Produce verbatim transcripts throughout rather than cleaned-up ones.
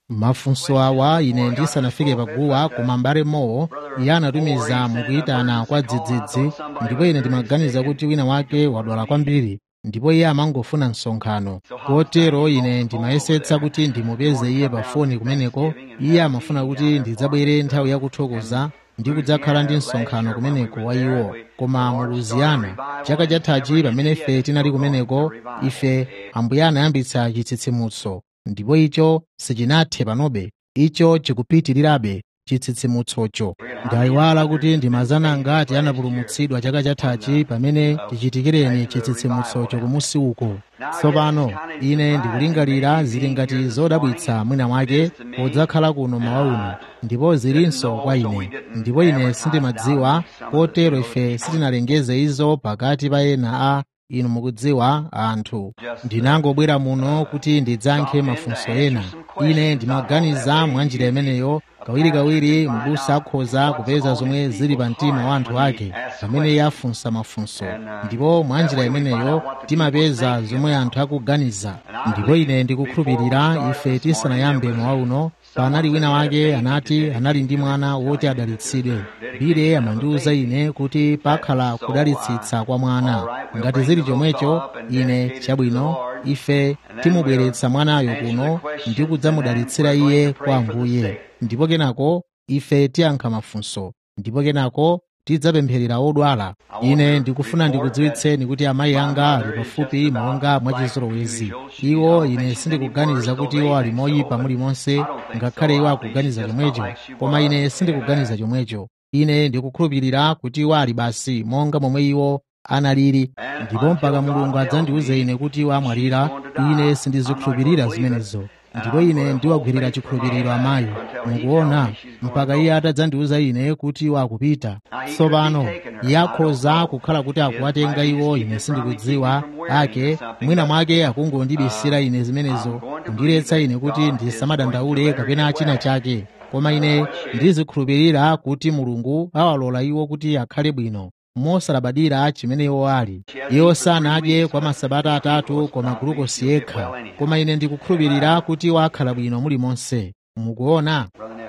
mafunso awa ine ndisanafike paguwa koma mbale Mowo iye anatumiza mukuyitana kwa dzidzidzi, ndipo ine ndimaganiza kuti wina wake wadwala kwambiri ndipo iye amangofuna msonkhano. Kotero ine ndimayesetsa kuti ndimupeze iye pa foni kumeneko. Iye amafuna kuti ndidzabwere nthawi yakuthokoza ndi kudzakhala ndi msonkhano kumeneko wa iwo. Koma mu Louisiana chaka chathachi pamene ife tinali kumeneko, ife Ambuye anayambitsa chitsitsimutso, ndipo icho sichinathe panobe, icho chikupitirirabe chitsitsimutsocho. Ndayiwala kuti ndimazana ngati anapulumutsidwa chaka chathachi pamene tichitikireni chitsitsimutsocho kumusi uko. Tsopano ine ndikulingalira zili ngati zodabwitsa mwina mwake podzakhala kuno mawa uno, ndipo zilinso kwa ine, ndipo ine sindimadziwa. Kotero ife sitinalengeze izo pakati pa ena a inu mukudziwa anthu. Ndinangobwera muno kuti ndidzankhe mafunso ena. Ine ndimaganiza mwanjira imeneyo kawirikawiri m'busa akhoza kupeza zomwe zili pa mtima wa anthu ake pamene iye afunsa mafunso, ndipo mwanjira imeneyo timapeza zomwe anthu akuganiza. Ndipo ine ndikukhulupirira ife tisanayambe mawa uno panali wina wake anati anali ndi mwana woti adalitsidwe. Bile amandiwuza ine kuti pakhala kudalitsitsa kwa mwana. Ngati zili chomwecho, ine chabwino, ife timubweretsa mwanayo kuno ndi kudzamudalitsira iye kwa Ambuye, ndipo kenako ife tiyankha mafunso, ndipo kenako tidzapempherera odwala. Ine ndikufuna ndikudziwitseni kuti amayi anga ali pafupi monga mwachizolowezi. Iwo ine sindikuganiza kuti iwo ali moyipa mulimonse, ngakhale iwo akuganiza chomwecho, koma ine sindikuganiza chomwecho. Ine ndikukhulupirira kuti iwo ali basi monga momwe iwo analili, ndipo mpaka Mulungu adzandiwuze ine kuti iwo amwalira, ine sindizikhulupirira zimenezo. Ndipo ine ndiwagwirira chikhulupiriro amayi, mukuona, mpaka iye atadzandiwuza ine kuti iwo akupita. Tsopano iye akhoza kukhala kuti akuwatenga iwo, ine sindikudziwa ake, mwina mwake akungondibisira ine zimenezo, kundiletsa ine kuti ndisamadandaule kapena china chake. Koma ine ndizikhulupirira kuti Mulungu awalola iwo kuti akhale bwino mosalabadira chimene iwo ali. Iwo sanadye kwa masabata atatu koma gulukosi yekha, koma ine ndikukhulupirira kuti iwo akhala bwino mulimonse. Mukuona?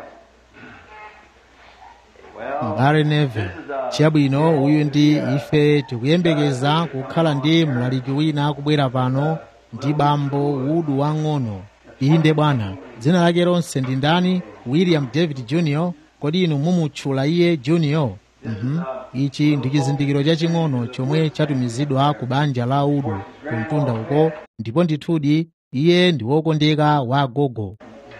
Mbale Neve, chabwino uyu ndi ife tikuyembekeza kukhala ndi mlaliki wina akubwera pano ndi bambo Udu wang'ono. Inde bwana, dzina lake lonse ndi ndani? William David Junior Kodi inu mumutchula iye Junior? Mhm. Ichi ndi chizindikiro chaching'ono chomwe chatumizidwa ku banja la Udu ku mtunda uko, ndipo ndithudi iye ndi wokondeka wa agogo.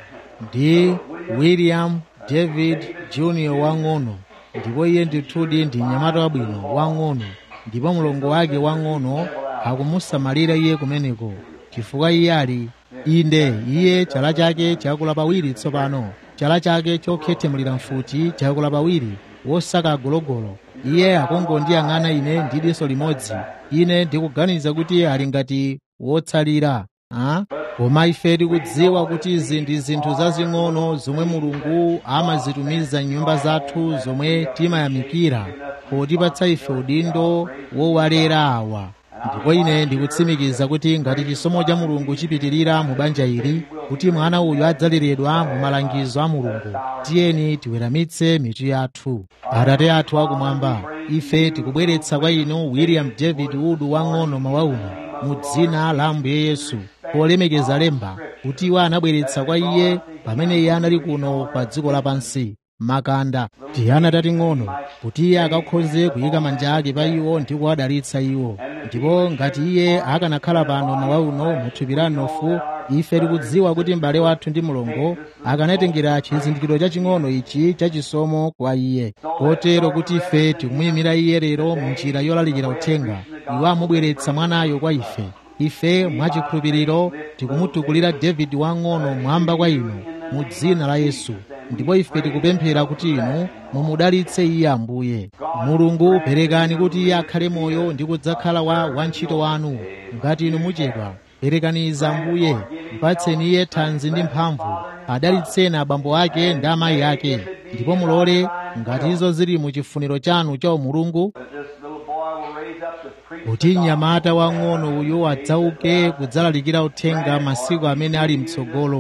Ndi William David Junior wang'ono, ndipo iye ndithudi ndi mnyamata wabwino wang'ono, ndipo mlongo wake wang'ono akumusamalira iye kumeneko chifukwa iye ali inde iye chala chake chakula pawiri tsopano, chala chake chokhethemulira mfuti chakula pawiri, wosaka agologolo. Iye akungondiyang'ana ine ndi diso limodzi. Ine ndikuganiza kuti ali ngati wotsalira. Koma ife tikudziwa kuti izi ndi zinthu zazing'ono zomwe Mulungu amazitumiza m'nyumba zathu zomwe timayamikira potipatsa ife udindo wowalera awa. Ndipo ine ndikutsimikiza kuti ngati chisomo cha Mulungu chipitirira mu banja ili, kuti mwana uyu adzaleredwa mu malangizo a Mulungu, tiyeni tiweramitse mitu yathu. Atate athu akumwamba, ife tikubweretsa kwa inu William David Udu wang'ono mawa uno mu dzina la Ambuye Yesu, polemekeza lemba kuti iwo anabweretsa kwa iye pamene iye anali kuno pa dziko lapansi makanda tiyana tating'ono, kuti iye akakhoze kuyika manja ake pa iwo ndi kuwadalitsa iwo. Ndipo ngati iye akanakhala pano mawa uno muthupi la mnofu, ife tikudziwa kuti m'bale wathu ndi mlongo akanatengera chizindikiro chaching'ono ichi chachisomo kwa iye, kotero kuti ife tikumuyimira iye lero mu njira yolalikira uthenga. Iwo amubweretsa mwanayo kwa ife. Ife mwachikhulupiriro tikumutukulira David wang'ono mwamba kwa inu mu dzina la Yesu, ndipo ife tikupemphera kuti inu mumudalitse iye Ambuye. Mulungu perekani kuti iye akhale moyo ndi kudzakhala wa wantchito wanu. Ngati inu muchedwa, perekaniza Ambuye, mpatseni iye thanzi ndi mphamvu, adalitseni abambo ake ndi amayi ake, ndipo mulole ngati izo zili mu chifuniro chanu cha Mulungu kuti mnyamata wang'ono uyu adzauke kudzalalikira uthenga masiku amene ali mtsogolo.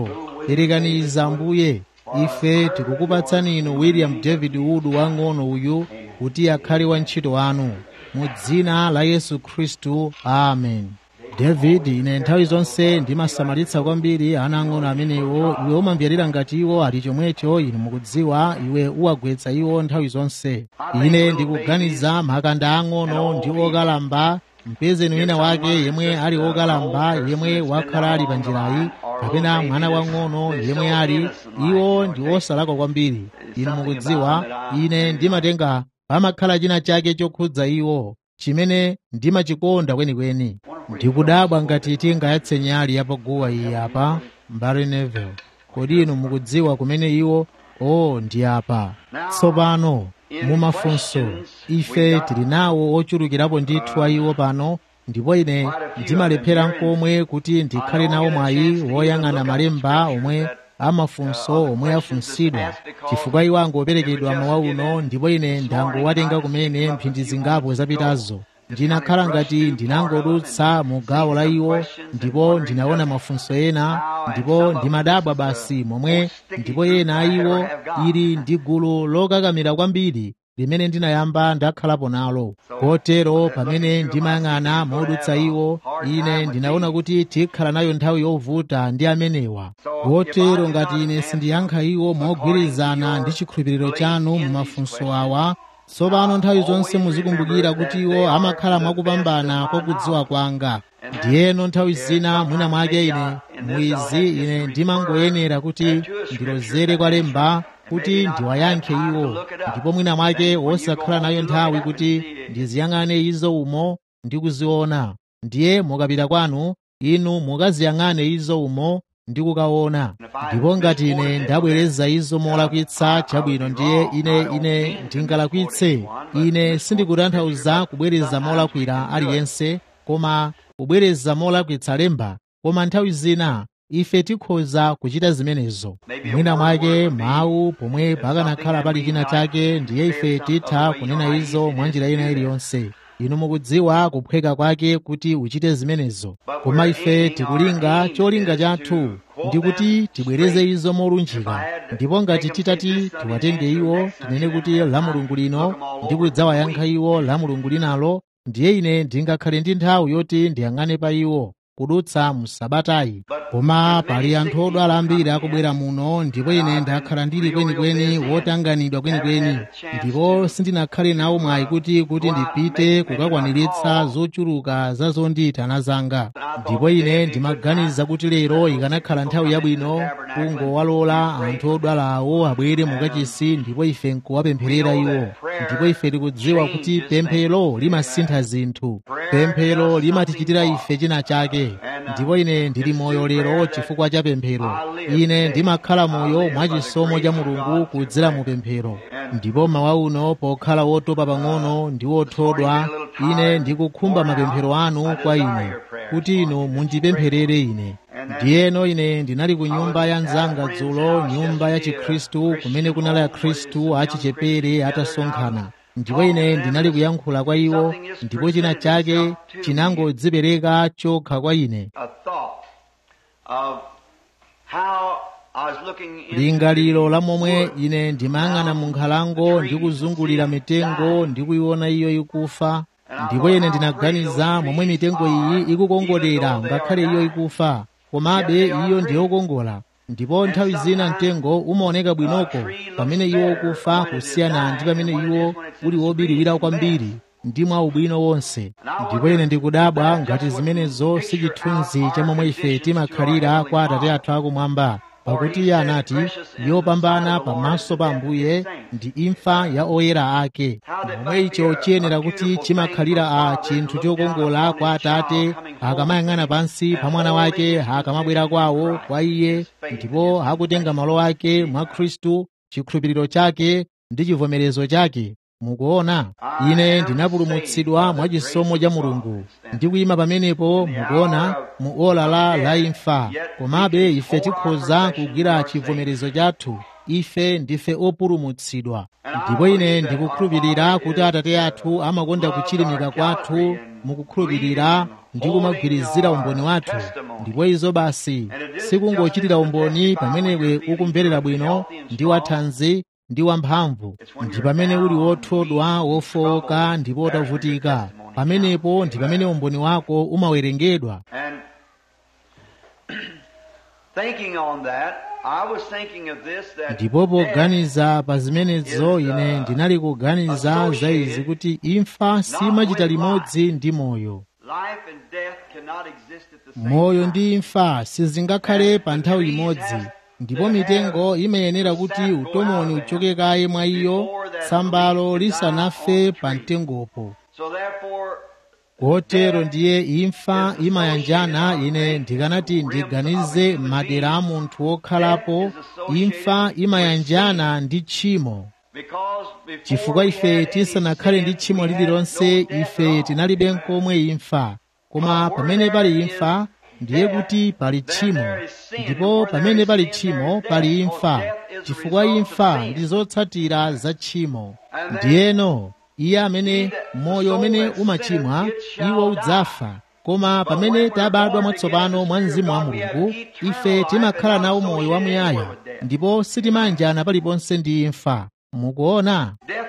perekaniza Ambuye. Ife tikukupatsani inu William David Wood wang'ono uyu kuti akhale wantchito wanu mu dzina la Yesu Khristu, amen. David, ine nthawi zonse ndimasamalitsa kwambiri ana ang'ono amenewo. Iwe umamverera ngati iwo ali chomwecho. Inu mukudziwa iwe uwagwetsa iwo nthawi zonse. Ine ndikuganiza makanda ang'ono ndi okalamba. Mpezeni wina wake yemwe ali okalamba, yemwe wakhala ali pa njirayi, kapena mwana wang'ono yemwe ali, iwo ndi osalakwa kwambiri. Inu mukudziwa ine ndimatenga pamakhala china chake chokhudza iwo chimene ndimachikonda kwenikweni. Ndikudabwa ngati tingayatse nyali yapaguwa iyi apa, mbale Neville. Kodi inu mukudziwa kumene iwo o ndi apa. Tsopano mumafunso ife tili nawo ochulukirapo ndithu a iwo pano, ndipo ine ndimalephera nkomwe kuti ndikhale nawo mwayi woyang'ana malemba omwe amafunso omwe afunsidwa, chifukwa iwo angoperekedwa mawa uno, ndipo ine ndangowatenga kumene mphindi zingapo zapitazo. Ndinakhala ngati ndinangodutsa mu gawo la iwo, ndipo ndinaona mafunso ena, ndipo ndimadabwa basi momwe, ndipo ena a iwo ili ndi gulu lokakamira kwambiri limene ndinayamba ndakhalapo nalo. Kotero pamene ndimayang'ana modutsa iwo, ine ndinaona kuti tikhala nayo nthawi yovuta ndi amenewa. Kotero ngati ine sindiyankha iwo mogwirizana ndi chikhulupiriro chanu mu mafunso awa, tsopano nthawi zonse muzikumbukira kuti iwo amakhala mwakupambana kwa kudziwa kwanga. Ndiyeno nthawi zina mwina mwake ine muizi ine ndimangoyenera kuti ndilozere kwa lemba kuti ndiwayankhe iwo, ndipo mwina mwake wosakhala nayo nthawi kuti ndiziyang'ane izo umo ndi kuziona. Ndiye mukapita kwanu inu mukaziyang'ane izo umo ndi kukaona. Ndipo ngati ine ndabwereza izo molakwitsa, chabwino ndiye ine ine ndingalakwitse. Ine sindikutanthauza kubwereza molakwira aliyense, koma kubwereza molakwitsa lemba. Koma nthawi zina ife tikhoza kuchita zimenezo. Mwina mwake mawu pomwe pakanakhala pali china chake, ndiye ife titha kunena izo mwanjira ina iliyonse. Inu mukudziwa kuphweka kwake kuti uchite zimenezo, koma ife tikulinga cholinga chathu ndi kuti tibwereze izo molunjika. Ndipo ngati titati tiwatenge iwo tinene kuti la Mulungu lino ndi kudzawayankha iwo la Mulungu linalo, ndiye ine ndingakhale ndi nthawi yoti ndiyang'ane pa iwo kudutsa mu sabatayi. Koma pali anthu odwala ambiri akubwera muno, ndipo ine ndakhala ndili kwenikweni wotanganidwa kwenikweni, ndipo sindinakhale nawo mwayi kuti kuti ndipite kukakwaniritsa zochuluka za zondiyitana zanga. Ndipo ine ndimaganiza kuti lero ikanakhala nthawi yabwino kungowalola anthu odwalawo abwere mukachisi, ndipo ife nkuwapempherera iwo. Ndipo ife tikudziwa kuti pemphero limasintha zinthu, pemphero limatichitira ife china chake. Ndipo ine ndili moyo lero chifukwa cha pemphero. Ine ndimakhala moyo mwachisomo cha Mulungu kudzera mu pemphero. Ndipo mawa uno pokhala wotopa pang'ono ndi wothodwa, ine ndikukhumba mapemphero anu kwa ine kuti inu mundipempherere ine. Ndiyeno ine ndinali ku nyumba ya mzanga dzulo, nyumba ya Chikhristu kumene kunali Akhristu achichepere atasonkhana. Ndipo ine ndinali kuyankhula kwa iwo, ndipo china chake chinangodzipereka chokha kwa ine. Lingaliro la momwe ine ndimayang'ana mu nkhalango ndi kuzungulira mitengo ndi kuyiona iyo ikufa. Ndipo ine ndinaganiza momwe mitengo iyi ikukongolera ngakhale iyo ikufa, komabe iyo ndiyokongola. Ndipo nthawi zina mtengo umaoneka bwinoko pamene iwo ukufa, kusiyana ndi pamene iwo uli wobiriwira kwambiri ndi mwa ubwino wonse. Ndipo ine ndikudabwa ngati zimenezo si chithunzi cha momwe ife timakhalira kwa Atate athu akumwamba, pakuti Iye anati yopambana pamaso pa Ambuye ndi imfa ya oyera ake. Momwe icho chiyenera kuti chimakhalira a chinthu chokongola kwa Atate akamayang'ana pansi pa mwana wake akamabwera kwawo kwa Iye, ndipo akutenga malo ake mwa Khristu, chikhulupiriro chake ndi chivomerezo chake. Mukuona, ine ndinapulumutsidwa mwa chisomo cha Mulungu ndi kuyima pamenepo, mukuona, mu ola la la imfa. Komabe ife tikhoza kugwira chivomerezo chathu, ife ndife opulumutsidwa. Ndipo ine ndikukhulupirira kuti Atate athu amakonda kuchilimika kwathu mukukhulupirira ndi kumagwirizira umboni wathu. Ndipo izo basi sikungochitira umboni pamenewe ukumverera bwino ndi wathanzi ndi wamphamvu, ndi pamene uli wothodwa wofowoka ndipo wotavutika, pamenepo ndi pamene umboni wako umawerengedwa. Ndipo poganiza pa zimenezo ine ndinali kuganiza za izi kuti imfa simachita limodzi ndi moyo. Moyo ndi imfa sizingakhale pa nthawi imodzi, ndipo mitengo imayenera kuti utomoni uchoke kaye mwa iyo tsambalo lisanafe pa mtengopo. Kotero ndiye imfa imayanjana. Ine ndikanati ndiganize madera a munthu wokhalapo, imfa imayanjana ndi tchimo. Chifukwa ife tisanakhale ndi tchimo lililonse, ife tinalibe nkomwe imfa. Koma pamene pali imfa ndiye kuti pali tchimo, ndipo pamene pali tchimo pali imfa, chifukwa imfa ndi zotsatira za tchimo. Ndiyeno iye amene moyo umene umachimwa iwo udzafa, koma pamene tabadwa mwatsopano mwa Mzimu wa Mulungu, ife timakhala nawo moyo wamuyaya, ndipo sitimanjana paliponse ndi imfa. Mukuona,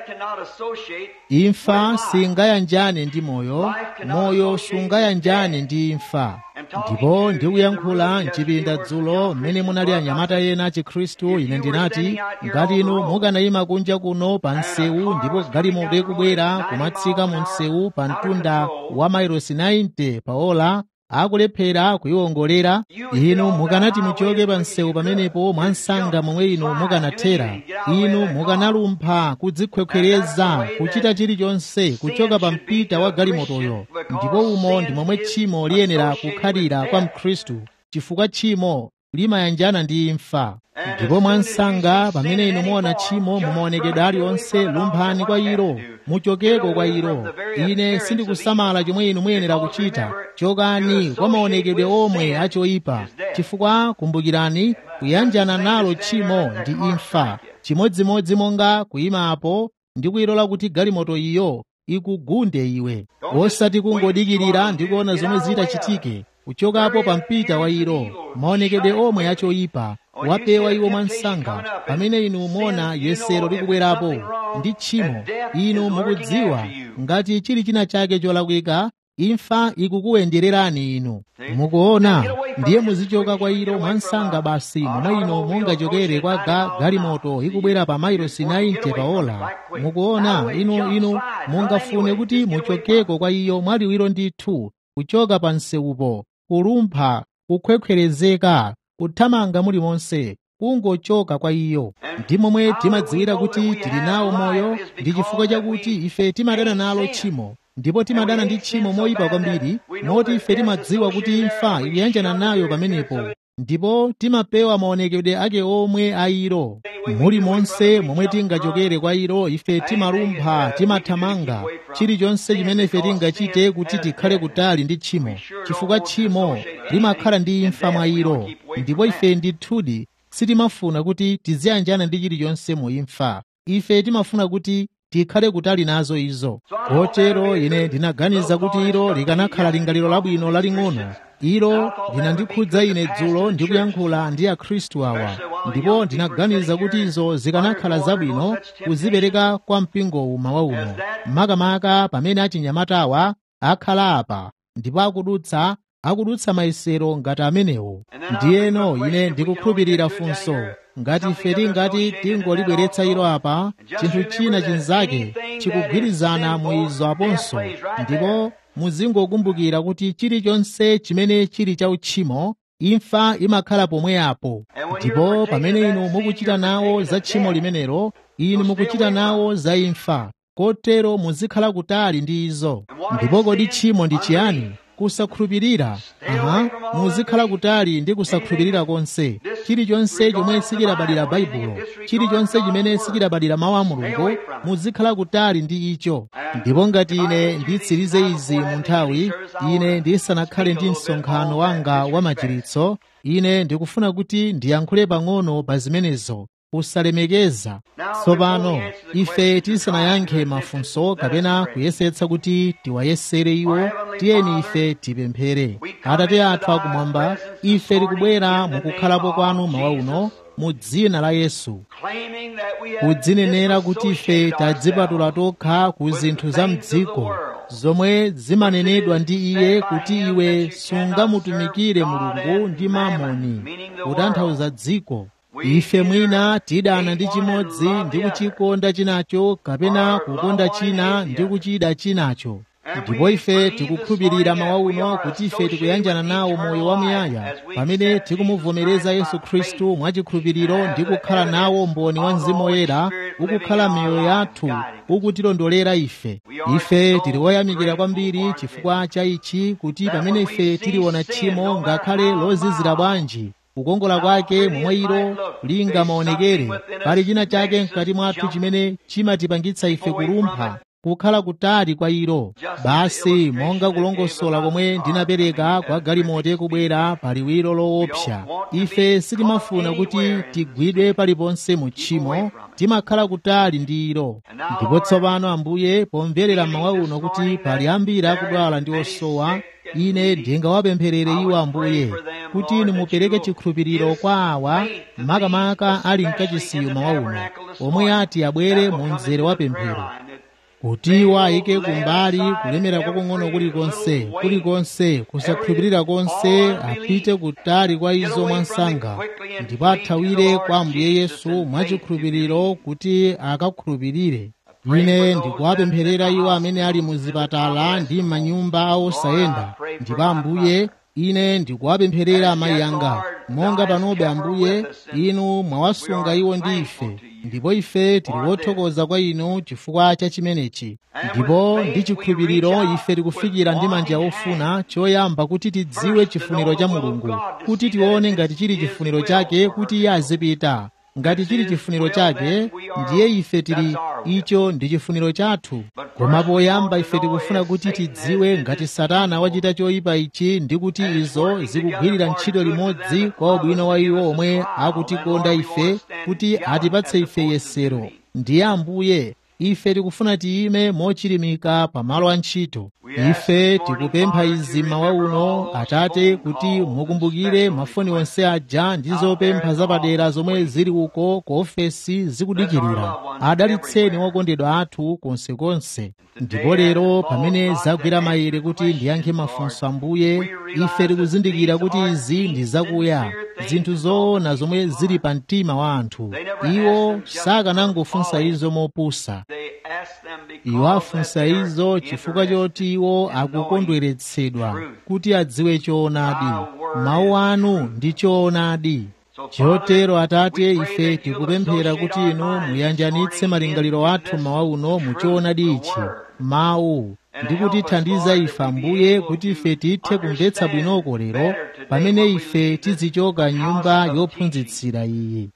imfa singayanjane ndi moyo, moyo sungayanjane ndi imfa. Ndipo ndikuyankhula mchipinda dzulo mmene munali anyamata ena a Chikhristu, ine ndinati ngati inu mukanayima kunja kuno pa msewu ndipo galimoto ikubwera kumatsika mu msewu pa mtunda wa mailosi ninety pa ola akulephera kuyiwongolera, inu mukanati muchoke pa msewu pamenepo mwansanga momwe inu mukanathera. Inu mukanalumpha kudzikhwekhwereza kuchita chilichonse kuchoka pa mpita wa galimotoyo. Ndipo umo ndi momwe tchimo liyenera kukhalira kwa Mkhristu, chifukwa tchimo limayanjana ndi imfa. Ndipo mwansanga pamene inu muona tchimo mumaonekedwe aliwonse, lumphani kwa ilo, muchokeko kwa ilo. Ine sindikusamala chomwe inu muyenera kuchita, chokani kwa maonekedwe omwe achoyipa, chifukwa kumbukirani, kuyanjana nalo tchimo ndi imfa. Chimodzimodzi monga kuyimapo ndi kuyilola kuti galimoto iyo ikugunde iwe, osati kungodikirira ndi kuona zomwe zitachitike, kuchokapo pa mpita wa ilo, maonekedwe omwe achoyipa wapewa iwo mwansanga. Pamene inu muona yesero likubwerapo ndi tchimo, inu mukudziwa ngati chili china chake cholakwika, imfa ikukuyendererani inu. Mukuona, ndiye muzichoka kwa ilo mwansanga basi, momwe inu mungachokere kwa ga galimoto ikubwera pa mailosi ninety pa ola. Mukuona, inu inu mungafune kuti muchokeko kwa iyo mwaliwiro ndithu, kuchoka pa nsewupo, kulumpha, kukhwekhwerezeka, kuthamanga mulimonse, kungochoka kwa iyo. Ndi momwe timadziwira kuti tili nawo moyo, ndi chifukwa chakuti ife timadana nalo tchimo, ndipo timadana ndi tchimo moyipa kwambiri, moti ife timadziwa kuti imfa ikuyanjana nayo pamenepo, ndipo timapewa maonekedwe ake omwe a ilo. Mulimonse momwe tingachokere kwa ilo, ife timalumpha, timathamanga chilichonse chimene ife tingachite kuti tikhale kutali ndi tchimo, chifukwa tchimo limakhala ndi imfa mwa ilo. Ndipo ife ndithudi sitimafuna kuti tiziyanjana ndi chilichonse mu imfa, ife timafuna kuti tikhale kutali nazo izo. Kotero ine ndinaganiza kuti ilo likanakhala lingaliro labwino laling'ono. Ilo linandikhudza ine dzulo ndikuyankhula ndi akhristu awa, ndipo ndinaganiza kuti izo zikanakhala zabwino kuzipereka kwa mpingo uma wa uno, makamaka pamene achinyamatawa akhala apa ndipo akudutsa akudutsa mayesero ngati amenewo. Ndiyeno ine ndikukhulupirira funso, ngati ife tingati tingolibweretsa ilo apa, chinthu china chinzake chikugwirizana mu izo aponso. Ndipo muzingokumbukira kuti chilichonse chimene chili cha uchimo, imfa imakhala pomwe apo. Ndipo pamene inu mukuchita nawo za tchimo limenelo, inu mukuchita nawo za imfa. Kotero muzikhala kutali ndi izo. Ndipo kodi tchimo ndi chiyani? Kusakhulupirira. Aha, muzikhala kutali ndi kusakhulupirira konse. Chilichonse chomwe sichilabadira Baibulo, chilichonse chimene sichilabadira mawu a Mulungu, muzikhala kutali ndi icho. Ndipo ngati ine nditsirize izi mu nthawi, ine ndisanakhale ndi msonkhano wanga wa machiritso, ine ndikufuna kuti ndiyankhule pang'ono pa zimenezo. kusalemekeza. Tsopano ife tisanayankhe mafunso kapena kuyesetsa kuti tiwayesere iwo, tiyeni ife tipemphere. Atate athu akumwamba, ife tikubwera mukukhalapo kwanu mawa uno mu dzina la Yesu, kudzinenera kuti ife tadzipatula tokha ku zinthu za mdziko zomwe zimanenedwa ndi Iye kuti iwe sungamutumikire Mulungu ndi mamoni, kutanthauza dziko. Ife mwina tidana ndi chimodzi ndi kuchikonda chinacho kapena kukonda china ndi kuchida chinacho, ndipo ife tikukhulupirira mawa uno kuti ife tikuyanjana nawo moyo wamuyaya pamene tikumuvomereza Yesu Khristu mwachikhulupiriro ndi kukhala nawo mboni wa Mzimu Woyera ukukhala miyoyo yathu ukutilondolera ife. Ife tili woyamikira kwambiri chifukwa cha ichi, kuti pamene ife tiliona tchimo ngakhale lozizira bwanji kukongola kwake momwe ilo linga maonekere, pali china chake mkati mwathu chimene chimatipangitsa ife kulumpha kukhala kutali kwa ilo. Basi monga kulongosola komwe ndinapereka kwa galimoto kubwera pa liwiro loopsa, ife sitimafuna kuti tigwidwe paliponse mu tchimo, timakhala kutali ndi ilo. Ndipo tsopano Ambuye, pomverera mawa uno kuti pali ambiri akudwala ndi osowa, ine ndingawapempherere iwo Ambuye kuti inu mupereke chikhulupiriro kwa awa makamaka ali mkachisiyo mawa uno, omwe ati abwere mu mzere wa pemphero, kuti iwo ayike kumbali kulemera kwakung'ono kulikonse kulikonse kusakhulupirira konse, apite kutali kwa izo mwansanga, ndipo athawire kwa Ambuye Yesu mwachikhulupiriro kuti akakhulupirire. Ine ndikuwapempherera iwo amene ali mu zipatala ndi manyumba osayenda, ndipo Ambuye, ine ndikuwapempherera amayi anga, monga panobe Ambuye inu mwawasunga iwo ndi ife, ndipo ife tili wothokoza kwa inu chifukwa cha chimenechi. Ndipo ndi chikhulupiriro ife tikufikira ndi manja ofuna choyamba kuti tidziwe chifuniro cha Mulungu, kuti tione ngati chili chifuniro chake kuti Iye azipita. Ngati chili chifuniro chake, ndiye ife tili, icho ndi chifuniro chathu. Koma poyamba ife tikufuna kuti tidziwe ngati Satana wachita choyipa ichi ndi kuti izo zikugwirira ntchito limodzi kwa ubwino wa iwo omwe akutikonda ife, kuti atipatse ife yesero. Ndiye Ambuye, ife tikufuna tiyime mochilimika pamalo a ntchito. Ife tikupempha izi mawa uno, Atate, kuti mukumbukire mafoni onse aja ndi zopempha zapadera zomwe zili uko ku ofesi zikudikirira. Adalitseni okondedwa athu konsekonse. Ndipo lero pamene zagwira maere kuti ndiyankhe mafunso Ambuye, ife tikuzindikira kuti izi ndi zakuya, zinthu zoona zomwe zili pa mtima wa anthu. Iwo sakanangofunsa izo mopusa. Iwo afunsa izo chifukwa choti iwo akukondweretsedwa kuti adziwe choonadi. Mawu anu ndi choonadi. Chotero Atate, ife tikupemphera kuti inu muyanjanitse malingaliro athu mawa uno mu choonadi ichi, mawu, ndi kutithandiza ife Ambuye kuti ife tithe kumvetsa bwinoko lero pamene ife tizichoka nyumba yophunzitsira iyi,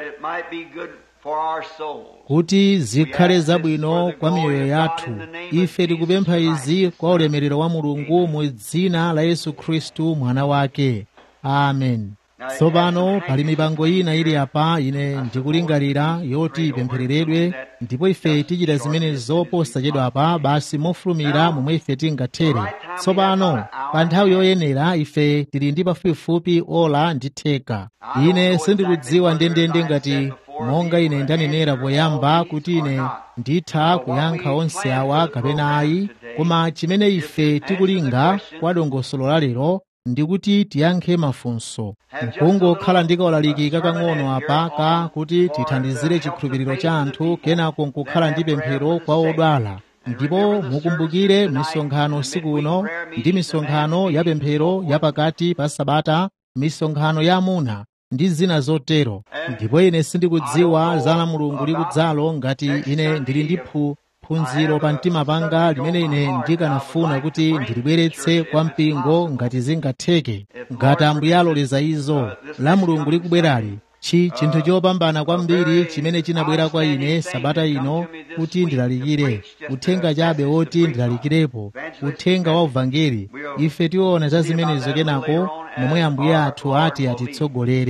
kuti zikhale zabwino kwa miyoyo yathu. Ife tikupempha izi kwa ulemerero wa Mulungu mu dzina la Yesu Khristu mwana wake. Amen. Tsopano pali mipango ina ili apa ine ndikulingalira yoti ipemphereredwe, ndipo ife tichita zimenezo posachedwa apa basi mofulumira momwe ife tingathere. Tsopano pa nthawi yoyenera ife tili ndi pafupifupi ola ndi theka. Ine sindikudziwa ndendende ngati monga ine ndanenera poyamba kuti ine nditha kuyankha onse awa kapena ayi, koma chimene ife tikulinga kwa dongosolo la lero ndikuti tiyankhe mafunso. Nkungokhala ndikaulaliki kakang'ono apa ka kuti tithandizire chikhulupiriro cha anthu, kenako nkukhala ndi pemphero kwa odwala. Ndipo mukumbukire misonkhano usiku uno ndi misonkhano ya pemphero ya pakati pa Sabata, misonkhano ya amuna ndi zina zotero. Ndipo ine sindikudziwa za la Mulungu likudzalo ngati ine ndili ndi phunziro pa mtima panga limene ine ndikanafuna kuti ndilibweretse kwa mpingo ngati zingatheke, ngati Ambuye aloleza izo. La Mulungu likubwerali chi chinthu chopambana kwambiri chimene chinabwera kwa ine Sabata ino kuti ndilalikire, uthenga chabe woti ndilalikirepo, uthenga wa uvangeli. Ife tiona za zimenezo kenako momwe Ambuye athu ati atitsogolere.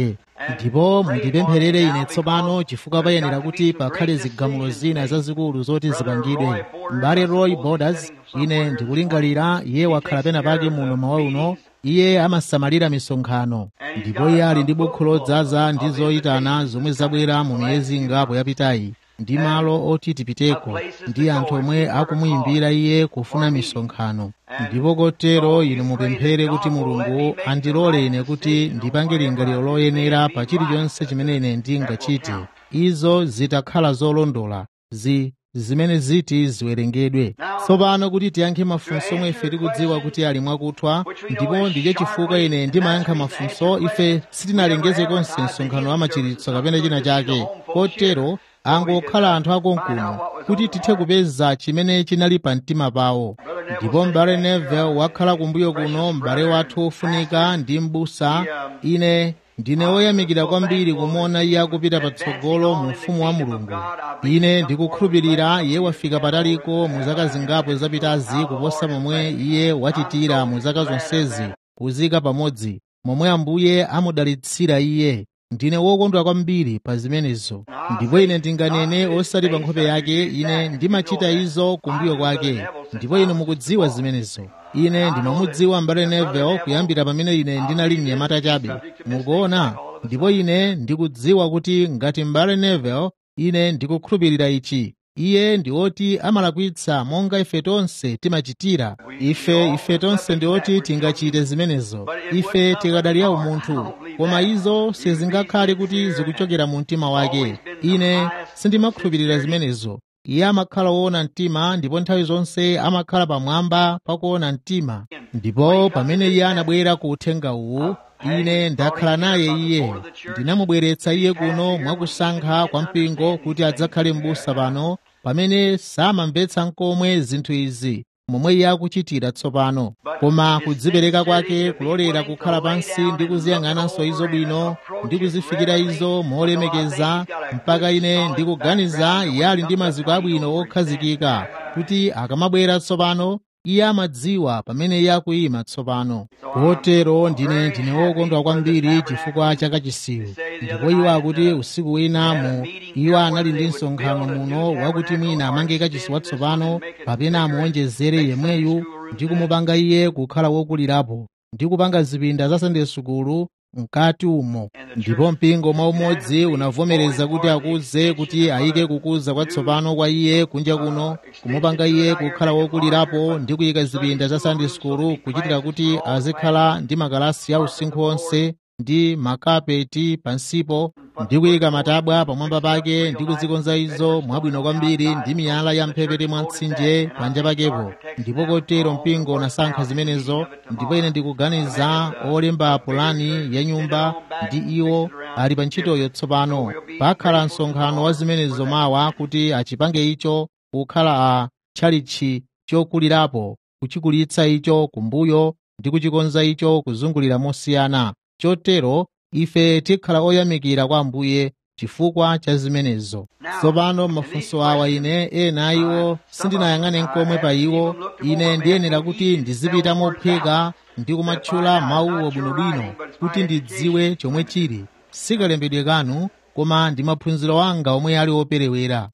ndipo mundipempherere ine tsopano chifukwa payenera kuti pakhale zigamulo zina zazikulu zoti zipangidwe. M'bale Roy Borders, ine ndikulingalira iye wakhala pena pake muno mawa uno. Iye amasamalira misonkhano, ndipo iye ali ndi bukhu lodzaza ndi zoyitana zomwe zabwera mu miyezi ingapo yapitayi, ndi malo oti tipiteko, ndi anthu omwe akumuyimbira iye kufuna misonkhano. Ndipo kotero inu mupemphere kuti Mulungu andilole ine kuti ndipange lingaliro loyenera pa chilichonse chimene ine ndingachite, izo zitakhala zolondola, zi zimene ziti ziwerengedwe. Tsopano kuti tiyankhe mafunso omwe ife tikudziwa kuti ali mwakuthwa, ndipo ndicho chifukwa ine ndimayankha mafunso. Ife sitinalengeze konse msonkhano wa machiritso kapena china chake, kotero angokhala anthu akonkuno kuti tithe kupeza chimene chinali pa mtima pawo. Ndipo m'bale Neville wakhala kumbuyo kuno, m'bale wathu ofunika ndi m'busa. Ine ndine woyamikira kwambiri kumuona iye akupita patsogolo mu ufumu wa Mulungu. Ine ndikukhulupirira iye wafika pataliko mu zaka zingapo zapitazi kuposa momwe iye wachitira mu zaka zonsezi kuzika pamodzi, momwe Ambuye amudalitsira iye. Ndine wokondwa kwambiri pa zimenezo, ndipo ine ndinganene osati pa nkhope yake, ine ndimachita izo kumbuyo kwake, ndipo inu mukudziwa zimenezo. Ine ndimamudziwa m'bale Neville kuyambira pamene ine ndinali mnyamata chabe, mukuona. Ndipo ine ndikudziwa kuti ngati m'bale Neville, ine ndikukhulupirira ichi, iye ndi oti amalakwitsa monga ife tonse timachitira. Ife ife tonse ndi oti tingachite zimenezo, ife tikadalira umunthu, koma izo sizingakhale kuti zikuchokera mu mtima wake. Ine sindimakhulupirira zimenezo. Iye amakhala woona mtima, ndipo nthawi zonse amakhala pamwamba pakuona mtima. Ndipo pamene iye anabwera ku uthenga uwu, ine ndakhala naye iye, ndinamubweretsa iye kuno mwakusankha kwa mpingo kuti adzakhale m'busa pano, pamene samamvetsa nkomwe zinthu izi momwe iye akuchitira tsopano, koma kudzipereka kwake, kulolera kukhala pansi ndi kuziyang'ananso izo bwino ndi kuzifikira izo molemekeza, mpaka ine ndikuganiza iye ali ndi maziko abwino okhazikika kuti akamabwera tsopano iye amadziwa pamene iye akuyima tsopano. Kotero ndine ndine wokondwa kwambiri chifukwa cha kachisiyo. Ndipo iwo akuti usiku wina mu iwo anali ndi msonkhano muno wakuti mwina amange kachisi watsopano kapena amuonjezere yemweyu ndi kumupanga iye kukhala wokulirapo ndi kupanga zipinda za Sunday School mkati umo. Ndipo mpingo mwaumodzi unavomereza kuti akuze kuti ayike kukuza kwatsopano kwa iye kunja kuno, kumupanga iye kukhala wokulirapo ndi kuyika zipinda za Sunday School, kuchitira kuti azikhala ndi makalasi a usinkhu onse ndi makapeti pansipo ndi kuyika matabwa pamwamba pake ndi kuzikonza izo mwabwino kwambiri ndi miyala ya mphepete mwa mtsinje panja pakepo. Ndipo kotero mpingo unasankha zimenezo, ndipo ine ndikuganiza olemba pulani ya nyumba ndi iwo ali pa ntchitoyo tsopano. Pakhala msonkhano wa zimenezo mawa kuti achipange icho kukhala a tchalitchi chokulirapo, kuchikulitsa icho kumbuyo ndi kuchikonza icho kuzungulira mosiyana. Chotero ife tikhala oyamikira kwa Ambuye chifukwa cha zimenezo. Tsopano mafunso awa ine ena iwo sindinayang'ane nkomwe pa iwo. Ine ndiyenera kuti ndizipita mophweka ndi kumatchula mawuwo bwinobwino kuti ndidziwe chomwe chili. Sikalembedwe kanu, koma ndi maphunziro anga omwe ali operewera.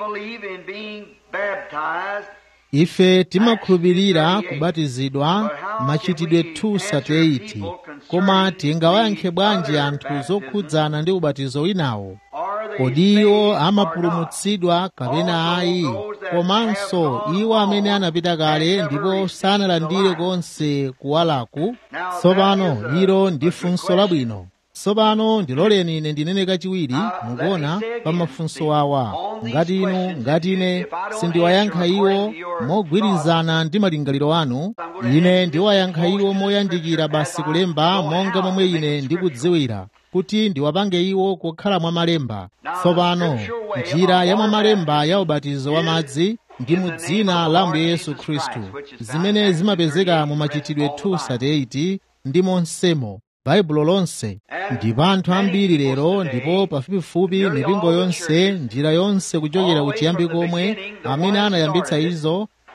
Ife timakhulupirira kubatizidwa machitidwe two thirty-eight, koma tingawayankhe bwanji anthu zokhudzana ndi ubatizo winawo? Kodi iwo amapulumutsidwa kapena ayi? Komanso iwo amene anapita kale ndipo sanalandire konse kuwalaku? Tsopano ilo ndi funso labwino. Tsopano ndiloleni ine ndinene kachiwiri, mukuona, pa mafunso awa. Ngati inu ngati ine sindiwayankha iwo mogwirizana ndi malingaliro anu, ine ndiwayankha iwo moyandikira basi kulemba monga momwe ine ndikudziwira kuti ndiwapange iwo kukhala mwa malemba. Tsopano njira ya mwa malemba ya ubatizo wa madzi ndi mu dzina la Ambuye Yesu Khristu, zimene zimapezeka mu machitidwe two thirty-eight ndi monsemo Baibulo lonse. Ndipo anthu ambiri lero, ndipo pafupifupi mipingo yonse, njira yonse kuchokera kuchiyambi komwe, amene anayambitsa izo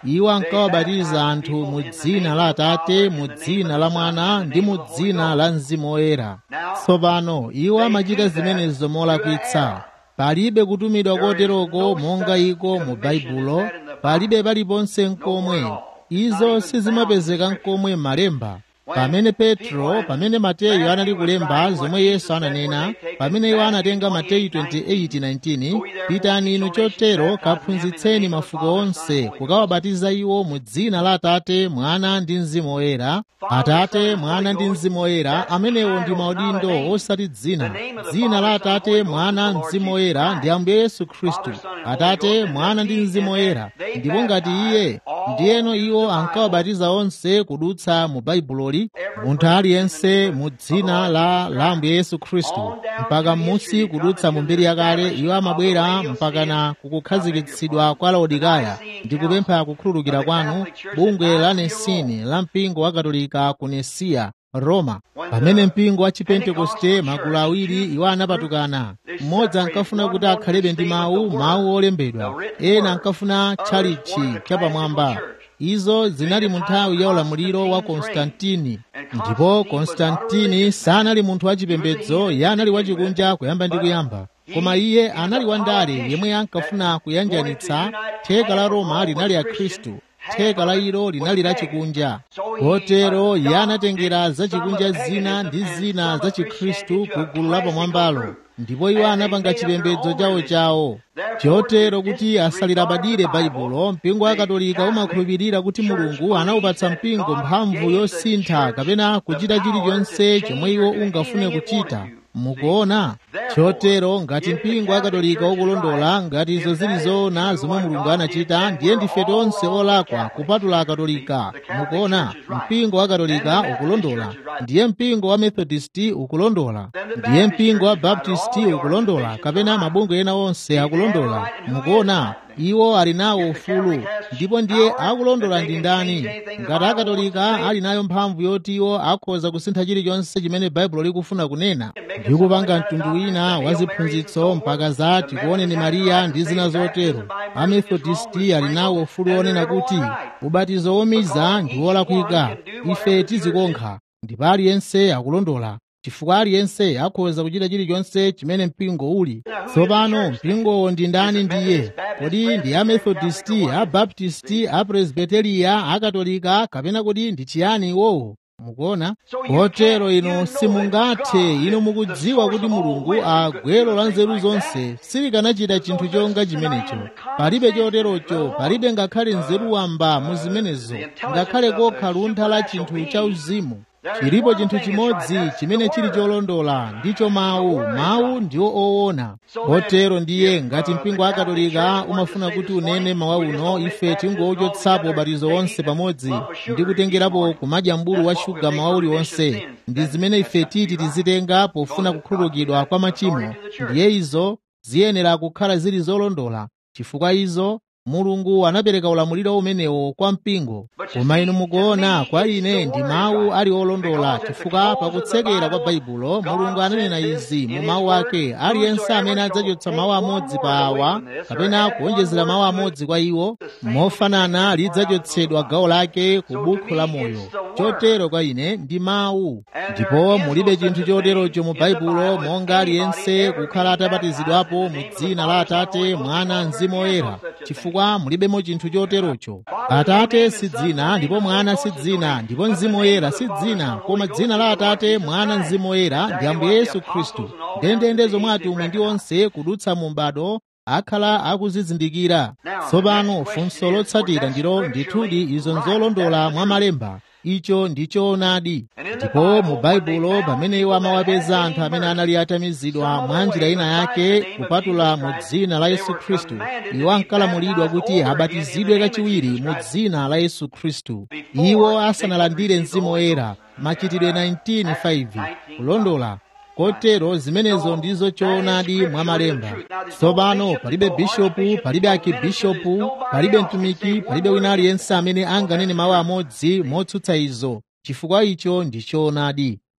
iwo ankawabatiza anthu mu dzina la Atate, mu dzina la Mwana ndi mu dzina la Mzimu Woyera. Tsopano iwo amachita zimenezo molakwitsa. Palibe kutumidwa koteroko monga iko mu Baibulo, palibe paliponse nkomwe. Izo sizimapezeka nkomwe m'malemba. Pamene Petro, pamene Mateyu anali kulemba zomwe Yesu ananena, pamene iwo anatenga Mateyu twenty-eight nineteen, pitani inu chotero kaphunzitseni mafuko onse kukawabatiza iwo mu dzina la Atate, Mwana ndi Mzimu Woyera. Atate, Mwana ndi Mzimu Woyera, amenewo ndi maudindo osati dzina. Dzina la Atate, Mwana, Mzimu Woyera ndi Ambuye Yesu Khristu. Atate, Mwana ndi Mzimu Woyera. Ndipo ngati Iye ndiyeno iwo ankawabatiza onse kudutsa mu Baibuloli, munthu aliyense mu dzina la la Ambuye Yesu Khristu mpaka m'munsi kudutsa mu mbiri yakale. Iwo amabwera mpakana kukukhazikitsidwa kwa Laodikaya ndi kupempha kukhululukira kwanu, bungwe la Nesini la mpingo wa Katolika ku Nesiya, Roma. Pamene mpingo wa Chipentekoste magulu awiri iwo anapatukana, mmodzi ankafuna kuti akhalebe ndi mawu mawu olembedwa, ena ankafuna tchalitchi chapamwamba. Izo zinali mu nthawi ya ulamuliro wa Konstantini, ndipo Konstantini sanali munthu wachipembedzo, iye anali wachikunja kuyamba ndi kuyamba, koma iye anali wandale yemwe ankafuna kuyanjanitsa. Theka la Roma linali a Khristu, theka la ilo linali la chikunja. Kotero iye anatengera za chikunja zina ndi zina za Chikhristu ku gulu lapamwambalo, ndipo iwo anapanga chipembedzo chawo chawo. Chotero kuti asalirabadire Baibulo, mpingo wa Katolika umakhulupirira kuti Mulungu anawupatsa mpingo mphamvu yosintha kapena kuchita chilichonse chomwe iwo ungafune kuchita. Mukuona? Chotero ngati mpingo wa Katolika ukulondola, ngati izo zili zoona zomwe Mulungu anachita, ndiye ndife tonse olakwa kupatula Akatolika. Mukuona? Mpingo wa Katolika ukulondola, ndiye mpingo wa Methodisti ukulondola, ndiye mpingo wa Baptisti ukulondola, kapena mabungwe ena onse akulondola. Mukuona? Iwo ali nawo ufulu, ndipo ndiye akulondola ndi ndani. Ngati Akatolika ali nayo mphamvu yoti iwo akhoza kusintha chilichonse chimene Baibulo likufuna kunena, ndi kupanga mtundu wina wa ziphunzitso mpaka za tikuoneni Mariya ndi zina zotero, Amethodisti ali nawo ufulu onena kuti ubatizo womiza ndi wolakwika, ife tizikonkha, ndipo aliyense akulondola, chifukwa aliyense akhoza kuchita chilichonse chimene mpingo uli. Tsopano mpingowo ndi ndani ndiye? Kodi ndi Amethodisti, Abaptisti, Apresbiteriya, Akatolika, kapena kodi ndi chiyani iwowo? Mukuona? Kotero inu simungathe, inu mukudziwa kuti Mulungu agwero la nzeru zonse silikanachita chinthu chonga chimenecho. Palibe choterocho, palibe ngakhale nzeru wamba mu zimenezo, ngakhale kokha luntha la chinthu cha uzimu. Chilipo chinthu chimodzi chimene chili cholondola, ndicho mawu. Mawu ndiwo oona. Kotero ndiye ngati mpingo wa Katolika umafuna kuti unene mawu uno, ife tingochotsapo ubatizo wonse pamodzi ndi kutengerapo kumadya mbulu wa shuga mawu uliwonse, ndi zimene ife titi tizitenga pofuna kukhululukidwa kwa machimo, ndiye izo ziyenera kukhala zili zolondola, chifukwa izo Mulungu anapereka ulamuliro umenewo kwa mpingo. Koma inu mukuona, kwa ine ndi mawu ali olondola, chifukwa pakutsekera kwa Baibulo Mulungu ananena izi mu mawu ake: aliyense amene adzachotsa mawu amodzi pa awa kapena kuonjezera mawu amodzi kwa iwo, mofanana lidzachotsedwa gawo lake ku buku la moyo. Chotero kwa ine ndi mawu, ndipo mulibe chinthu choterocho mu Baibulo monga aliyense kukhala atabatizidwapo mu dzina la Atate, Mwana, Mzimu Woyera, chifukwa mulibemo chinthu choterocho. Atate si dzina, ndipo Mwana si dzina, ndipo Mzimu Woyera si dzina, koma dzina la Atate, Mwana, Mzimu Woyera ndi Ambuye Yesu Khristu. Ndendende zomwe atumwi ndi onse kudutsa mu m'bado akhala akuzizindikira. Tsopano funso lotsatira ndilo ndithudi izo nzolondola mwa malemba. Icho ndichoonadi. Ndipo mu Baibulo pamene iwo amawapeza anthu amene anali atamizidwa mwa njira ina yake kupatula mu dzina la Yesu Khristu, iwo ankalamulidwa kuti abatizidwe kachiwiri mu dzina la Yesu Khristu, iwo asanalandire Mzimu Woyera. Machitidwe nineteen five kulondola. Kotero zimenezo ndizo choonadi mwa malemba. Tsopano palibe bishopu, palibe akibishopu, palibe mtumiki, palibe wina aliyense amene anganene mawu amodzi motsutsa izo, chifukwa icho ndi choonadi.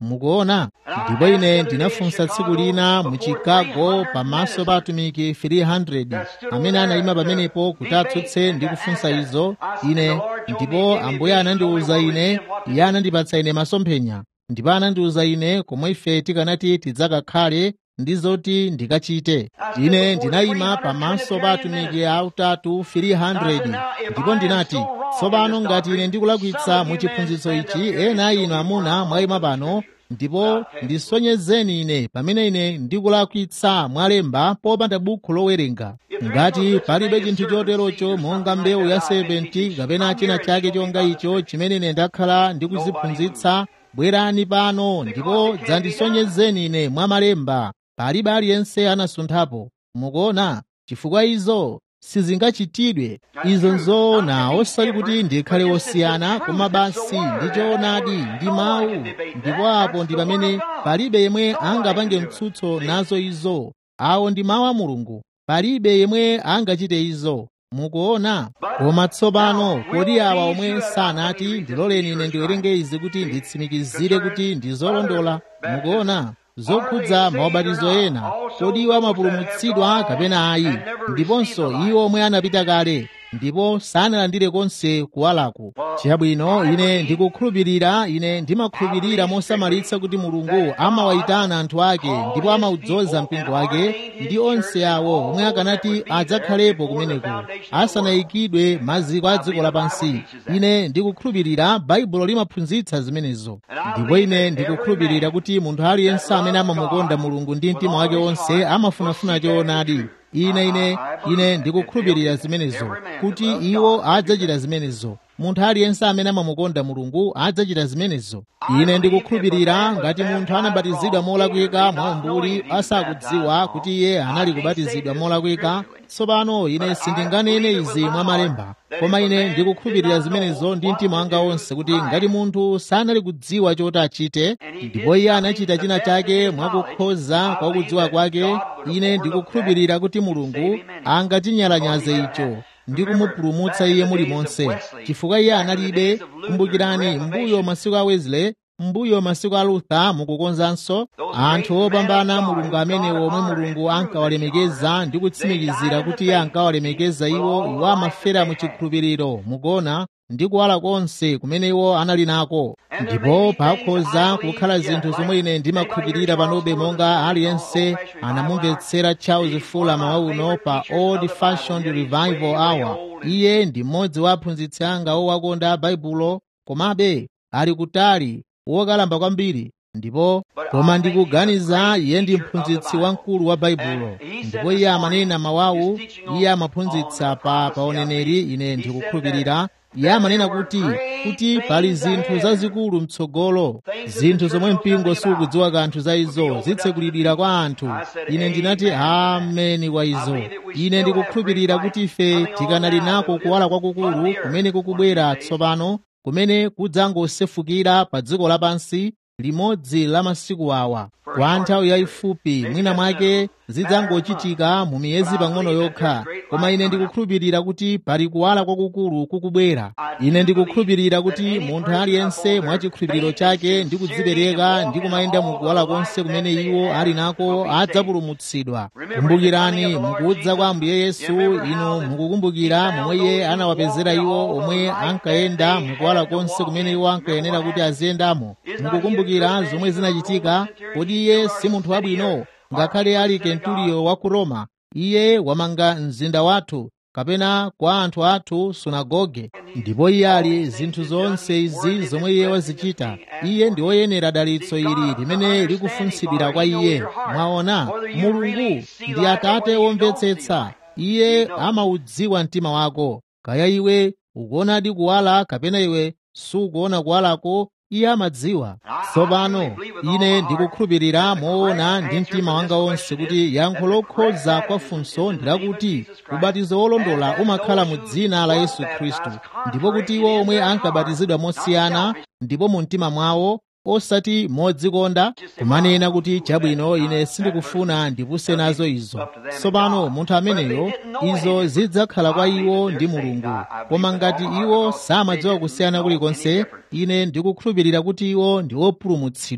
mukuona. Ndipo ine ndinafunsa tsiku lina mu Chicago pamaso pa atumiki three hundred amene anayima pamenepo kuti atsutse ndi kufunsa izo ine, ndipo Ambuye anandiwuza ine, Iye anandipatsa ine masomphenya, ndipo anandiwuza ine komwe ife tikanati tidzakakhale ndi zoti ndikachite. Ine ndinayima pamaso pa atumiki autatu three hundred ndipo ndinati, tsopano ngati ine ndikulakwitsa mu chiphunzitso ichi, ena inu amuna mwayima pano ndipo ndisonyezeni ine pamene ine ndikulakwitsa mwalemba popanda bukhu lowerenga. Ngati palibe chinthu choterocho monga mbewu ya serpenti kapena china chake chonga icho chimene ine ndakhala ndikuziphunzitsa, bwerani pano ndipo dzandisonyezeni ine mwa malemba. Palibe aliyense anasunthapo, mukuona, chifukwa izo sizingachitidwe. Izo nzoona, osati kuti ndikhale osiyana, koma basi ndi choonadi, ndi mawu. Ndipo apo ndi pamene palibe yemwe angapange mtsutso nazo izo. Awo ndi mawu a Mulungu, palibe yemwe angachite izo, mukuona. Koma tsopano kodi awa omwe sanati ndiloleni ine ndiwerenge izi kuti nditsimikizire kuti ndi zolondola, mukuona, zokhudza maubatizo ena, kodi iwo amapulumutsidwa kapena ayi? Ndiponso iwo omwe anapita kale ndipo sanalandire konse kuwalako. Chabwino, ine ndikukhulupirira, ine ndimakhulupirira mosamalitsa kuti Mulungu amawayitana anthu ake ndipo amaudzoza mpingo wake ndi onse awo omwe akanati adzakhalepo kumeneko asanayikidwe maziko a dziko lapansi. Ine ndikukhulupirira Baibulo limaphunzitsa zimenezo, ndipo ine ndikukhulupirira kuti munthu aliyense amene amamukonda Mulungu ndi mtima wake wonse amafunafuna choonadi. Ine ine ine ndikukhulupirira zimenezo, kuti iwo adzachita zimenezo. Munthu aliyense amene amamukonda Mulungu adzachita zimenezo. Ine ndikukhulupirira ngati munthu anabatizidwa molakwika mwa umbuli asakudziwa kuti iye anali kubatizidwa molakwika, tsopano ine sindinganene izi mwa malemba, koma ine ndikukhulupirira zimenezo ndi mtima wanga wonse kuti ngati munthu sanali kudziwa choti achite ndipo iye anachita china chake mwakukhoza kwa kudziwa kwake, ine ndikukhulupirira kuti Mulungu angatinyalanyaze icho ndi kumupulumutsa iye mulimonse, chifukwa iye analibe. Kumbukirani, mbuyo masiku a Wesley, mbuyo masiku a Luther, mukukonzanso anthu opambana Mulungu amenewo omwe Mulungu ankawalemekeza ndi kutsimikizira kuti iye ankawalemekeza iwo, iwo amafera mu chikhulupiriro, mukuona, ndi kuwala konse kumene iwo anali nako. Ndipo pakhoza kukhala zinthu zomwe ine ndimakhulupirira panobe, monga aliyense anamumvetsera Charles Fuller mawa uno pa Old Fashioned Revival Hour. Iye ndi mmodzi wa aphunzitsi anga owakonda Baibulo, komabe ali kutali, wokalamba kwambiri, ndipo koma ndikuganiza iye ndi mphunzitsi wamkulu wa Baibulo, ndipo iye amanena mawawu, iye amaphunzitsa pa pa uneneri. Ine ndikukhulupirira iye amanena kuti kuti pali zinthu zazikulu mtsogolo, zinthu zomwe mpingo sukudziwa kanthu za izo, zitsekulidwira kwa anthu. Ine ndinati ameni kwa izo. Ine ndikukhulupirira kuti ife tikanali nako kuwala kwakukulu kumene kukubwera tsopano, kumene kudzangosefukira pa dziko lapansi limodzi la masiku awa kwa nthawi yayifupi, mwina mwake zidzangochitika mu miyezi pang'ono yokha, koma ine ndikukhulupirira kuti pali kuwala kwakukulu kukubwera. Ine ndikukhulupirira kuti munthu aliyense mwa chikhulupiriro chake ndi kudzipereka ndi kumayenda mu kuwala konse kumene iwo ali nako adzapulumutsidwa. Kumbukirani, mukudza kwa Ambuye Yesu, inu mukukumbukira momwe iye anawapezera iwo omwe ankayenda mu kuwala konse kumene iwo ankayenera kuti aziyendamo. Mukukumbukira zomwe zinachitika. Kodi iye si munthu wabwino? Ngakhale ali Kenturiyo wa ku Roma, iye wamanga mzinda wathu, kapena kwa anthu athu sunagoge, ndipo iye ali zinthu zonse izi zomwe iye wazichita. Iye ndi woyenera dalitso ili limene likufunsidwira kwa iye. Mwaona, Mulungu ndi Atate womvetsetsa. Iye amaudziwa mtima wako, kaya iwe ukuonadi kuwala kapena iwe sukuona kuwalako, iye amadziwa. Tsopano ine ndikukhulupirira moona ndi mtima wanga wonse kuti yankho lokhoza kwa funso ndilakuti ubatizo wolondola umakhala mu dzina la Yesu Khristu, ndipo kuti iwo omwe ankabatizidwa mosiyana ndipo mu mtima mwawo osati modzikonda kumanena kuti chabwino ine sindikufuna ndipuse nazo izo. Tsopano munthu ameneyo izo zidzakhala kwa iwo ndi Mulungu, koma ngati iwo samadziwa kusiyana kulikonse, ine ndikukhulupirira kuti iwo ndi opulumutsidwa.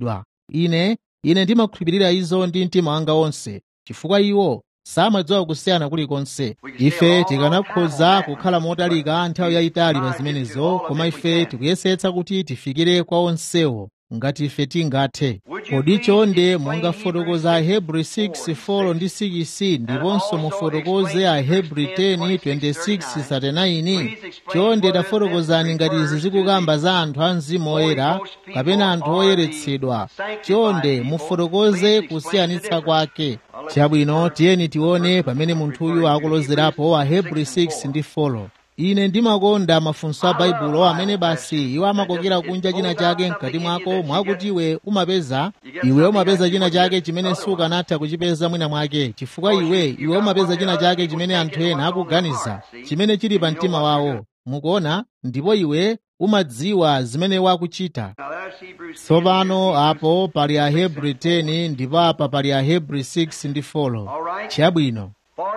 ine ine ndimakhulupirira izo ndi mtima wanga wonse, chifukwa iwo samadziwa kusiyana kulikonse. Ife tikanakhoza kukhala motalika nthawi yayitali pa zimenezo, koma ife tikuyesetsa kuti tifikire kwa onsewo ngati ife tingathe. Kodi chonde mungafotokoze Ahebri six four ndi six ndiponso mufotokoze Ahebri ten twenty-six thirty-nine? Chonde tafotokozani ngati izi zikukamba za anthu a Mzimu Woyera kapena anthu oyeretsedwa. Chonde mufotokoze kusiyanitsa kwake. Chabwino, tiyeni tione pamene munthuyu akulozerapo Ahebri six ndi four. Ine ndimakonda mafunso a Baibulo amene basi iwo amakokera kunja china chake mkati mwako mwakuti iwe umapeza iwe umapeza china chake chimene sukanatha kuchipeza mwina mwake, chifukwa iwe iwe umapeza china chake chimene anthu ena akuganiza chimene chili pa mtima wawo. Mukuona? Ndipo iwe umadziwa zimene wakuchita. Tsopano apo pali Ahebri ten ndipo apa pali Ahebri six ndi four. Chabwino,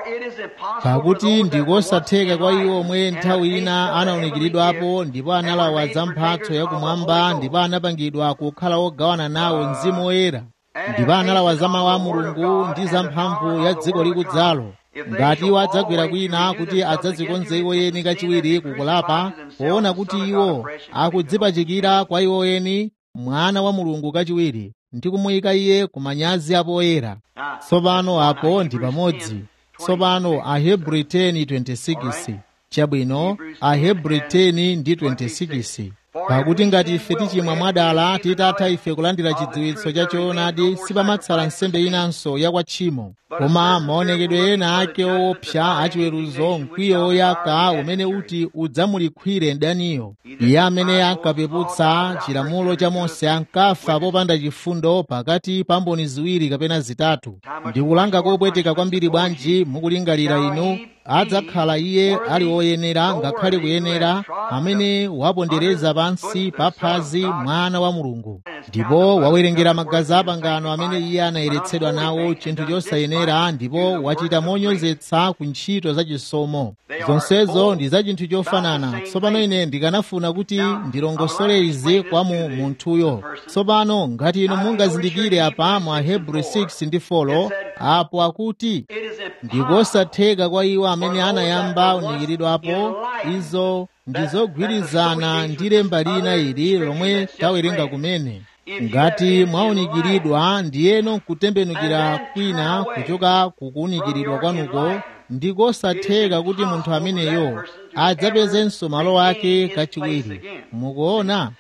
pakuti ndikosatheka kwa iwo omwe nthawi ina anawunikiridwapo ndipo analawa za mphatso yakumwamba ndipo anapangidwa kukhala ogawana nawo Mzimu Woyera, ndipo analawa za mawu a Mulungu ndi za mphamvu ya dziko likudzalo. Ngati iwo adzagwera kwina kuti adzadzikonze iwo eni kachiwiri kukulapa, poona kuti iwo akudzipachikira kwa iwo eni mwana wa Mulungu kachiwiri ndi kumuyika iye ku manyazi apoyera. Tsopano apo ndi pamodzi. Tsopano Ahebri ten twenty-six. Chabwino, Ahebri ten ndi twenty-six. Pakuti ngati ife tichimwa mwadala titatha ife kulandira chidziwitso cha choonadi, sipamatsala nsembe inanso ya kwa tchimo, koma maonekedwe ena ake owopsa achiweruzo, mkwiyo woyaka umene uti udzamulikhwire mdaniyo. Iye amene ankapeputsa chilamulo cha Mose ankafa popanda chifundo pakati pa mboni ziwiri kapena zitatu. Ndikulanga kopweteka kwambiri bwanji mukulingalira inu adzakhala iye ali woyenera, ngakhale kuyenera, amene wapondereza pansi pa phazi mwana wa Mulungu, ndipo wawerengera magazi a pangano amene iye anayeretsedwa nawo chinthu chosayenera, ndipo wachita monyozetsa ku ntchito za chisomo. Zonsezo ndi za chinthu chofanana. Tsopano ine ndikanafuna kuti ndilongosole izi kwa mu munthuyo. Tsopano ngati inu mungazindikire apa mu Ahebri six ndi four, apo akuti ndikosatheka kwa iwo amene anayamba unikiridwapo. Izo ndizogwirizana ndi lemba lina ili lomwe tawerenga kumene. Ngati mwaunikiridwa ndiyeno kutembenukira kwina kuchoka kukuunikiridwa kwanuko, ndikosatheka kuti munthu ameneyo adzapezenso malo ake kachiwiri. Mukuona?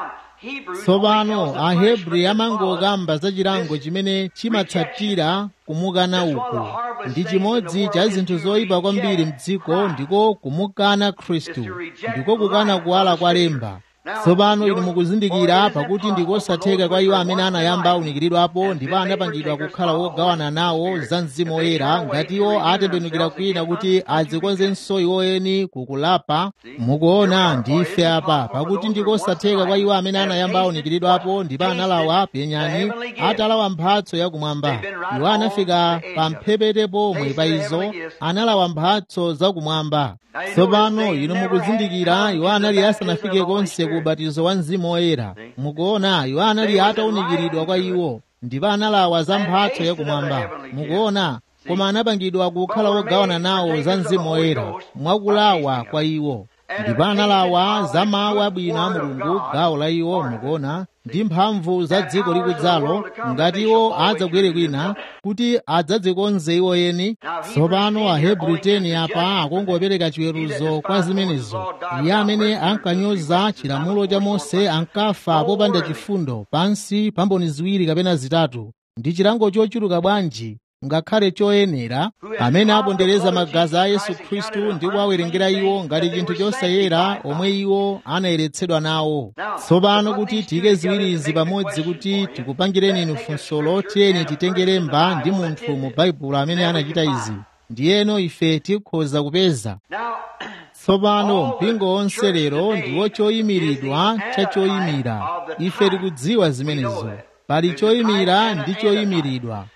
Tsopano Ahebri amangokamba za chilango chimene chimatsatira kumukana uku. Ndi chimodzi cha zinthu zoyipa kwambiri m'dziko ndiko kumukana Khristu, ndiko kukana kuwala kwa lemba. Tsopano inu mukuzindikira pakuti ndikosatheka kwa iwo amene anayamba unikiridwapo ndipo anapangidwa kukhala wogawana nawo za Mzimu Woyera, ngati iwo atembenukira kwina kuti adzikonzenso iwo eni kukulapa. Mukuona, ndife apa pakuti ndikosatheka kwa iwo amene anayamba unikiridwapo ndipo analawa, penyani, atalawa mphatso yakumwamba. Iwo anafika pa mphepete pomwe pa izo, analawa mphatso zakumwamba. Tsopano inu mukuzindikira iwo anali asanafike konse ku ubatizo wa Mzimu Woyera. Mukuona, iwo anali ataunikiridwa kwa iwo ndipo analawa za mphatso yakumwamba. Mukuona, koma anapangidwa kukhala wogawana nawo za Mzimu Woyera mwakulawa kwa iwo, ndipo analawa za mawu abwino a Mulungu, gawo la iwo. Mukuona, ndi mphamvu za dziko likudzalo, ngati iwo adzabwere kwina kuti adzadzikonze iwo eni. Tsopano Ahebri ten apa akungopereka chiweruzo kwa zimenezo. Iye amene ankanyoza chilamulo cha Mose ankafa popanda chifundo pansi pa mboni ziwiri kapena zitatu. Ndi chilango chochuluka bwanji ngakhale choyenera, amene apondereza magazi a Yesu Khristu ndi kuwawerengera iwo ngati chinthu chosayera omwe iwo anayeretsedwa nawo. Tsopano kuti tiyike ziwiri izi pamodzi kuti tikupangireni inu funsolo, tiyeni titenge lemba ndi munthu mu Baibulo amene anachita izi, ndiyeno ife tikhoza kupeza. Tsopano mpingo wonse lero ndiwo choyimiridwa cha choyimira. Ife tikudziwa zimenezo. Pali choyimira ndi choyimiridwa.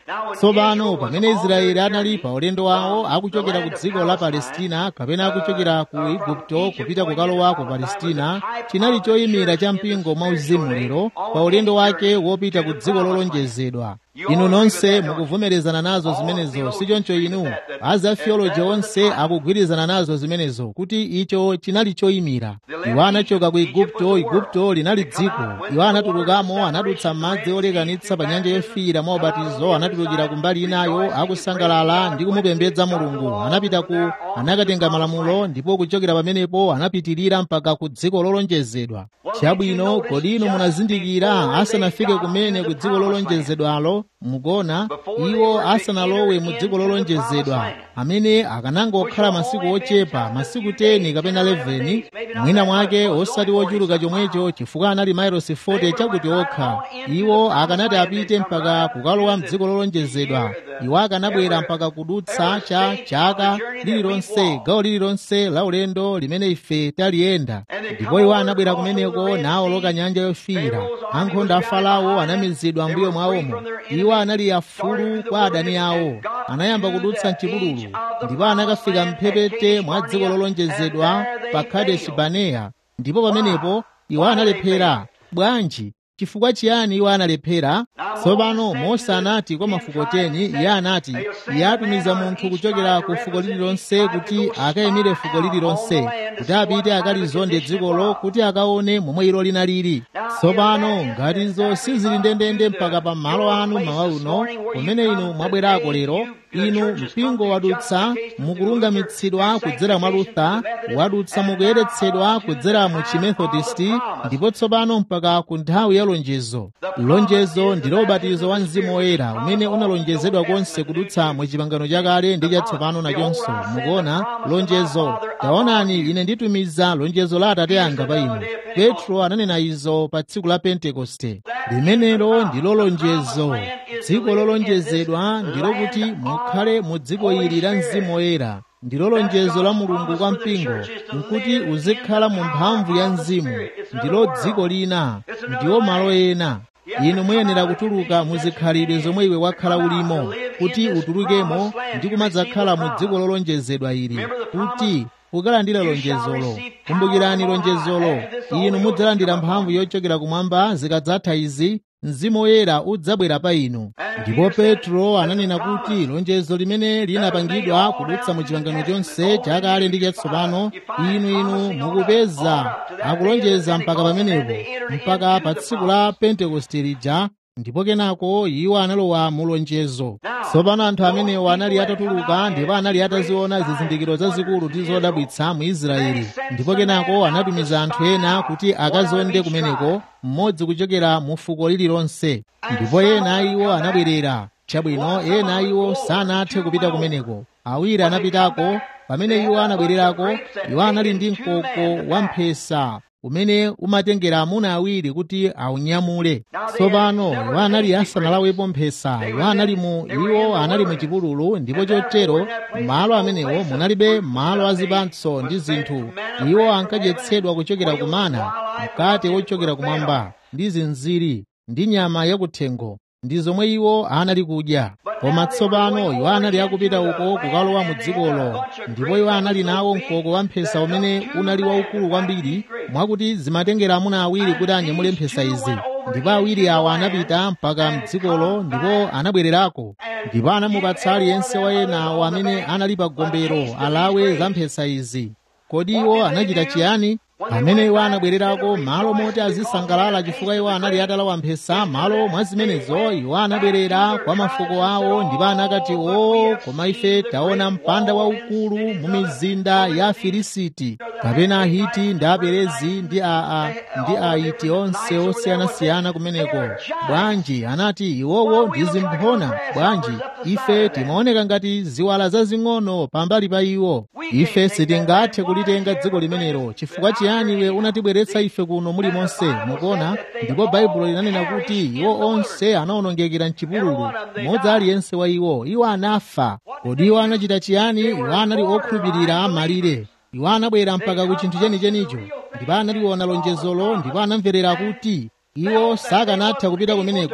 tsopano pamene Israeli anali pa ulendo wawo akuchokera ku dziko la Palestina kapena akuchokera ku Igupto kupita kukalowa ku Palestina, chinali choyimira cha mpingo mwauzimu lero pa ulendo wake wopita ku dziko lolonjezedwa. Inu nonse mukuvomerezana nazo zimenezo, sichoncho inu? Aza theology onse akugwirizana nazo zimenezo kuti icho chinali choyimira. Iwo anachoka ku Igupto, Igupto linali dziko. Iwo anatulukamo, anadutsa madzi olekanitsa pa nyanja yofiira mwa ubatizo, anatulukira kumbali inayo akusangalala ndi kumupembedza Mulungu. Anapita ku anakatenga malamulo, ndipo kuchokera pamenepo anapitirira mpaka ku dziko lolonjezedwa. Chabwino, kodi inu munazindikira asanafike kumene ku dziko lolonjezedwalo? Mugona iwo asanalowe mu dziko lolonjezedwa, amene akanangokhala masiku ochepa, masiku teni kapena eleveni, mwina mwake osati ochuluka chomwecho, chifukwa anali mailosi forty chakuti okha. Iwo akanati apite mpaka kukalowa mdziko lolonjezedwa. Iwo akanabwera mpaka kudutsa cha chaka lililonse, gawo lililonse la ulendo limene ife taliyenda. Ndipo iwo anabwera kumeneko nawoloka nyanja yofiira. Ankhondo a Farao anamizidwa mbuyo mwawomo. Iwo anali afulu kwa adani awo. Anayamba kudutsa m'chipululu, ndipo anakafika mphepete mwa dziko lolonjezedwa pa Kadeshi Barinea. Ndipo pamenepo iwo analephera. Bwanji chifukwa chiyani iwo analephera? Tsopano Mose anati kwa mafuko teni, iye anati iye atumiza munthu kuchokera ku fuko lililonse kuti akayimire fuko lililonse, kuti apite akalizonde dzikolo kuti akaone momwe ilo linaliri. Tsopano ngatizo sizili ndendende mpaka pa malo anu mawa uno kumene inu mwabwerako lero, inu mpingo wadutsa mukulungamitsidwa kudzera mwa Luther, wadutsa mukuyeretsedwa kudzera mu Chimethodisti, ndipo tsopano mpaka ku nthawi ya lonjezo. Lonjezo ndilo ubatizo wa Mzimu Woyera umene unalonjezedwa konse kudutsa mu chipangano chakale ndi chatsopano nachonso. Mukuona lonjezo, taonani ine nditumiza lonjezo la Atate anga pa inu. Petro ananena izo pa tsiku la Pentekoste. Limenelo ndilo lonjezo. Dziko lolonjezedwa ndilo kuti mukhale mu dziko ili la Mzimu Woyera. Ndilo lonjezo la Mulungu kwa mpingo, nkuti uzikhala mu mphamvu ya Mzimu. Ndilo dziko lina, ndiwo malo ena. Inu muyenera kutuluka muzikhalidwe zomwe iwe wakhala ulimo, kuti utulukemo ndi kumadzakhala mu dziko lolonjezedwa ili, kuti ukalandira lonjezolo. Kumbukirani lonjezolo, inu mudzalandira mphamvu yochokera kumwamba zikadzatha izi, Mzimu Woyera udzabwera pa inu. Ndipo Petro ananena kuti lonjezo limene linapangidwa kudutsa mu chipangano chonse chakale ndi chatsopano, inu inu mukupeza akulonjeza mpaka pamenepo, mpaka pa tsiku la Pentekoste lija, ndipo kenako iwo analowa mu lonjezo. Tsopano anthu amenewo anali atatuluka, ndipo anali ataziona zizindikiro zazikulu ndi zodabwitsa mu Israeli. Ndipo kenako anatumiza anthu ena kuti akazonde kumeneko, mmodzi kuchokera mu fuko lililonse. Ndipo ena iwo anabwerera. Chabwino, ena iwo sanathe kupita kumeneko. Awiri anapitako. Pamene iwo anabwererako, iwo anali ndi mkoko wamphesa umene umatengera amuna awiri kuti aunyamule. Tsopano iwo anali asanalawepo mphesa. Iwo anali mu iwo anali mu chipululu, ndipo chotero malo amenewo munalibe malo azipatso ndi zinthu. Iwo ankadyetsedwa kuchokera kumana, mkate wochokera kumwamba, ndi zinziri ndi nyama yakuthengo, ndi zomwe iwo anali kudya. Koma tsopano iwo anali akupita uko kukalowa mu dzikolo, ndipo iwo anali nawo mkoko wamphesa umene unali waukulu kwambiri, mwakuti zimatengera amuna awiri kuti anyamule mphesa izi. Ndipo awiri awa anapita mpaka mdzikolo, ndipo anabwererako. Ndipo anamupatsa aliyense wa enawo amene anali pa gombero alawe za mphesa izi. Kodi iwo anachita chiyani? Amene iwo anabwererako malo moti azisangalala chifukwa iwo anali atalawa mphesa, malo mwa zimenezo iwo anabwerera kwa mafuko awo, ndipo anakati, o koma ife taona mpanda waukulu mu mizinda ya Filisiti, kapena Ahiti ndi Aperezi ndi a ndi Aiti onse osiyanasiyana kumeneko. Bwanji anati iwowo ndi zimphona. Bwanji ife timaoneka ngati ziwala zazing'ono pambali pa iwo. Ife sitingathe kulitenga dziko limenelo. Chifukwa chiyani iwe unatibweretsa ife kuno muli monse? Mukuona, ndipo Baibulo linanena kuti iwo onse anawonongekera m'chipululu, mmodzi aliyense wa iwo. Iwo anafa. Kodi iwo anachita chiyani? Iwo anali okhulupirira malire. Iwo anabwera mpaka ku chinthu chenichenicho, ndipo analiona lonjezolo, ndipo anamverera kuti iwo sakanatha kupita kumeneko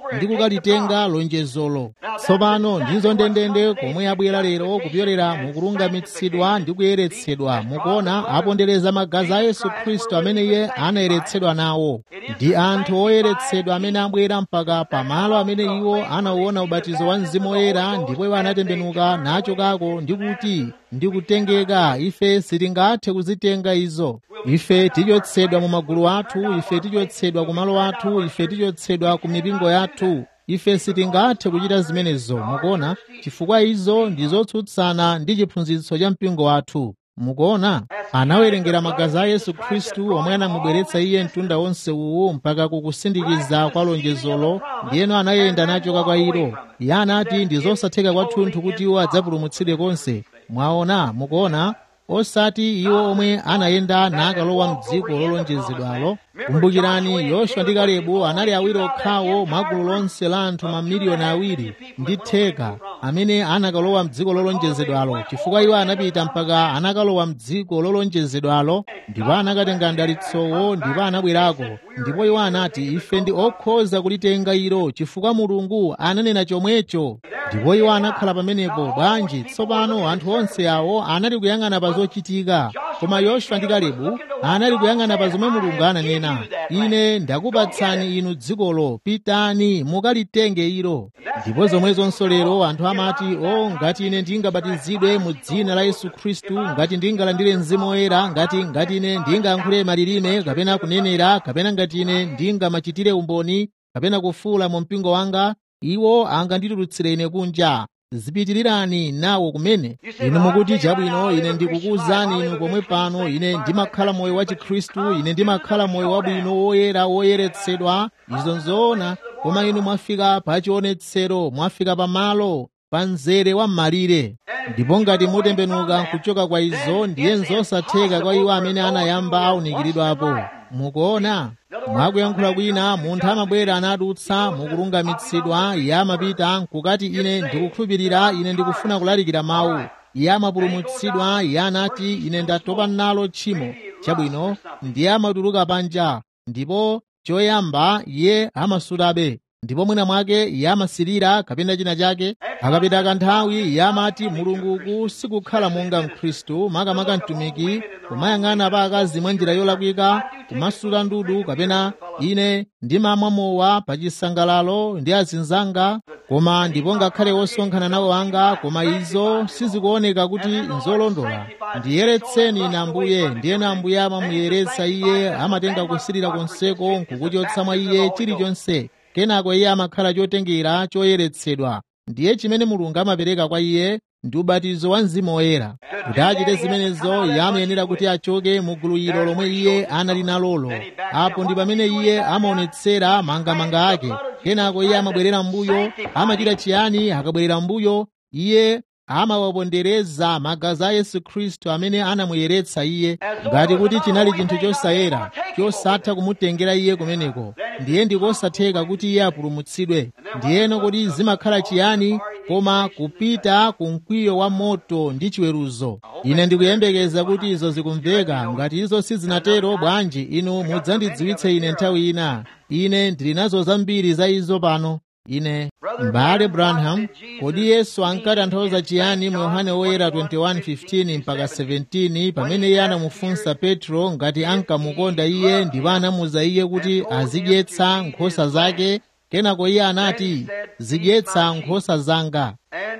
ndi kukalitenga lonjezolo. Tsopano ndizo ndendende komwe abwera lero kupyolera mukulungamitsidwa ndi kuyeretsedwa. Mukuona apondereza magazi a Yesu Khristu amene iye anayeretsedwa nawo. Ndi anthu oyeretsedwa amene abwera mpaka pamalo amene iwo anauona ubatizo wa Mzimu Woyera, ndipo iwo anatembenuka nachokako ndi kuti ndi kutengeka. Ife sitingathe kuzitenga izo. Ife tichotsedwa mu magulu athu, ife tichotsedwa ku malo athu, ife tichotsedwa ku mipingo yathu. Ife sitingathe kuchita zimenezo. Mukuona, chifukwa izo ndi zotsutsana ndi chiphunzitso cha mpingo wathu. Mukuona, anawerengera magazi a Yesu Khristu omwe anamubweretsa iye mtunda wonse uwu mpaka kukusindikiza kwa lonjezolo, ndiyeno anayenda nachoka kwa ilo. Iye anati ndi zosatheka kwathunthu kuti iwo adzapulumutsidwe konse. Mwaona, mukuona, osati iwo omwe anayenda nakalowa mdziko lolonjezedwalo. Kumbukirani, Yoswa ndi Kalebu anali awiri okhawo mwa gulu lonse la anthu mamiliyoni awiri ndi theka amene anakalowa mdziko lolonjezedwalo, chifukwa iwo anapita mpaka anakalowa mdziko lolonjezedwalo ndipo anakatenga ndalitsowo ndipo anabwerako. Ndipo iwo anati, ife ndi okhoza kulitenga ilo chifukwa Mulungu ananena chomwecho. Ndipo iwo anakhala pamenepo. Bwanji tsopano anthu onse awo anali kuyang'ana pa zochitika, koma Yoswa ndi Kalebu anali kuyang'ana pa zomwe Mulungu ananena. Ine ndakupatsani inu dzikolo, pitani mukalitenge ilo. Ndipo zomwezonso lero anthu amati, o ngati ine ndingabatizidwe mu dzina la Yesu Khristu, ngati ndingalandire Mzimu Woyera, ngati ngati ine ndingayankhule malilime kapena kunenera, kapena ngati ine ndingamachitire umboni kapena kufuula mu mpingo wanga, iwo anganditulutsire ine kunja. Zipitirirani nawo kumene. Inu mukuti chabwino, ine ndikukuwuzani inu pomwe pano, ine ndimakhala moyo wa Chikhristu, ine ndimakhala moyo wabwino woyera woyeretsedwa. Izo nzoona, koma inu mwafika pa chionetsero, mwafika pa malo pa mzere wa m'malire. Ndipo ngati mutembenuka kuchoka kwa izo, ndiye nzosatheka kwa iwo amene anayamba aunikiridwapo. Mukuona, mwakuyankhula kwina, munthu amabwera anadutsa mukulungamitsidwa, iye amapita nkukati ine ndikukhulupirira, ine ndikufuna kulalikira mawu. Iye amapulumutsidwa, iye anati ine ndatopa nalo tchimo. Chabwino, ndiye amatuluka panja, ndipo choyamba iye amasulabe. Ndipo mwina mwake iye amasirira kapena china chake. Akapita kanthawi iye amati Mulunguku sikukhala monga Mkhristu, makamaka mtumiki, kumayang'ana pa akazi mwa njira yolakwika, kumasula ndudu, kapena ine ndimamwa mowa pa chisangalalo ndi azinzanga, koma ndipo ngakhale osonkhana nawo anga, koma izo sizikuoneka kuti nzolondola. Ndiyeretseni ine Ambuye. Ndiyeno Ambuye amamuyeretsa iye, amatenga kusirira konseko nkukuchotsa mwa iye chilichonse. Kenako iye amakhala chotengera choyeretsedwa. Ndiye chimene Mulungu amapereka kwa iye ndi ubatizo wa Mzimu Woyera. Kuti achite zimenezo, iye amayenera kuti achoke mu gulu ilo lomwe iye anali nalolo. Apo ndi pamene iye amaonetsera mangamanga ake. Kenako iye amabwerera mbuyo. Amachita chiyani akabwerera mbuyo? Iye amawapondereza magazi a Yesu Khristu amene anamuyeretsa iye, ngati kuti chinali chinthu chosayera chosatha kumutengera iye kumeneko. Ndiye ndikosatheka kuti iye apulumutsidwe. Ndiyeno kuti zimakhala chiyani koma kupita ku mkwiyo wa moto ndi chiweruzo. Ine ndikuyembekeza kuti izo zikumveka. Ngati izo sizinatero, bwanji inu mudzandidziwitse ine nthawi ina. Ine ndili nazo zambiri za izo pano. Ine M'bale Branham, kodi Yesu ankatanthauza chiyani mu Yohane Woyera twenty one fifteen mpaka seventeen pamene iye anamufunsa Petro ngati ankamukonda iye, ndipo anamuza iye kuti azidyetsa nkhosa zake? Kenako iye anati, zidyetsa nkhosa zanga.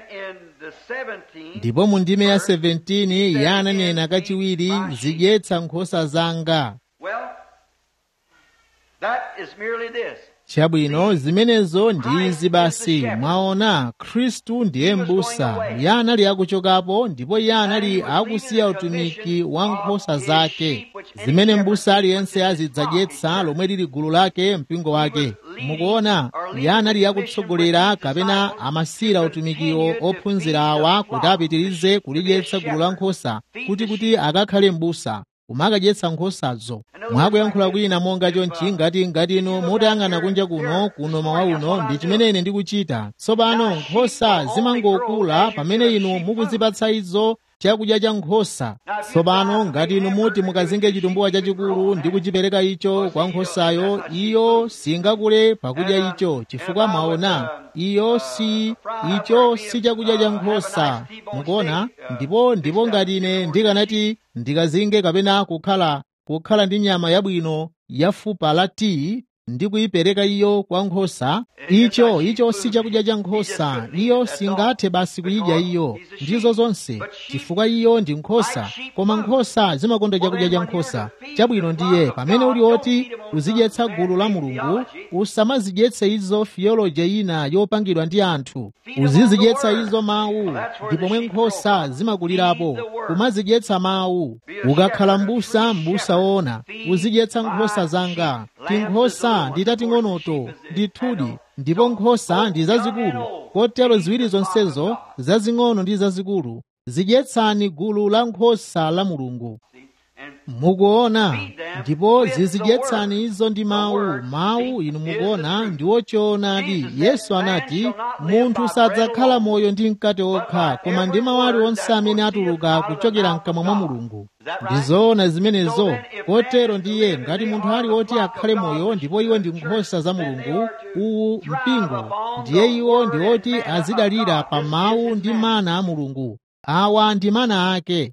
Ndipo mu ndime ya seventeen iye ananena kachiwiri, zidyetsa nkhosa zanga. Chabwino, zimenezo ndi izi basi. Mwaona, Khristu ndiye m'busa. Iye anali akuchokapo, ndipo iye anali akusiya utumiki wa nkhosa zake, zimene m'busa aliyense azidzadyetsa, lomwe lili gulu lake, mpingo wake. Mukuona, iye anali akutsogolera kapena amasira utumikiwo ophunzira awa kuti apitirize kulidyetsa gulu la nkhosa, kuti kuti akakhale m'busa kumakadyetsa nkhosazo. Mwakuyankhula kwina monga chonchi, ngati ngati inu mutayang'ana kunja kuno kuno mawa uno, ndi chimene ine ndikuchita tsopano. Nkhosa zimangokula pamene inu mukuzipatsa izo chakudya cha nkhosa. Tsopano ngati inu muti mukazinge chitumbuwa chachikulu ndi kuchipereka icho kwa nkhosayo, iyo singakule pakudya icho, chifukwa mwaona iyo si icho si chakudya cha nkhosa. Mukuona? Ndipo ndipo ngati ine ndikanati ndikazinge kapena kukhala kukhala ndi nyama yabwino ya fupa la ti ndi kuyipereka iyo kwa nkhosa, icho icho si chakudya cha nkhosa. Iyo singathe basi kuyidya iyo, ndizo zonse, chifukwa iyo ndi nkhosa. Koma nkhosa zimakonda chakudya cha nkhosa. Chabwino ndiye pamene uli oti uzidyetsa gulu la Mulungu, usamazidyetse izo theology ina yopangidwa ndi anthu. Uzizidyetsa izo mawu, ndi pomwe nkhosa zimakulirapo, kumazidyetsa mawu. Ukakhala m'busa, m'busa woona, uzidyetsa nkhosa zanga. Tinkhosa ndi tating'onoto ndithudi, ndipo nkhosa ndi zazikulu. Kotero ziwiri zonsezo, zazing'ono ndi zazikulu, zidyetsani gulu la nkhosa la Mulungu. Mukuona? Ndipo zizidyetsani izo ndi mawu. Mawu inu mukuona ndiwo choonadi. Yesu anati, munthu sadzakhala moyo ndi mkate okha, koma ndi mawu aliwonse amene atuluka kuchokera mkamwa mwa Mulungu. Ndizoona zimenezo. Kotero ndiye ngati munthu ali woti akhale moyo, ndipo iwo ndi nkhosa za Mulungu, uwu mpingo, ndiye iwo ndi oti azidalira pa mawu ndi mana a Mulungu. Awa ndi mana ake.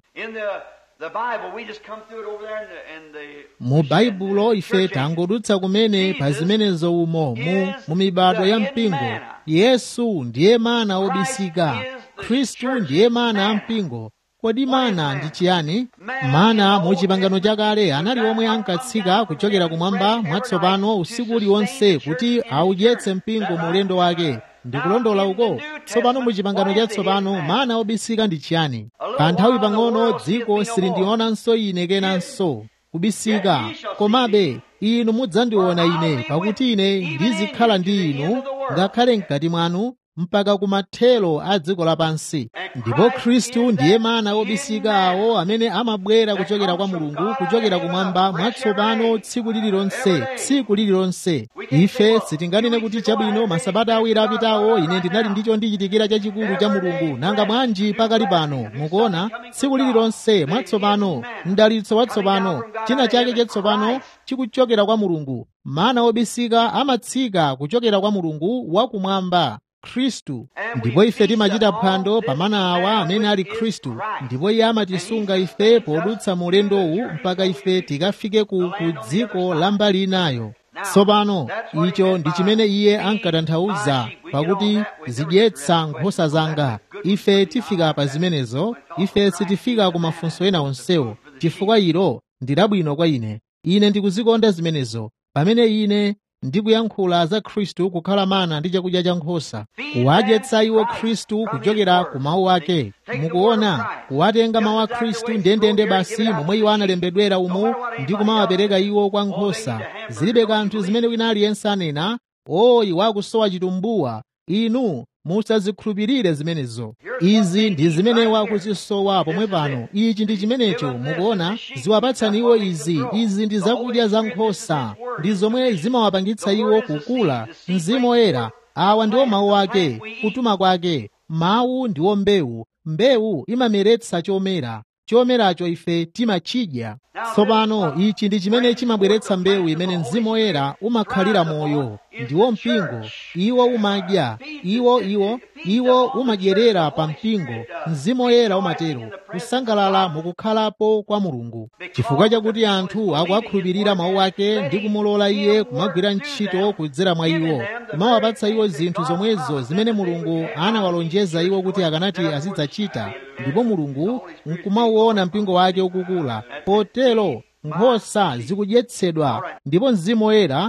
Mu Baibulo ife tangodutsa kumene pa zimenezo umo mu, mu mibado ya mpingo. Yesu ndiye mana obisika, Khristu ndiye mana a mpingo. Kodi mana ndi chiyani? Mana mu chipangano chakale anali omwe ankatsika kuchokera kumwamba mwatsopano usiku uliwonse kuti audyetse mpingo mu ulendo wake. Ndikulondola uko. Tsopano mu chipangano chatsopano mana obisika ndi chiyani? Kanthawi pang'ono dziko silindionanso ine kenanso kubisika, komabe inu mudzandiona ine, pakuti ine ndizikhala ndi inu ngakhale mkati mwanu mpaka kumathero a dziko lapansi. Ndipo Khristu ndiye mana obisika awo amene amabwera kuchokera kwa Mulungu, kuchokera kumwamba mwatsopano tsiku lililonse, tsiku lililonse. Ife sitinganene kuti chabwino masabata awiri apitawo ine ndinali ndicho ndichitikira chachikulu cha Mulungu, nanga bwanji pakali pano. Mukuona? Tsiku lililonse mwatsopano, mdalitso watsopano, china chake chatsopano chikuchokera kwa Mulungu. Mana obisika amatsika kuchokera kwa Mulungu wakumwamba, Khristu. Ndipo ife timachita phwando pa mana awa amene ali Khristu, ndipo iye amatisunga ife podutsa mu ulendowu mpaka ife tikafike ku dziko la mbali inayo. Tsopano icho ndi chimene iye ankatanthauza pakuti zidyetsa nkhosa zanga. Ife tifika pa zimenezo, ife sitifika ku mafunso ena onsewo, chifukwa ilo ndi labwino kwa ine. Ine ndikuzikonda zimenezo. Pamene ine ndikuyankhula za Khristu kukhala mana ndi chakudya cha nkhosa, kuwadyetsa iwo Khristu kuchokera ku mawu ake. Mukuona? Kuwatenga mawu a Khristu ndendende basi momwe iwo analembedwera umo ndi kumawapereka iwo kwa nkhosa. Zilibe kanthu zimene wina aliyense anena, oyi wakusowa chitumbuwa. Inu musazikhulupirire zimenezo. Izi ndi zimene wakuzisowa pomwe pano. Ichi ndi chimenecho. Mukuona? Ziwapatsani iwo izi. Izi ndi zakudya za nkhosa, ndi zomwe zimawapangitsa iwo kukula. Mzimu Woyera, awa ndiwo mawu ake, kutuma kwake. Mawu ndiwo mbewu. Mbewu imameretsa chomera, chomeracho ife timachidya. Tsopano ichi ndi chimene chimabweretsa mbewu imene Mzimu Woyera umakhalira moyo, ndiwo mpingo. Iwo umadya, iwo iwo iwo umadyerera pa mpingo. Mzimu Woyera umatero kusangalala mukukhalapo kwa Mulungu, chifukwa chakuti anthu akuwakhulupirira mawu ake ndi kumulola iye kumagwira ntchito kudzera mwa iwo, kumawapatsa iwo zinthu zomwezo zimene Mulungu anawalonjeza iwo kuti akanati azidzachita. Ndipo Mulungu nkumauona mpingo wake ukukula. Potero nkhosa zikudyetsedwa ndipo Mzimu Woyera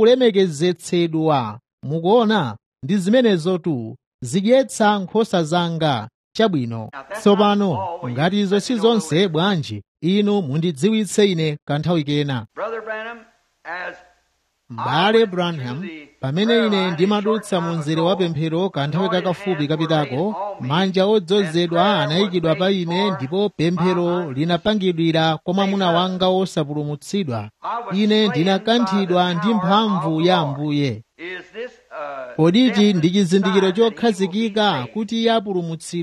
ukulemekezetsedwa. Mukuona? Ndi zimenezotu zidyetsa nkhosa zanga. Chabwino. Tsopano ngati izo si zonse, bwanji inu mundidziwitse ine kanthawi kena. M'bale Branham, pamene ine ndimadutsa mu mzere wa pemphero kanthawi kakafupi kapitako, manja odzozedwa anayikidwa pa ine ndipo pemphero linapangidwira kwa mwamuna wanga wosapulumutsidwa. Ine ndinakanthidwa ndi mphamvu ya Ambuye. Kodi ichi ndi chizindikiro chokhazikika kuti iye apulumutsidwa?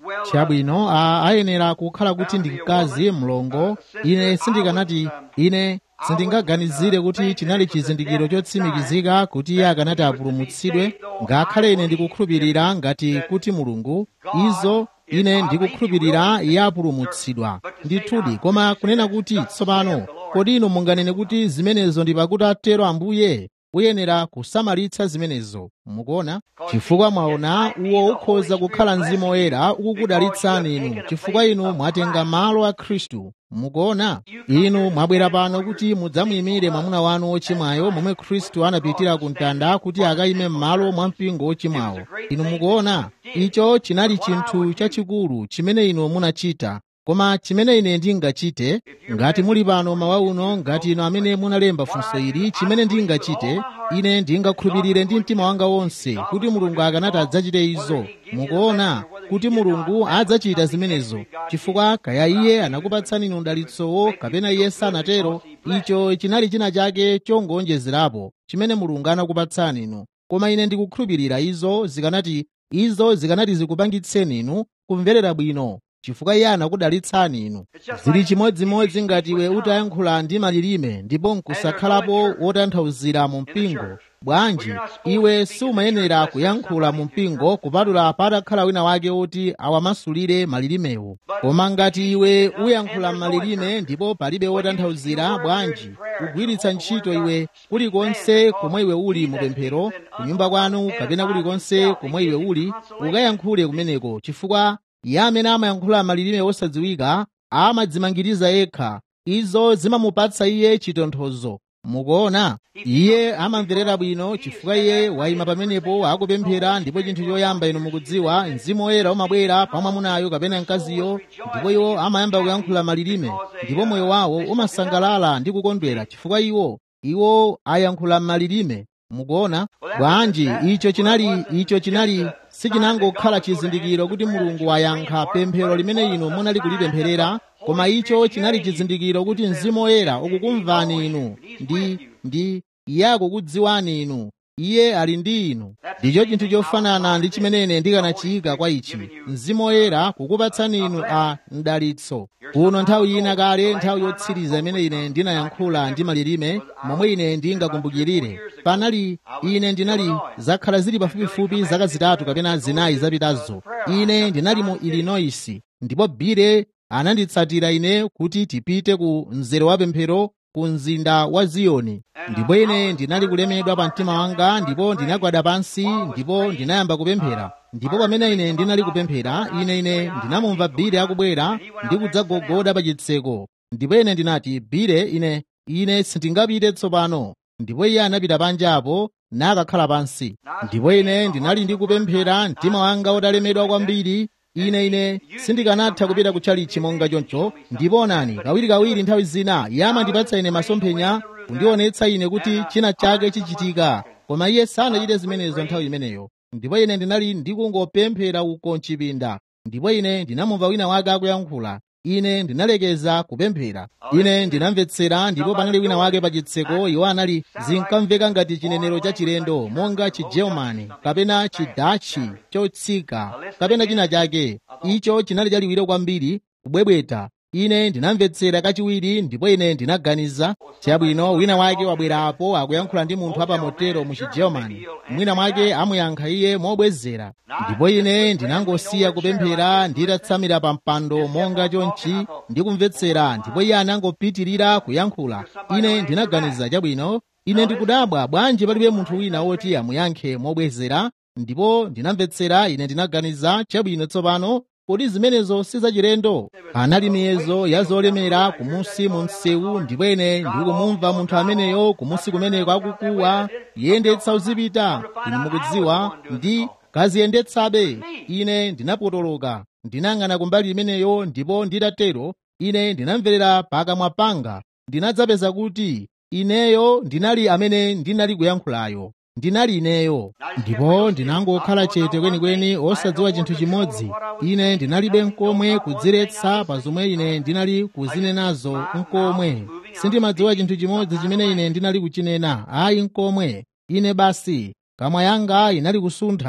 chabwino a ayenera kukhala kuti ndi mkazi mlongo. Ine sindikanati ine sindingaganizire kuti chinali chizindikiro chotsimikizika kuti iye akanati apulumutsidwe, ngakhale ine ndikukhulupirira ngati kuti Mulungu izo ine ndikukhulupirira iye apulumutsidwa ndithudi. Koma kunena kuti tsopano kodi inu munganene kuti zimenezo ndi pakuti atero Ambuye? Uyenera kusamalitsa zimenezo, mukuona, chifukwa mwaona uwo ukhoza kukhala Mzimu Woyera ukukudalitsani inu chifukwa inu mwatenga malo a Khristu. Mukuona, inu mwabwera pano kuti mudzamuyimire mwamuna wanu wochimwayo momwe Khristu anapitira ku mtanda kuti akayime m'malo mwa mpingo wochimwawo. Inu mukuona, icho chinali chinthu chachikulu chimene inu munachita. Koma chimene ine ndingachite, ngati muli pano mawa uno, ngati inu amene munalemba funso ili, chimene ndingachite, ine ndingakhulupirire ndi mtima wanga wonse kuti Mulungu akanati adzachite izo. Mukuona, kuti Mulungu adzachita zimenezo, chifukwa kaya iye anakupatsani inu udalitsowo kapena iye sanatero, icho chinali china chake chongoonjezerapo chimene Mulungu anakupatsani inu. Koma ine ndikukhulupirira izo zikanati izo zikanati zikupangitseni inu kumverera bwino, chifukwa iye anakudalitsani inu. Zili chimodzimodzi ngati iwe utayankhula ndi malilime ndipo nkusakhalapo wotanthauzira mu mpingo. Bwanji iwe sumayenera kuyankhula mu mpingo kupatula patakhala wina wake woti awamasulire malilimewo. Koma ngati iwe uyankhula malilime ndipo palibe wotanthauzira, bwanji kugwiritsa ntchito iwe kulikonse komwe iwe uli mupemphero, kunyumba kwanu kapena kulikonse komwe iwe uli, ukayankhule kumeneko, chifukwa iye amene amayankhula malilime osadziwika amadzimangiriza yekha. Izo zimamupatsa iye chitonthozo. Mukuona, iye amamverera bwino chifukwa iye wayima pamenepo akupemphera, ndipo chinthu choyamba inu mukudziwa Mzimu Woyera umabwera pa mwamunayo kapena mkaziyo, ndipo iwo amayamba kuyankhula malilime, ndipo moyo wawo umasangalala ndi kukondwera chifukwa iwo iwo ayankhula malilime. Mukuona, bwanji icho chinali icho chinali sichinangokhala chizindikiro kuti Mulungu wayankha pemphero limene inu munali kulipempherera, koma icho chinali chizindikiro kuti Mzimu Woyera ukukumvani inu ndi ndi iye akukudziwani inu, iye ali ndi inu. Ndicho chinthu chofanana ndi chimene ine ndikanachiyika kwa ichi, Mzimu Woyera kukupatsani inu a mdalitso. Kuno nthawi ina kale, nthawi yotsiriza imene ine ndinayankhula ndi malilime, momwe ine ndingakumbukirire, panali ine ndinali zakhala zili pafupifupi zaka zitatu kapena zinayi zapitazo. Ine ndinali mu Illinois, ndipo Bire ananditsatira ine kuti tipite ku mzere wa pemphero ku mzinda wa Ziyoni. Ndipo ine ndinali kulemedwa pa mtima wanga, ndipo ndinagwada pansi, ndipo ndinayamba kupemphera. Ndipo pamene ine ndinali kupemphera, ine ine ndinamumva Bire akubwera ndi kudzagogoda pa chitseko. Ndipo ine ndinati, Bire, ine ine sindingapite tsopano. Ndipo iye anapita panja apo nakakhala pansi. Ndipo ine ndinali ndikupemphera, mtima wanga utalemedwa kwambiri. Ine ine sindikanatha kupita kutchalichi monga choncho. Ndipo onani, kawirikawiri nthawi zina iye amandipatsa ine masomphenya kundionetsa ine kuti china chake chichitika, koma iye sanachite zimenezo nthawi imeneyo. Ndipo ine ndinali ndikungopemphera uko m'chipinda, ndipo ine ndinamumva wina wake akuyankhula. Ine ndinalekeza kupemphera, ine ndinamvetsera, ndipo panali wina wake pa chitseko. Iwo anali zinkamveka ngati chinenero cha chilendo, monga Chigermani kapena Chidachi chotsika kapena china chake. Icho chinali chaliwiro kwambiri kubwebweta. Ine ndinamvetsera kachiwiri, ndipo ine ndinaganiza, chabwino wina wake wabwerapo akuyankhula ndi munthu apamotero mu Chigermani, mwina mwake amuyankha iye mobwezera. Ndipo ine ndinangosiya kupemphera nditatsamira pa mpando monga chonchi ndikumvetsera, ndipo iye anangopitirira kuyankhula. Ine ndinaganiza, chabwino ine ndikudabwa bwanji palibe munthu wina woti amuyankhe mobwezera. Ndipo ndinamvetsera, ine ndinaganiza, chabwino tsopano kodi zimenezo si zachilendo? Anali miyezo ya zolemera kumusi mu msewu, ndipo ine ndikumumva munthu ameneyo kumusi kumeneko akukuwa, yendetsa uzipita, inu mukudziwa, ndi kaziyendetsabe. Ine ndinapotoloka, ndinang'ana kumbali imeneyo, ndipo nditatero ine ndinamverera pakamwa panga, ndinadzapeza kuti ineyo ndinali amene ndinali kuyankhulayo, ndinali ineyo. Ndipo ndinangokhala chete kwenikweni osadziwa chinthu chimodzi. Ine ndinalibe nkomwe kudziretsa pa zomwe ine ndinali kuzinenazo nkomwe. Sindimadziwa chinthu chimodzi chimene ine ndinali kuchinena, ayi nkomwe. Ine basi kamwa yanga inali kusuntha.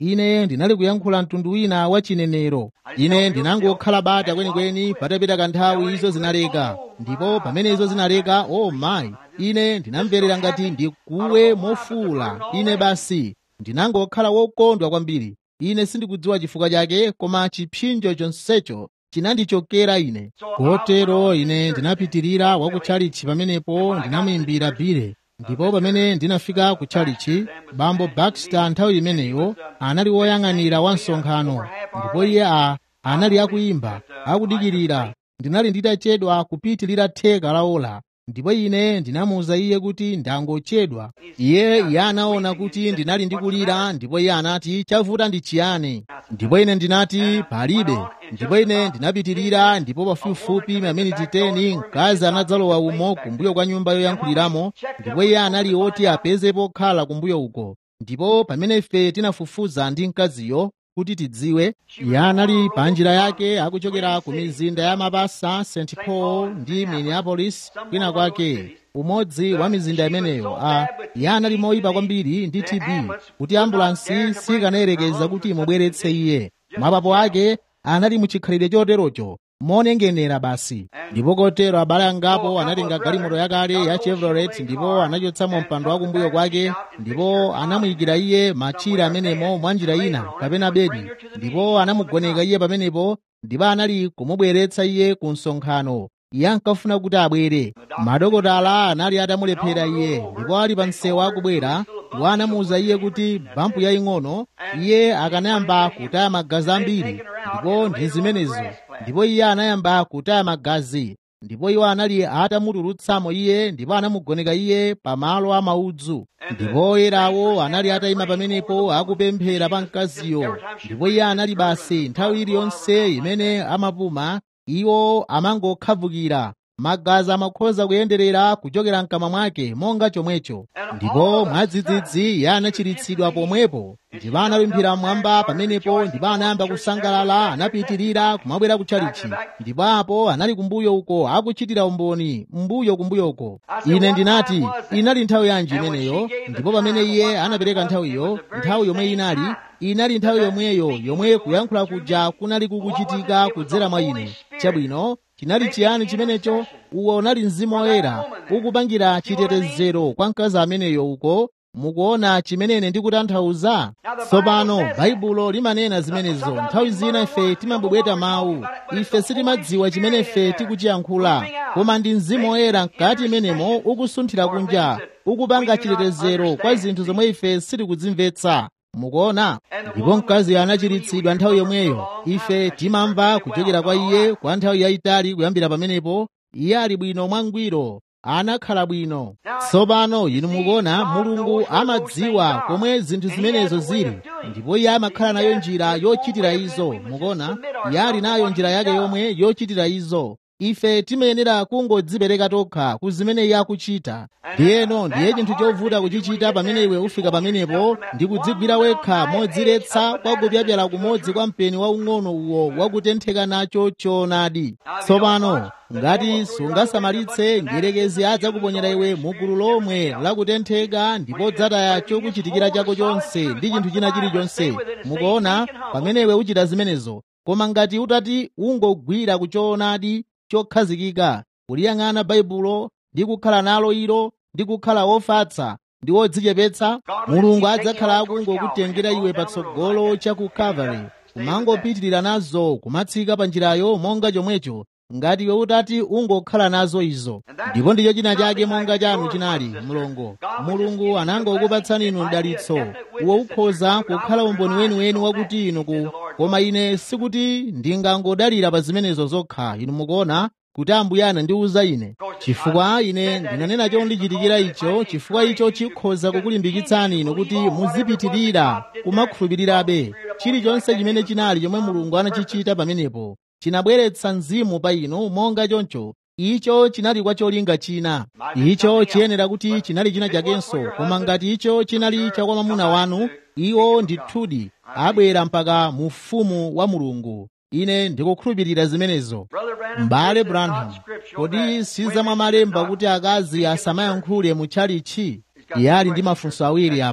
ine ndinali kuyankhula mtundu wina wa chinenero. Ine ndinangokhala bata kwenikweni. Patapita kanthawi izo zinaleka, ndipo pamene izo zinaleka, oh mayi, ine ndinamverera ngati ndikuwe mofuwula. Ine basi ndinangokhala wokondwa kwambiri. Ine sindikudziwa chifukwa chake, koma chipsinjo chonsecho chinandichokera ine. Kotero ine ndinapitirira wa kutchalichi. Pamenepo ndinamuyimbira Bile, ndipo pamene ndinafika ku tchalichi, bambo Baxter nthawi imeneyo anali woyang'anira wa msonkhano, ndipo iye a anali akuyimba akudikirira. Ndinali nditachedwa kupitirira theka la ola, ndipo ine ndinamuwuza iye kuti ndangochedwa. Iye iye anaona kuti ndinali ndikulira, ndipo iye anati, chavuta ndi chiyani? Ndipo ine ndinati, palibe. Ndipo ine ndinapitirira, ndipo pafupifupi maminiti teni mkazi anadzalowa umo kumbuyo kwa nyumba yoyankhuliramo, ndipo iye anali oti apeze pokhala kumbuyo uko. Ndipo pamene ife tinafufuza ndi mkaziyo kuti tidziwe, iye anali pa njira yake akuchokera ku mizinda ya mapasa Saint Paul ndi Minneapolis kwina kwake, umodzi wa mizinda imeneyo. a iye anali moyipa kwambiri ndi T B kuti ambulansi sikanayerekeza kuti imubweretse iye. Mapapo ake anali muchikhalidwe choterocho monengenera basi. Ndipo kotero abale angapo anatenga galimoto yakale ya Chevrolet, ndipo anachotsamo mpando wakumbuyo kwake, ndipo anamuyikira iye machira amenemo mwa njira ina kapena bedi, ndipo anamugoneka iye pamenepo, ndipo anali kumubweretsa iye ku msonkhano. Iye ankafuna kuti abwere. Madokotala anali atamulephera iye, ndipo ali pa msewu akubwera, iwo anamuwuza iye kuti bampu yaying'ono iye akanayamba kutaya magazi ambiri, ndipo ndi zimenezo. Ndipo iye anayamba kutaya magazi, ndipo iwo anali atamutulutsamo iye, ndipo anamugoneka iye pamalo a maudzu. Ndipo oyerawo anali atayima pamenepo akupemphera pa mkaziyo, ndipo iye anali basi nthawi iliyonse imene amapuma iwo amangokhavukira, magazi amakhoza kuyenderera kuchokera mkamwa mwake monga chomwecho. Ndipo mwadzidzidzi iye anachiritsidwa pomwepo, ndipo analumphira mmwamba pamenepo, ndipo anayamba kusangalala. Anapitirira kumabwera kutchalichi, ndipo apo anali kumbuyo uko akuchitira umboni mbuyo kumbuyoko. Ine ndinati, inali nthawi yanji imeneyo? Ndipo pamene iye anapereka nthawiyo, nthawi yomwe inali inali nthawi yomweyo yomwe kuyankhula kuja kunali kukuchitika kudzera mwa ine. Chabwino, chinali chiyani chimenecho? Uwo unali Mzimu Woyera ukupangira chitetezero kwa mkazi ameneyo uko. Mukuona chimene ine ndikutanthauza? Tsopano baibulo limanena zimenezo. Nthawi zina ife timabwebweta mawu, ife sitimadziwa chimene ife tikuchiyankhula, koma ndi Mzimu Woyera mkati imenemo ukusunthira kunja, ukupanga chitetezero kwa zinthu zomwe ife sitikudzimvetsa. Mukuona? Ndipo mkazi anachiritsidwa nthawi yomweyo. Ife timamva kuchokera kwa iye kwa nthawi yayitali. Kuyambira pamenepo iye ali bwino mwangwiro, anakhala bwino. Tsopano inu mukuona, Mulungu amadziwa komwe zinthu zimenezo zili, ndipo iye amakhala nayo njira yochitira izo. Mukuona, iye ali nayo njira yake yomwe yochitira izo. Ife timayenera kungodzipereka tokha ku zimene iye akuchita. Ndiyeno ndiye chinthu chovuta kuchichita pamene iwe ufika pamenepo ndi kudzigwira wekha modziretsa kwa kupyapyala kumodzi kwa mpeni waung'ono uwo wakutentheka nacho choonadi. Tsopano ngati sungasamalitse, mdierekezi adzakuponyera iwe mu gulu lomwe lakutentheka, ndipo dzataya chokuchitikira chako chonse ndi chinthu china chilichonse. Mukuona, pamene iwe uchita zimenezo. Koma ngati utati ungogwira kuchoonadi chokhazikika, kuliyang'ana baibulo ndi kukhala nalo ilo ndi kukhala wofatsa ndi wodzichepetsa, Mulungu adzakhala akungokutengera iwe patsogolo cha ku Calvary, kumangopitirira nazo kumatsika pa njirayo monga chomwecho, ngati iwe utati ungokhala nazo izo. Ndipo ndicho china chake monga chanu chinali mlongo. Mulungu anangokupatsani inu mdalitso uwo ukhoza kukhala umboni weniweni wakuti inu ku, koma ine sikuti ndingangodalira pa zimenezo zokha. Inu mukuona kuti Ambuye anandiwuza ine, chifukwa ine ndinanena chondichitikira icho, chifukwa icho chikhoza kukulimbikitsani inu kuti muzipitirira kumakhulupirirabe. Chilichonse chimene chinali chomwe Mulungu anachichita pamenepo chinabweretsa mzimu pa inu monga choncho. Icho chinali kwa cholinga china, icho chiyenera kuti chinali china chakenso. Koma ngati icho chinali cha kwa mwamuna wanu, iwo ndithudi abwera mpaka mu ufumu wa Mulungu. Ine ndikukhulupirira zimenezo. M'bale Branham, kodi sizamwa malemba kuti akazi asamayankhule mu tchalichi? Iye ali ndi mafunso awiri apa.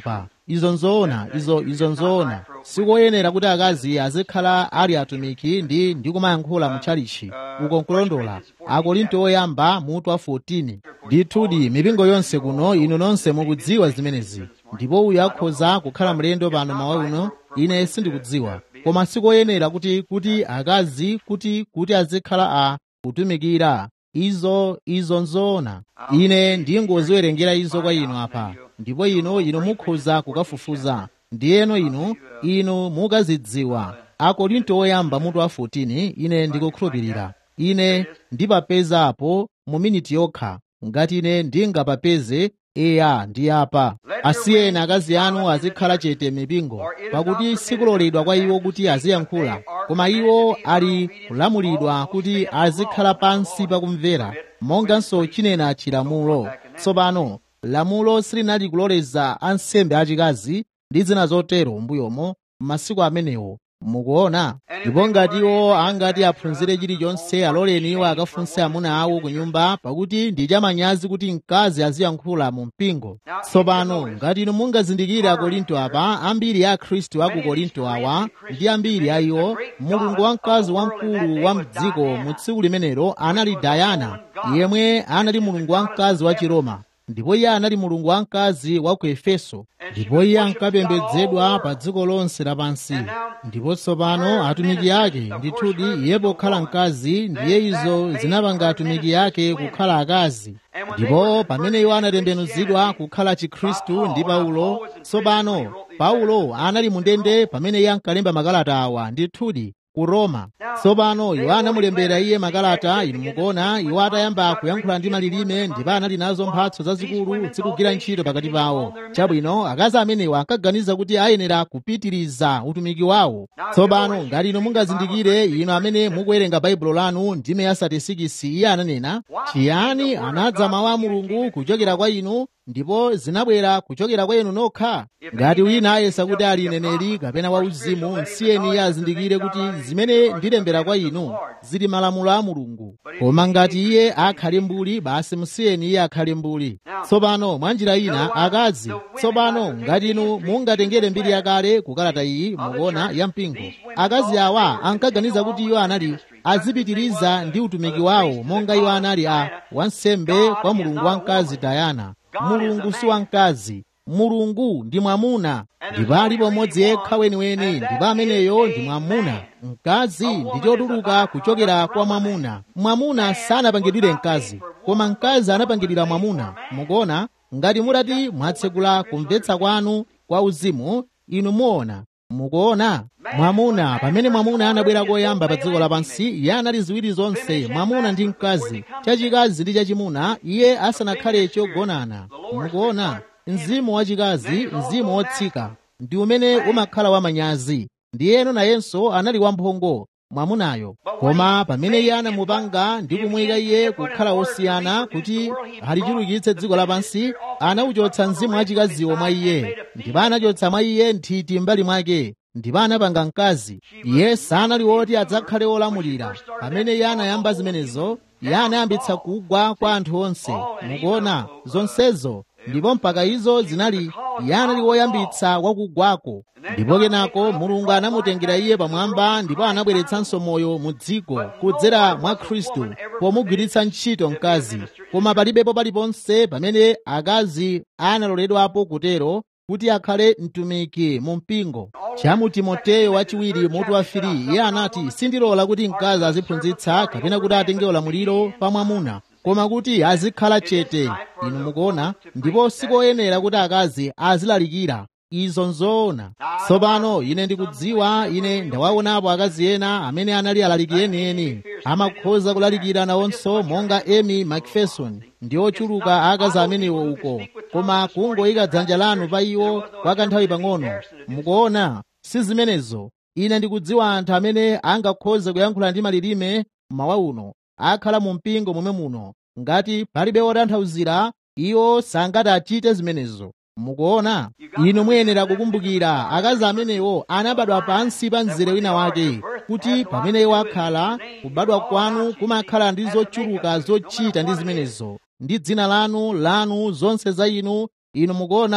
izo nzoona, izo izo nzoona. Sikoyenera kuti akazi azikhala ali atumiki ndi ndi kumayankhula mu tchalichi. Uko nkulondola. Akorinto oyamba mutu wa fourteen. Ndithudi mipingo yonse kuno inu nonse mukudziwa zimenezi. Ndipo uyu akhoza kukhala mlendo pano mawa uno, ine sindikudziwa. Koma sikoyenera kuti kuti akazi kuti kuti azikhala a kutumikira. Izo izo nzoona. Ine ndingoziwerengera izo kwa inu apa. Ndipo inu inu mukhoza kukafufuza. Ndiyeno inu inu mukazidziwa. Akorinto oyamba mutu wa fourteen ine ndikukhulupirira. Ine ndipapeza apo mu miniti yokha. Ngati ine ndingapapeze eya ndi apa. Asiyeni akazi anu azikhala chete mipingo, pakuti sikuloledwa kwa iwo kuti aziyankhula, koma iwo ali kulamulidwa kuti azikhala pansi pakumvera, monganso chinena chilamulo. Tsopano lamulo silinali kuloleza ansembe achikazi ndi zina zotero mbuyomo m'masiku amenewo. Mukuona? Ndipo ngati iwo angati aphunzire chilichonse, aloleni iwo akafunse amuna awo ku nyumba, pakuti ndi chamanyazi kuti mkazi aziyankhula mu mpingo. Tsopano ngati inu mungazindikire Akorinto apa, ambiri a Khristu a ku Korinto awa ndi ambiri a iwo, mulungu wamkazi wamkulu wa mdziko mu tsiku limenelo anali Dayana, yemwe anali mulungu wamkazi wa Chiroma. Ndipo iye anali mulungu wamkazi wa ku Efeso, ndipo iye ankapembedzedwa pa dziko lonse lapansi. Ndipo tsopano atumiki ake ndithudi iye pokhala mkazi, ndiye izo zinapanga atumiki ake kukhala akazi. Ndipo pamene iwo anatembenuzidwa kukhala Chikhristu ndi Paulo, tsopano Paulo anali mundende pamene iye ankalemba makalata awa ndithudi ku Roma. Tsopano iwo anamulembera iye makalata, inu mukuona, iwo atayamba kuyankhula ndi malilime, ndipo anali nazo mphatso zazikulu zikugwira ntchito pakati pawo. Chabwino akazi amenewo ankaganiza kuti ayenera kupitiriza utumiki wawo. Tsopano ngati inu mungazindikire, inu amene mukuwerenga baibulo lanu ndime ya thirty-six, iye ananena chiyani? Anadza mawu a Mulungu kuchokera kwa inu, ndipo zinabwera kuchokera kwa inu nokha. Ngati wina ayesa kuti ali neneri kapena wauzimu, msiyeni iye azindikire kuti zimene ndilembera kwa inu zili malamulo a Mulungu. Koma ngati iye akhale mbuli, basi msiyeni iye akhale mbuli. Tsopano mwanjira ina akazi, tsopano ngati inu mungatengere mbiri yakale kukalata iyi mukuona ya mpingo, akazi awa ankaganiza kuti iwo anali azipitiriza ndi utumiki wawo monga iwo anali a wansembe kwa mulungu wamkazi Dayana. Mulungu si wamkazi, Mulungu ndi mwamuna, ndipo alipo mmodzi yekha weniweni, ndipo ameneyo ndi mwamuna. Mkazi ndi chotuluka kuchokera kwa mwamuna. Mwamuna sanapangidwire mkazi, koma mkazi anapangidwira mwamuna. Mukuona? Ngati mutati mwatsekula kumvetsa kwanu kwa uzimu, inu muona. Mukuona? Mwamuna, pamene mwamuna anabwera koyamba pa dziko lapansi, iye anali ziwiri zonse, mwamuna ndi mkazi, chachikazi ndi chachimuna, iye asanakhale chogonana. Mukuona? Mzimu wachikazi, mzimu wotsika, ndi umene umakhala wamanyazi. Ndiyeno nayenso anali wamphongo mwamunayo. Koma pamene iye anamupanga ndi kumuyika iye kukhala wosiyana kuti alichulukitse dziko lapansi, anawuchotsa mzimu wachikaziwo mwa iye, ndipo anachotsa mwa iye nthiti mbali mwake, ndipo anapanga mkazi. Iye sanali woti adzakhale wolamulira. Pamene iye anayamba zimenezo, iye anayambitsa kugwa kwa anthu onse. Mukuona zonsezo? Ndipo mpaka izo zinali, iye anali woyambitsa wakugwako. Ndipo kenako Mulungu anamutengera iye pamwamba, ndipo anabweretsanso moyo mu dziko kudzera mwa Khristu pomugwiritsa ntchito mkazi. Koma palibepo paliponse pamene akazi analoledwapo kutero kuti akhale mtumiki mu mpingo. Cha mu Timoteyo wachiwiri mutu wa firi, iye anati sindilola kuti mkazi aziphunzitsa kapena kuti atenge ulamuliro pa mwamuna, koma kuti azikhala chete. Inu mukuona? Ndipo sikoyenera kuti akazi azilalikira. Izo nzoona. Tsopano ine ndikudziwa, ine ndawaonapo akazi ena amene anali alaliki enieni, amakhoza kulalikira nawonso monga Amy Macpherson ndi ochuluka akazi amenewo uko, koma kungoyika dzanja lanu pa iwo kwa kanthawi pang'ono. Mukuona? Si zimenezo. Ine ndikudziwa anthu amene angakhoze kuyankhula ndi malilime mawa uno, akhala mu mpingo momwe muno. Ngati palibe wotanthauzira, iwo sangati achite zimenezo. Mukuona? Inu muyenera kukumbukira akazi amenewo anabadwa pansi pa mzere wina wake, kuti pamene iwo akhala, kubadwa kwanu kumakhala ndi zochuluka zochita ndi zimenezo, ndi dzina lanu lanu zonse za inu. Inu mukuona?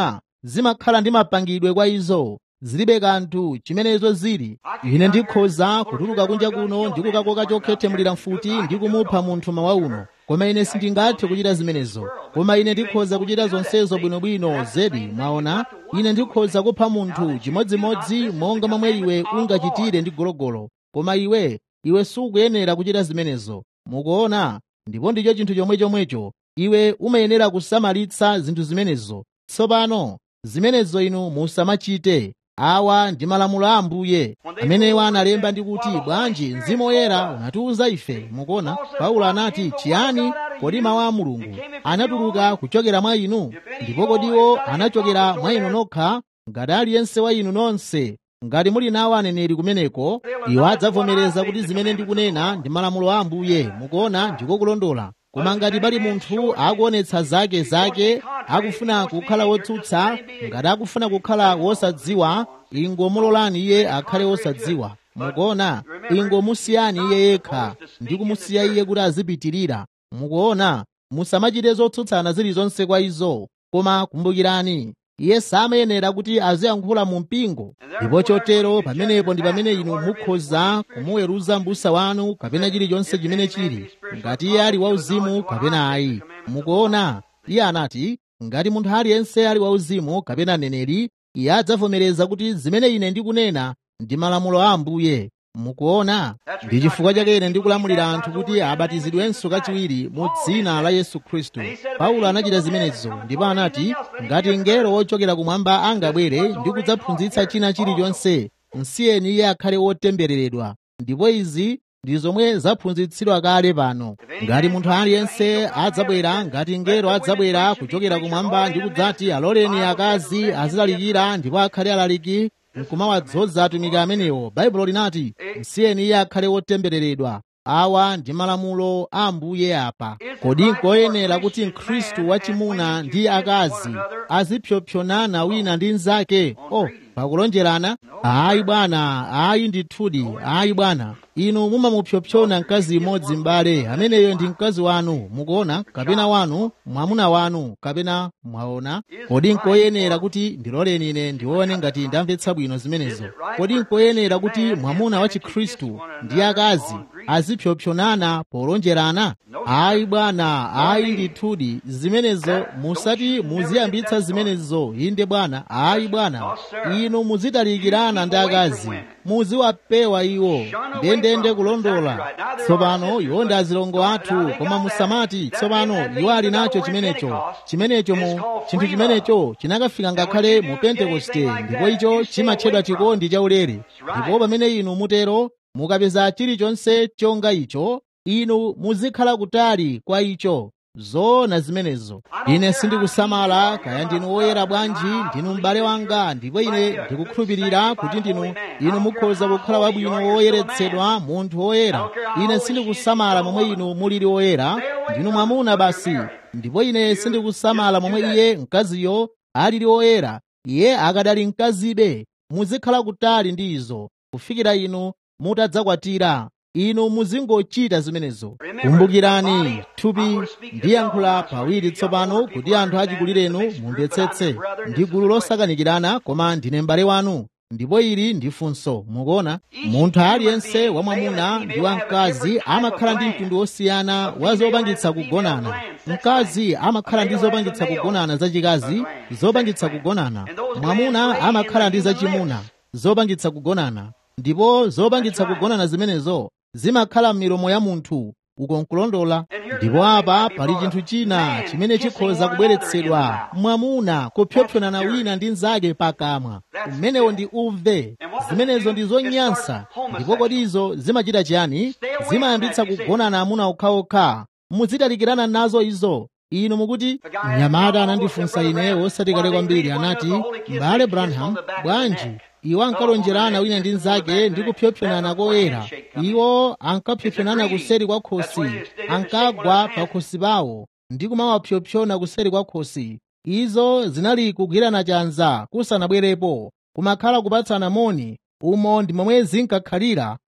zimakhala ndi mapangidwe kwa izo, zilibe kanthu chimenezo zili. Ine ndikhoza kutuluka kunja kuno ndi kukakoka chokhethemulira mfuti ndi kumupha munthu mawa uno, koma ine sindingathe kuchita zimenezo. Koma ine ndikhoza kuchita zonsezo bwinobwino zedi. Mwaona, ine ndikhoza kupha munthu chimodzimodzi monga momwe iwe ungachitire ndi gologolo, koma iwe iwe sukuyenera kuchita zimenezo. Mukuona? Ndipo ndicho chinthu chomwe chomwecho iwe umayenera kusamalitsa zinthu zimenezo. Tsopano zimenezo inu musamachite. Awa ndi malamulo a Ambuye amenewo analemba ndi kuti, bwanji Mzimu Woyera unatiuza ife. Mukuona, Paulo anati chiyani? Kodi mawu a Mulungu anatuluka kuchokera mwa inu? Ndipo kodiwo anachokera mwa inu nokha? Ngati aliyense wa inu nonse ngati muli nawo aneneri kumeneko, iwo adzavomereza kuti zimene ndikunena ndi malamulo a Ambuye. Mukuona, ndiko kulondola. Koma ngati pali munthu akuonetsa zake zake, akufuna kukhala wotsutsa, ngati akufuna kukhala wosadziwa, ingomulolani iye akhale wosadziwa. Mukuona, ingomusiyani iye yekha ndi kumusiya iye kuti azipitirira. Mukuona, musamachite zotsutsana zilizonse kwa izo, koma kumbukirani, iye samayenera kuti aziyankhula mu mpingo. Ndipo chotero pamenepo ndi pamene inu mukhoza kumuweruza m'busa wanu kapena chilichonse chimene chili, ngati iye ali wauzimu kapena ayi. Mukuona, iye anati ngati munthu aliyense ali wauzimu kapena neneri, iye adzavomereza kuti zimene ine ndikunena ndi malamulo a Ambuye. Mukuona, ndi chifukwa chake ine ndikulamulira anthu kuti abatizidwenso kachiwiri mu dzina la Yesu Khristu. Paulo anachita zimenezo, ndipo anati ngati mngelo wochokera kumwamba angabwere ndi kudzaphunzitsa china chilichonse, msiyeni iye akhale wotembereredwa. Ndipo izi ndi zomwe zaphunzitsidwa kale pano. Ngati munthu aliyense adzabwera, ngati mngelo adzabwera kuchokera kumwamba ndi kudzati aloleni akazi azilalikira ndipo akhale alaliki, nkumawadzoza atumiki amenewo, Baibulo linati msiyeni iye akhale wotembereredwa. Awa ndi malamulo a Ambuye apa. Kodi nkoyenera kuti Mkhristu wachimuna ndi akazi azipyopyonana wina ndi mnzake? Oh, pakulonjerana? Ayi bwana, ayi ndithudi, ayi bwana. Inu mumamupyopyona mkazi imodzi m'bale, ameneyo ndi mkazi wanu. Mukuona, kapena wanu, mwamuna wanu, kapena mwaona. Kodi nkoyenera kuti ndiloleni ine ndione ngati ndamvetsa bwino zimenezo. Kodi nkoyenera kuti mwamuna wa Chikhristu ndi akazi azipyopyonana polonjerana? Ayi bwana, ayi ndithudi, zimenezo musati muziyambitsa zimenezo. Inde bwana, ayi bwana. Inu muzitalikirana ndi akazi, muziwapewa iwo, ndendende kulondola. Tsopano iwo ndi azilongo athu, koma musamati tsopano iwo ali nacho chimenecho. Chimenecho mu chinthu chimenecho chinakafika ngakhale mu Pentekoste, ndipo icho chimatchedwa chikondi chaulere. Ndipo pamene inu mutero, mukapeza chilichonse chonga icho, inu muzikhala kutali kwa icho. Zoona zimenezo. Ine sindikusamala kaya ndinu woyera bwanji, ndinu m'bale wanga, ndipo ine ndikukhulupirira kuti ndinu inu mukhoza kukhala wabwino woyeretsedwa, munthu woyera. Ine sindikusamala momwe inu mulili woyera, ndinu mwamuna basi. Ndipo ine sindikusamala momwe iye mkaziyo alili woyera, iye akadali mkazibe. Muzikhala kutali ndi izo kufikira inu mutadzakwatira. Inu muzingochita zimenezo. Kumbukirani, thupi ndiyankhula pawiri tsopano kuti anthu achikulirenu mumvetsetse. Ndi gulu losakanikirana, koma ndine m'bale wanu. Ndipo ili ndi funso. Mukuona, munthu aliyense wamwamuna ndi wamkazi amakhala ndi mtundu wosiyana wa zopangitsa kugonana. Mkazi amakhala ndi zopangitsa kugonana zachikazi, zopangitsa kugonana. Mwamuna amakhala ndi zachimuna, zopangitsa kugonana. Ndipo zopangitsa kugonana zimenezo zimakhala m'milomo ya munthu. Uko nkulondola. Ndipo apa pali chinthu china chimene chikhoza kubweretsedwa: mwamuna kupyopyonana wina ndi mnzake pakamwa. Umenewo ndi uve. Zimenezo ndi zonyansa. Ndipo kodi izo zimachita chiyani? Zimayambitsa kugonana amuna okhaokha. Muzitalikirana nazo izo. Inu mukuti mnyamata anandifunsa ine wosati kale kwambiri, anati m'bale Branham, bwanji iwo ankalonjerana wina ndi mnzake ndi kupyopyonana koyera. Iwo ankapyopyonana kuseri kwa khosi, ankagwa pa khosi pawo ndi kumawapyopyona kuseri kwa khosi. Izo zinali kugwirana chanza kusanabwerepo, kumakhala kupatsana moni. Umo ndi momwe zinkakhalira.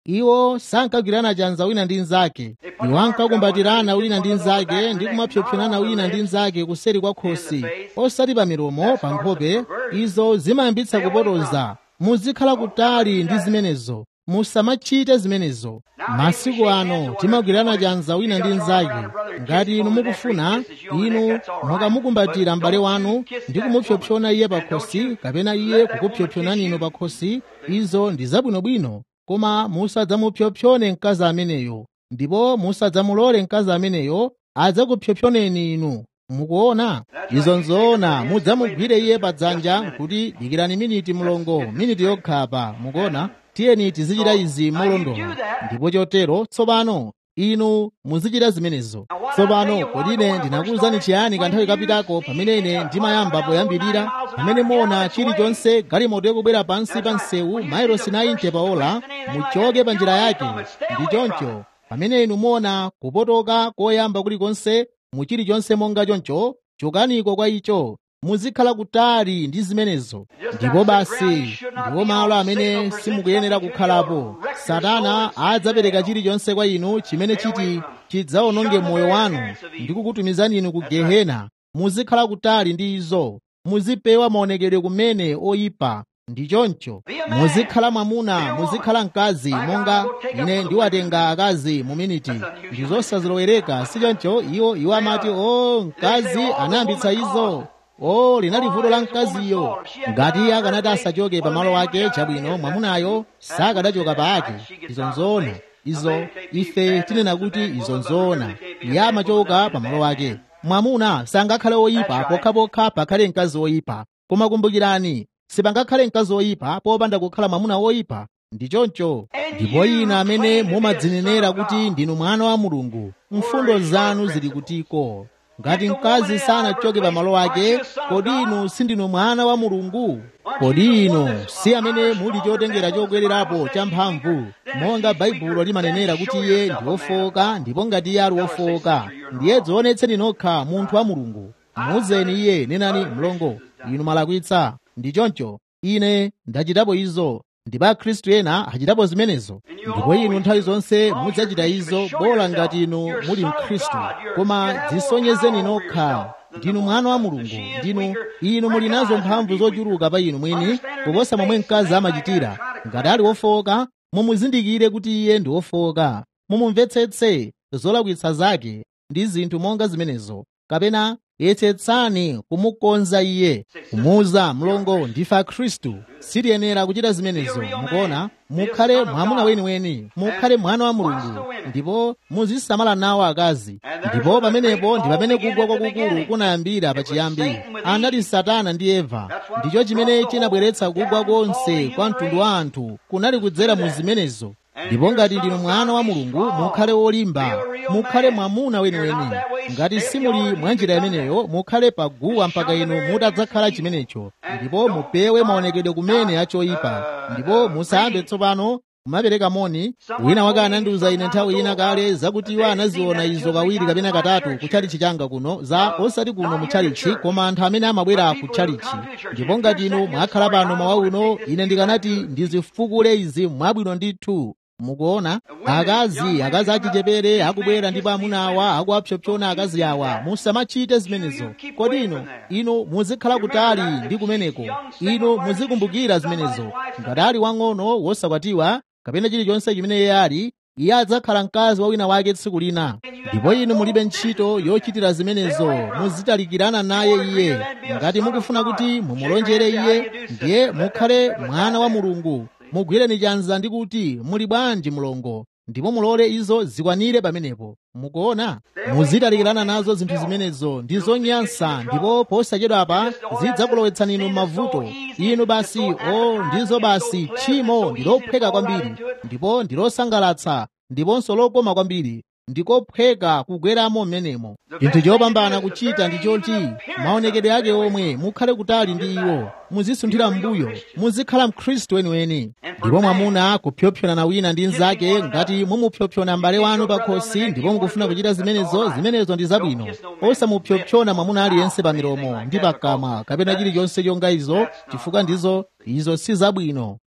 iwo sankagwirana chanza wina ndi mnzake. Iwo ankakumbatirana wina ndi mnzake ndi kumapyopyonana wina ndi mnzake kuseri kwa khosi, osati pa milomo, pa nkhope. Izo zimayambitsa kupotoza. Muzikhala kutali ndi zimenezo, musamachite zimenezo. Masiku ano timagwirana chanza wina ndi mnzake. Ngati inu mukufuna, inu mukamukumbatira m'bale wanu ndi kumupyopyona iye pa khosi, kapena iye kukupyopyonani inu pa khosi, izo ndi zabwinobwino. Koma musadzamupyopyone mkazi ameneyo, ndipo musadzamulole mkazi ameneyo adzakupyopyoneni inu. Mukuona? Izo nzoona. Mudzamugwire iye pa dzanja kuti dikirani miniti mlongo, miniti yokhapa. Mukuona? Tiyeni tizichita izi molondola. Ndipo chotero tsopano inu muzichita zimenezo. Tsopano kodi ine ndinakuwuzani chiyani kanthawi kapitako pamene ine ndimayamba poyambirira, pamene muona chilichonse galimoto yakubwera pansi pa msewu mailosi ninety pa ola, muchoke pa njira yake. Ndi choncho pamene inu muona kupotoka koyamba kulikonse mu chilichonse monga choncho, chokaniko kwa icho. Muzikhala kutali ndi zimenezo. Ndipo basi ndiwo malo amene simukuyenera kukhalapo. Satana adzapereka chilichonse kwa inu chimene chiti chidzawononge moyo wanu ndi kukutumizani inu ku gehena. Muzikhala kutali ndi izo. Muzipewa maonekedwe kumene oyipa. Ndi choncho muzikhala mwamuna, muzikhala mkazi, monga ine ndiwatenga akazi mu miniti. Ndi zosazilowereka, si choncho? Iwo iwo amati, o mkazi anayambitsa izo. Oh, linali vuto la mkaziyo. Ngati akanati asachoke pa malo ake, chabwino, mwamunayo sakadachoka pa ake. Izo nzoona. Izo ife tinena kuti izo nzoona. Iye amachoka pa malo ake. Mwamuna sangakhale oyipa pokhapokha pakhale mkazi oyipa. Koma kumbukirani, sipangakhale mkazi oyipa popanda kukhala mwamuna oyipa. Ndi choncho. Ndipo inu amene mumadzinenera kuti ndinu mwana wa Mulungu, mfundo zanu zili kutiko. Ngati mkazi sanachoke pa malo ake, kodi inu sindinu mwana wa Mulungu? Kodi inu si amene muli chotengera chokwererapo cha mphamvu, monga Baibulo limanenera kuti iye ndi wofowoka, ndipo ngati iye ali wofowoka, ndiye dzionetseni nokha munthu wa Mulungu. Muuzeni iye, nenani, mlongo, inu malakwitsa. Ndi choncho ine ndachitapo izo, ndipo akhristu ena achitapo zimenezo. Ndipo inu nthawi zonse mudzachita izo, bola ngati inu muli mkhristu. Koma dzisonyezeni nokha, ndinu mwana wa Mulungu. Ndinu inu muli nazo mphamvu zochuluka pa inu mwini kuposa momwe mkazi amachitira. Ngati ali wofowoka, mumuzindikire kuti iye ndi wofowoka. Mumumvetsetse zolakwitsa zake ndi zinthu monga zimenezo. Kapena yesetsani kumukonza iye, kumuuza, mlongo, ndife akhristu, sitiyenera kuchita zimenezo. Mukuona? Mukhale mwamuna weniweni, mukhale mwana wa Mulungu, ndipo muzisamala nawo akazi. Ndipo pamenepo ndi pamene kugwa kwakukulu kunayambira pachiyambi. Anali Satana ndi Eva. Ndicho chimene chinabweretsa kugwa konse kwa mtundu wa anthu, kunali kudzera mu zimenezo. Ndipo ngati ndinu mwana wa Mulungu, mukhale wolimba, mukhale mwamuna weniweni. Ngati simuli mwa njira imeneyo, mukhale paguwa mpaka inu mutadzakhala chimenecho. Ndipo mupewe maonekedwe kumene achoyipa. Ndipo musayambe tsopano kumapereka moni. Wina wake anandiuza ine nthawi ina kale zakuti iwo anaziona izo kawiri kapena katatu kutchalichi changa kuno, za osati kuno mutchalichi, koma anthu amene amabwera kutchalichi. Ndipo ngati inu mwakhala pano mawa uno, ine ndikanati ndizifukule izi mwabwino ndithu. Mukuona? Akazi, akazi achichepere akubwera ndipo amuna awa akuwapyopyona akazi awa. Musamachite zimenezo. Kodi inu, inu muzikhala kutali ndi kumeneko. Inu muzikumbukira zimenezo. Ngati ali wang'ono wosakwatiwa, kapena chilichonse chimene iye ali, iye adzakhala mkazi wa wina wake tsiku lina. Ndipo inu mulibe ntchito yochitira zimenezo, muzitalikirana naye iye. Ngati mukufuna kuti mumulonjere iye, ndiye mukhale mwana wa Mulungu. Mugwireni chanza ndi kuti muli bwanji mlongo, ndipo mulole izo zikwanire pamenepo. Mukuona? Muzitalikirana nazo zinthu zimenezo ndi zonyansa, ndipo posachedwapa zidzakulowetsani inu mavuto. Inu basi, o ndizo basi, tchimo ndi lophweka kwambiri, ndipo ndi losangalatsa, ndiponso lokoma kwambiri. Ndikophweka kugweramo mmenemo. Chinthu chopambana kuchita ndi choti maonekedwe ake omwe mukhale kutali ndi iwo, muzisunthira mbuyo, muzikhala mkhristu weniweni. Ndipo mwamuna kupyopyona wina ndi nzake, ngati mumupyopyona m'bale wanu pa khosi ndipo mukufuna kuchita zimenezo, zimenezo ndi zabwino. Osamupyopyona mwamuna aliyense pa milomo ndi pakamwa kapena chilichonse chonga izo, chifukwa ndizo izo si zabwino.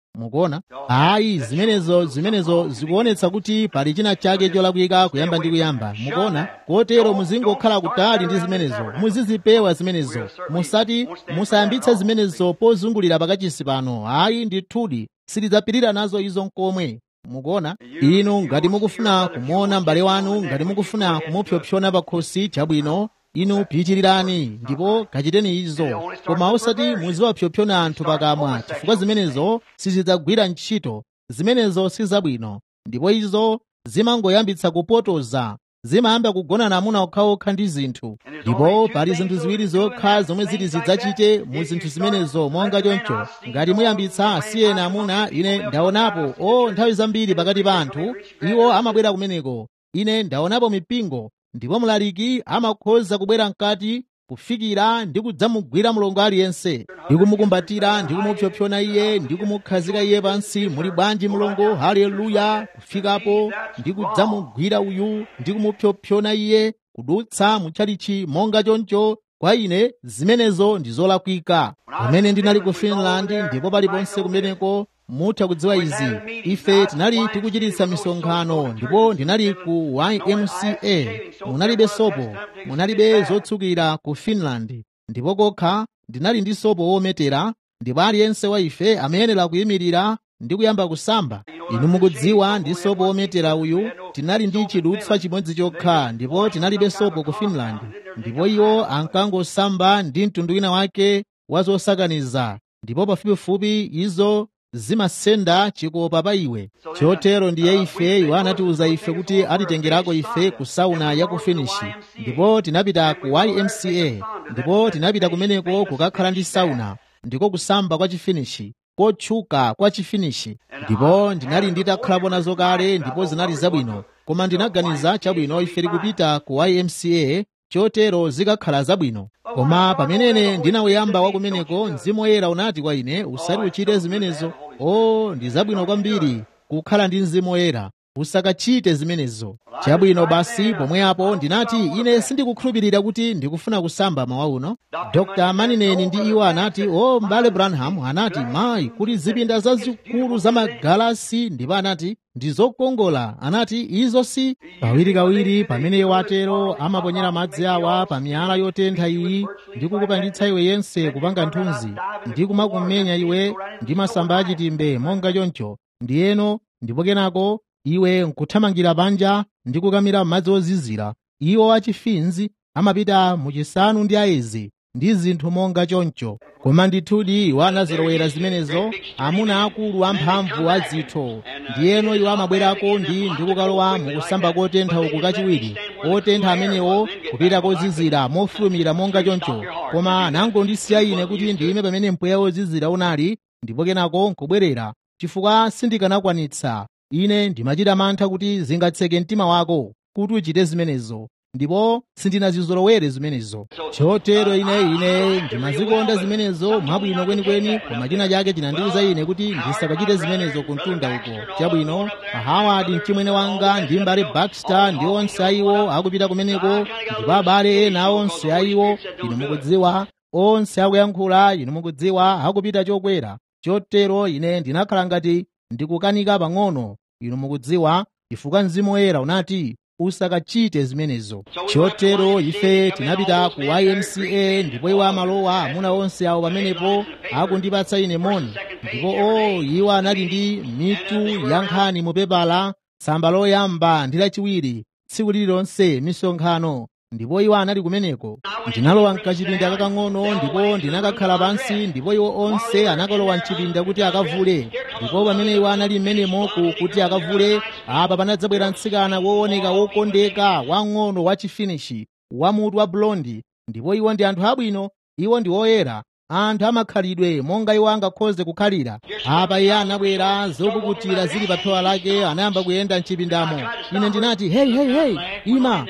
mukuona. Ayi, zimenezo zimenezo zikuonetsa kuti pali china chake cholakwika kuyamba ndi kuyamba, mukuona. Kotero muzingokhala kutali ndi zimenezo, muzizipewa zimenezo, musati musayambitse zimenezo pozungulira pakachisi pano. Ayi, ndithudi sitidzapirira nazo izo nkomwe. Mukuona, inu ngati mukufuna kumuona m'bale wanu, ngati mukufuna kumupyopyona pakhosi, chabwino, inu pitirirani ndipo kachiteni izo, koma osati muziwapyopyona anthu pakamwa, chifukwa zimenezo sizidzagwira ntchito, zimenezo sizabwino, ndipo izo zimangoyambitsa kupotoza, zimayamba kugonana amuna okhaokha ndi zinthu. Ndipo pali zinthu ziwiri zokha zomwe ziti zidzachite mu zinthu zimenezo monga choncho. Ngati muyambitsa asiyena amuna, ine ndaonapo o nthawi zambiri pakati pa anthu, iwo amabwera kumeneko, ine ndaonapo mipingo, ndipo mlaliki amakhoza kubwera mkati kufikira ndi kudzamugwira mlongo aliyense, ndi kumukumbatira, ndi kumupyopyona iye, ndi kumukhazika iye pansi, muli bwanji mlongo, haleluya, kufikapo ndi kudzamugwira uyu ndi kumupyopyona iye, kudutsa mutchalichi monga choncho. Kwa ine zimenezo ndi zolakwika. Pamene ndinali ku Finland, ndipo paliponse kumeneko mutha kudziwa izi, ife tinali tikuchititsa misonkhano, ndipo ndinali ku Y M C A, munalibe sopo, munalibe zotsukira ku Finland, ndipo kokha ndinali ndi sopo wometera, ndipo aliyense wa ife amayenera kuyimirira ndi kuyamba kusamba. Inu mukudziwa ndi sopo wometera uyu, tinali ndi chidutswa chimodzi chokha, ndipo tinalibe sopo ku Finland, ndipo iwo ankangosamba ndi mtundu wina wake wa zosakaniza, ndipo pafupifupi izo zimasenda chikopa pa iwe. Chotero ndiye ife iwo anatiuza ife kuti atitengerako ife ku sauna ya ku finishi, ndipo tinapita ku Y M C A, ndipo tinapita kumeneko kukakhala ndi sauna, ndiko kusamba kwa chifinishi, kotchuka kwa chifinishi. Ndipo ndinali nditakhalapo nazo kale, ndipo zinali zabwino, koma ndinaganiza chabwino ife tikupita ku Y M C A, chotero zikakhala zabwino. Koma pamenene ndinawuyamba wa kumeneko, Mzimu Woyera unati kwa ine, usati uchite zimenezo. O, ndi zabwino kwambiri kukhala ndi Mzimu Woyera, usakachite zimenezo. Chabwino basi, pomwe apo ndinati ine sindikukhulupirira kuti ndikufuna kusamba mawa uno. Dokta Manineni ndi iwo anati, o m'bale Branham anati, mayi kuli zipinda zazikulu za magalasi, ndipo anati ndi zokongola, anati izo si kawirikawiri pamene watero amaponyera madzi awa pa miyala yotentha iyi ndi kukupangitsa iwe yense kupanga nthunzi ndi kumakumenya iwe ndi masamba achitimbe monga choncho, ndiyeno ndipo kenako iwe nkuthamangira panja ndi kukamira madzi ozizira. Iwo achifinzi amapita muchisanu ndi ayezi ndi zinthu monga choncho. Koma ndithudi iwo anazolowera zimenezo, amuna akulu amphamvu adzitho, ndiyeno iwo amabwerako ndi ndikukalowa mukusamba kotentha uku kachiwiri, otentha amenewo kupita kozizira mofulumira monga choncho. Koma anangondisiya ine kuti ndime pamene mpweya wozizira unali, ndipo kenako nkubwerera, chifukwa sindikanakwanitsa. Ine ndimachita mantha kuti zingatseke mtima wako kuti uchite zimenezo, ndipo sindinazizolowere zimenezo. Chotero ine ine ndimazikonda zimenezo mwabwino kwenikweni, koma china chake chinandiwuza ine kuti ndisakachite zimenezo ku mtunda uko. Chabwino, Howard mchimwene wanga ndi m'bale Baxter ndi onse ayiwo akupita kumeneko, ndipo abale ena onse ayiwo, inu mukudziwa, onse akuyankhula, inu mukudziwa, akupita chokwera. Chotero ine ndinakhala ngati ndikukanika pang'ono, inu mukudziwa, chifukwa Mzimu Woyera unati usakachite zimenezo. Chotero ife tinapita ku Y M C A, ndipo iwo amalowa amuna onse awo pamenepo akundipatsa ine moni, ndipo o iwo anali ndi mitu ya nkhani mupepala, tsamba loyamba ndi lachiwiri tsiku lililonse misonkhano, ndipo iwo anali kumeneko. Ndinalowa mkachipinda kakang'ono, ndipo ndinakakhala pansi, ndipo iwo onse anakalowa mchipinda kuti akavule. Ndipo pamene iwo anali mmenemo kuti akavule, apa panadzabwera mtsikana wooneka wokondeka wang'ono wachifinishi wamutu wa blondi, ndipo iwo ndi anthu abwino, iwo ndi oyera, anthu amakhalidwe monga iwo angakhoze kukhalira. Apa iye anabwera zopukutira zili pa phewa lake, anayamba kuyenda mchipindamo. Ine ndinati, hey, hey, hey, ima.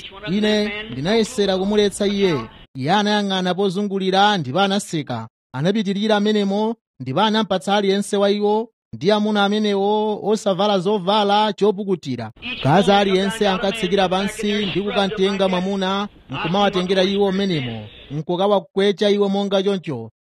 Ine ndinayesera kumuletsa iye. Iye anayang'ana pozungulira, ndipo anaseka. Anapitirira amenemo, ndipo anampatsa aliyense wa iwo ndi amuna amenewo osavala zovala chopukutira. Kaza aliyense ankatsikira pansi ndi kukamtenga mwamuna, nkumawatengera iwo mmenemo, nkukawakwecha iwo monga choncho.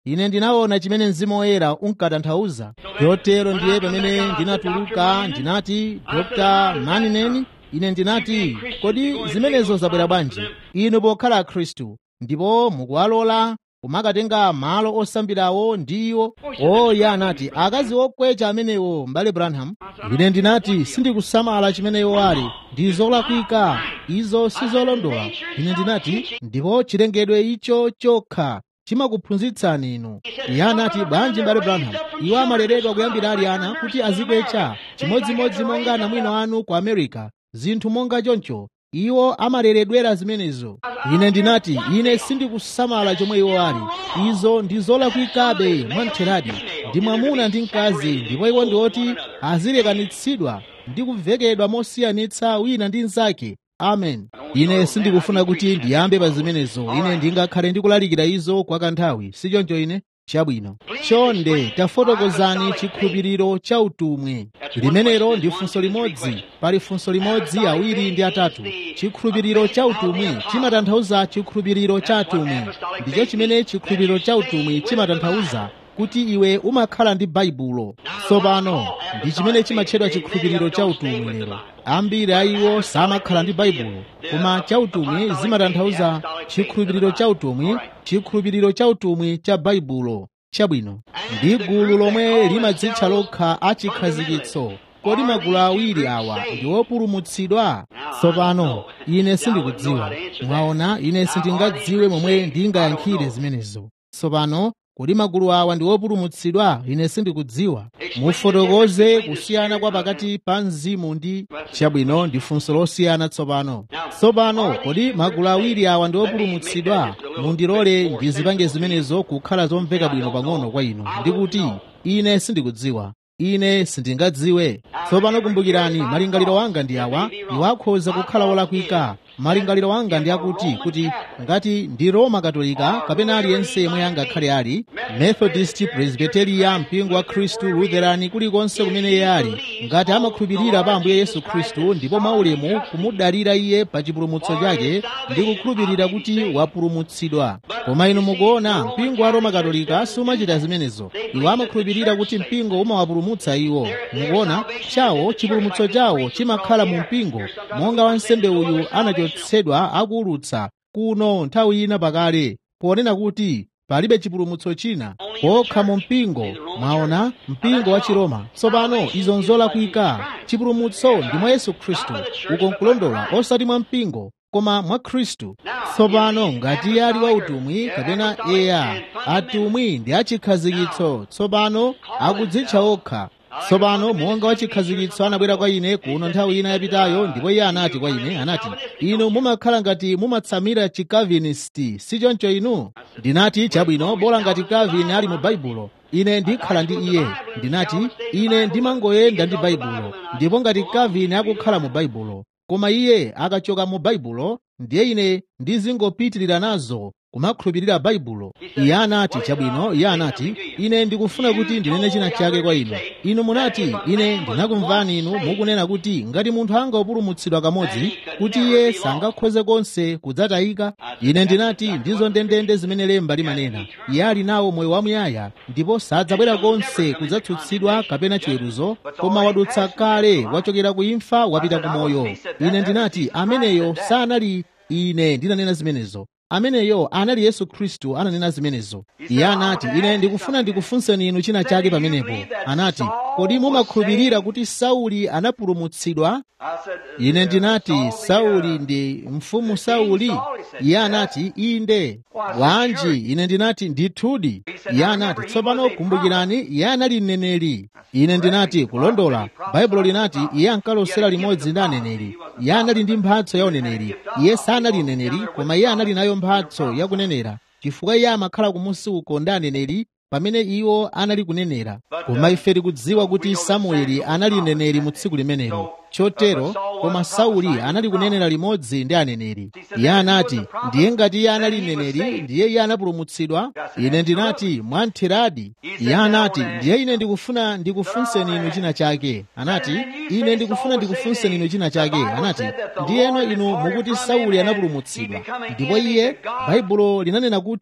ine ndinaona chimene mzimu woyera unkatanthauza. Chotero ndiye pamene ndinatuluka ndinati, Dr Maninen, ine ndinati, kodi zimenezo zabwera bwanji inu pokhala akhristu ndipo mukuwalola kumakatenga malo osambirawo ndi iwo? O, iye anati, akazi okwecha amenewo, m'bale Branham. Ine ndinati, sindikusamala chimene iwo ali, ndi zolakwika, izo sizolondola. Ine ndinati, ndipo chilengedwe icho chokha chimakuphunzitsani inu. Iye anati, bwanji m'bale Branham, iwo amaleredwa kuyambira ali ana kuti azikwecha chimodzimodzi monga anamwino anu ku America, zinthu monga choncho. Iwo amaleredwera zimenezo. Ine ndinati, ine sindikusamala chomwe iwo ali, izo ndi zolakwikabe mwamtheradi, ndi mwamuna ndi mkazi, ndipo iwo ndi oti azilekanitsidwa ndi kuvekedwa mosiyanitsa wina ndi mnzake. Amen. Ine sindikufuna kuti ndiyambe pa zimenezo, ine ndingakhale ndikulalikira izo kwa kanthawi, si choncho ine? Chabwino. Chonde tafotokozani chikhulupiriro cha utumwi. Limenelo ndi funso limodzi, pali funso limodzi, awiri ndi atatu. Chikhulupiriro cha utumwi chimatanthauza chikhulupiriro cha atumwi. Ndicho chimene chikhulupiriro cha utumwi chimatanthauza, kuti iwe umakhala ndi baibulo. Tsopano ndi chimene chimatchedwa chikhulupiriro cha utumwi lero. Ambiri a iwo samakhala ndi baibulo, koma cha utumwi zimatanthauza chikhulupiriro cha utumwi, chikhulupiriro cha utumwi cha baibulo. Chabwino. Ndi gulu lomwe limadzitcha lokha achikhazikitso. Kodi magulu awiri awa ndi opulumutsidwa? Tsopano ine sindikudziwa. Mwaona, ine sindingadziwe momwe ndingayankhire zimenezo. Tsopano kodi magulu awa ndi opulumutsidwa? Ine sindikudziwa. Mufotokoze kusiyana kwa pakati pa mzimu ndi chabwino, ndi funso losiyana. Tsopano tsopano kodi magulu awiri awa ndi opulumutsidwa? Mundilole ndizipange zimenezo kukhala zomveka bwino pang'ono kwa inu, ndikuti ine sindikudziwa, ine sindingadziwe. Tsopano kumbukirani, malingaliro wanga ndi awa, iwo akhoza kukhala wolakwika. Malingaliro wanga ndi akuti, kuti ngati ndi Roma Katolika kapena aliyense yemwe angakhale ali, Methodist, Presbyterian, mpingo wa Khristu, Lutheran, kulikonse kumene iye ali, ngati amakhulupirira pa Ambuye Yesu Khristu ndipo mwaulemu kumudalira iye pa chipulumutso chake ndi kukhulupirira kuti wapulumutsidwa. Koma inu mukuona, mpingo wa Roma Katolika sumachita zimenezo. Iwo amakhulupirira kuti mpingo umawapulumutsa iwo. Mukuona, chawo chipulumutso chawo chimakhala mu mpingo, monga wansembe uyu anachotsedwa akuwulutsa kuno nthawi ina pakale, ponena kuti palibe chipulumutso china pokha mu mpingo. Mwaona, mpingo wa Chiroma. Tsopano izo nzolakwika. Chipulumutso ndi mwa Yesu Khristu, uko nkulondola, osati mwa mpingo koma mwa Khristu. Tsopano ngati ali wa utumwi kapena eya, atumwi ndi achikhazikitso, tsopano akudzitcha okha. Tsopano monga wachikhazikitso anabwera kwa ine kuno nthawi ina yapitayo, ndipo iye anati kwa ine, anati, inu mumakhala ngati mumatsamira chikavinisti, si choncho inu? Ndinati, chabwino, bola ngati Calvin ali mu baibulo, ine ndikhala ndi iye. Ndinati, ine ndimangoyenda ndi baibulo, ndipo ngati Calvin akukhala mu baibulo, koma iye akachoka mu baibulo, ndiye ine ndizingopitirira nazo kumakhulupirira baibulo. Iye anati, chabwino. Iye anati, ine ndikufuna kuti ndinene china chake kwa inu. Inu munati, ine ndinakumvani inu mukunena kuti ngati munthu angapulumutsidwa kamodzi, kuti iye sangakhoze konse kudzatayika. Ine ndinati, ndizo ndendende zimene lemba limanena. Iye ali nawo moyo wamuyaya, ndipo sadzabwera konse kudzatsutsidwa kapena chiweruzo, koma wadutsa kale, wachokera ku imfa wapita ku moyo. Ine ndinati, ameneyo sanali ine ndinanena zimenezo. Ameneyo anali Yesu Khristu ananena zimenezo. Iye anati, ine ndikufuna ndikufunseni inu china chake pamenepo. Anati, kodi mumakhulupirira kuti Sauli anapulumutsidwa? Ine ndinati, Sauli ndi mfumu Sauli? Iye anati, inde. Wanji? Ine ndinati, ndithudi. Iye anati, tsopano kumbukirani, iye anali mneneri. Ine ndinati, kulondola. Baibulo linati iye ankalosera limodzi ndi aneneri. Iye anali ndi mphatso ya uneneri. Iye sanali mneneri, koma iye anali nayo mphatso ya kunenera, chifukwa iye amakhala kumusi uko ndi aneneri pamene iwo anali kunenera. Koma ife tikudziwa kuti Samueli anali mneneri mu tsiku limenelo. Chotero, koma Sauli anali kunenera limodzi ndi aneneri. Iye anati, ndiye ngati iye anali mneneri, ndiye iye anapulumutsidwa? Ine ndinati, mwantheradi. Iye anati, ndiye ine ndikufuna ndikufunseni inu china chake. Anati, ine ndikufuna ndikufunseni inu china chake. Anati, ndiyeno inu mukuti Sauli anapulumutsidwa, ndipo iye, Baibulo linanena kuti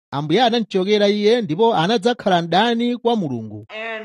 Ambuye anamchokera iye ndipo anadzakhala mdani kwa Mulungu,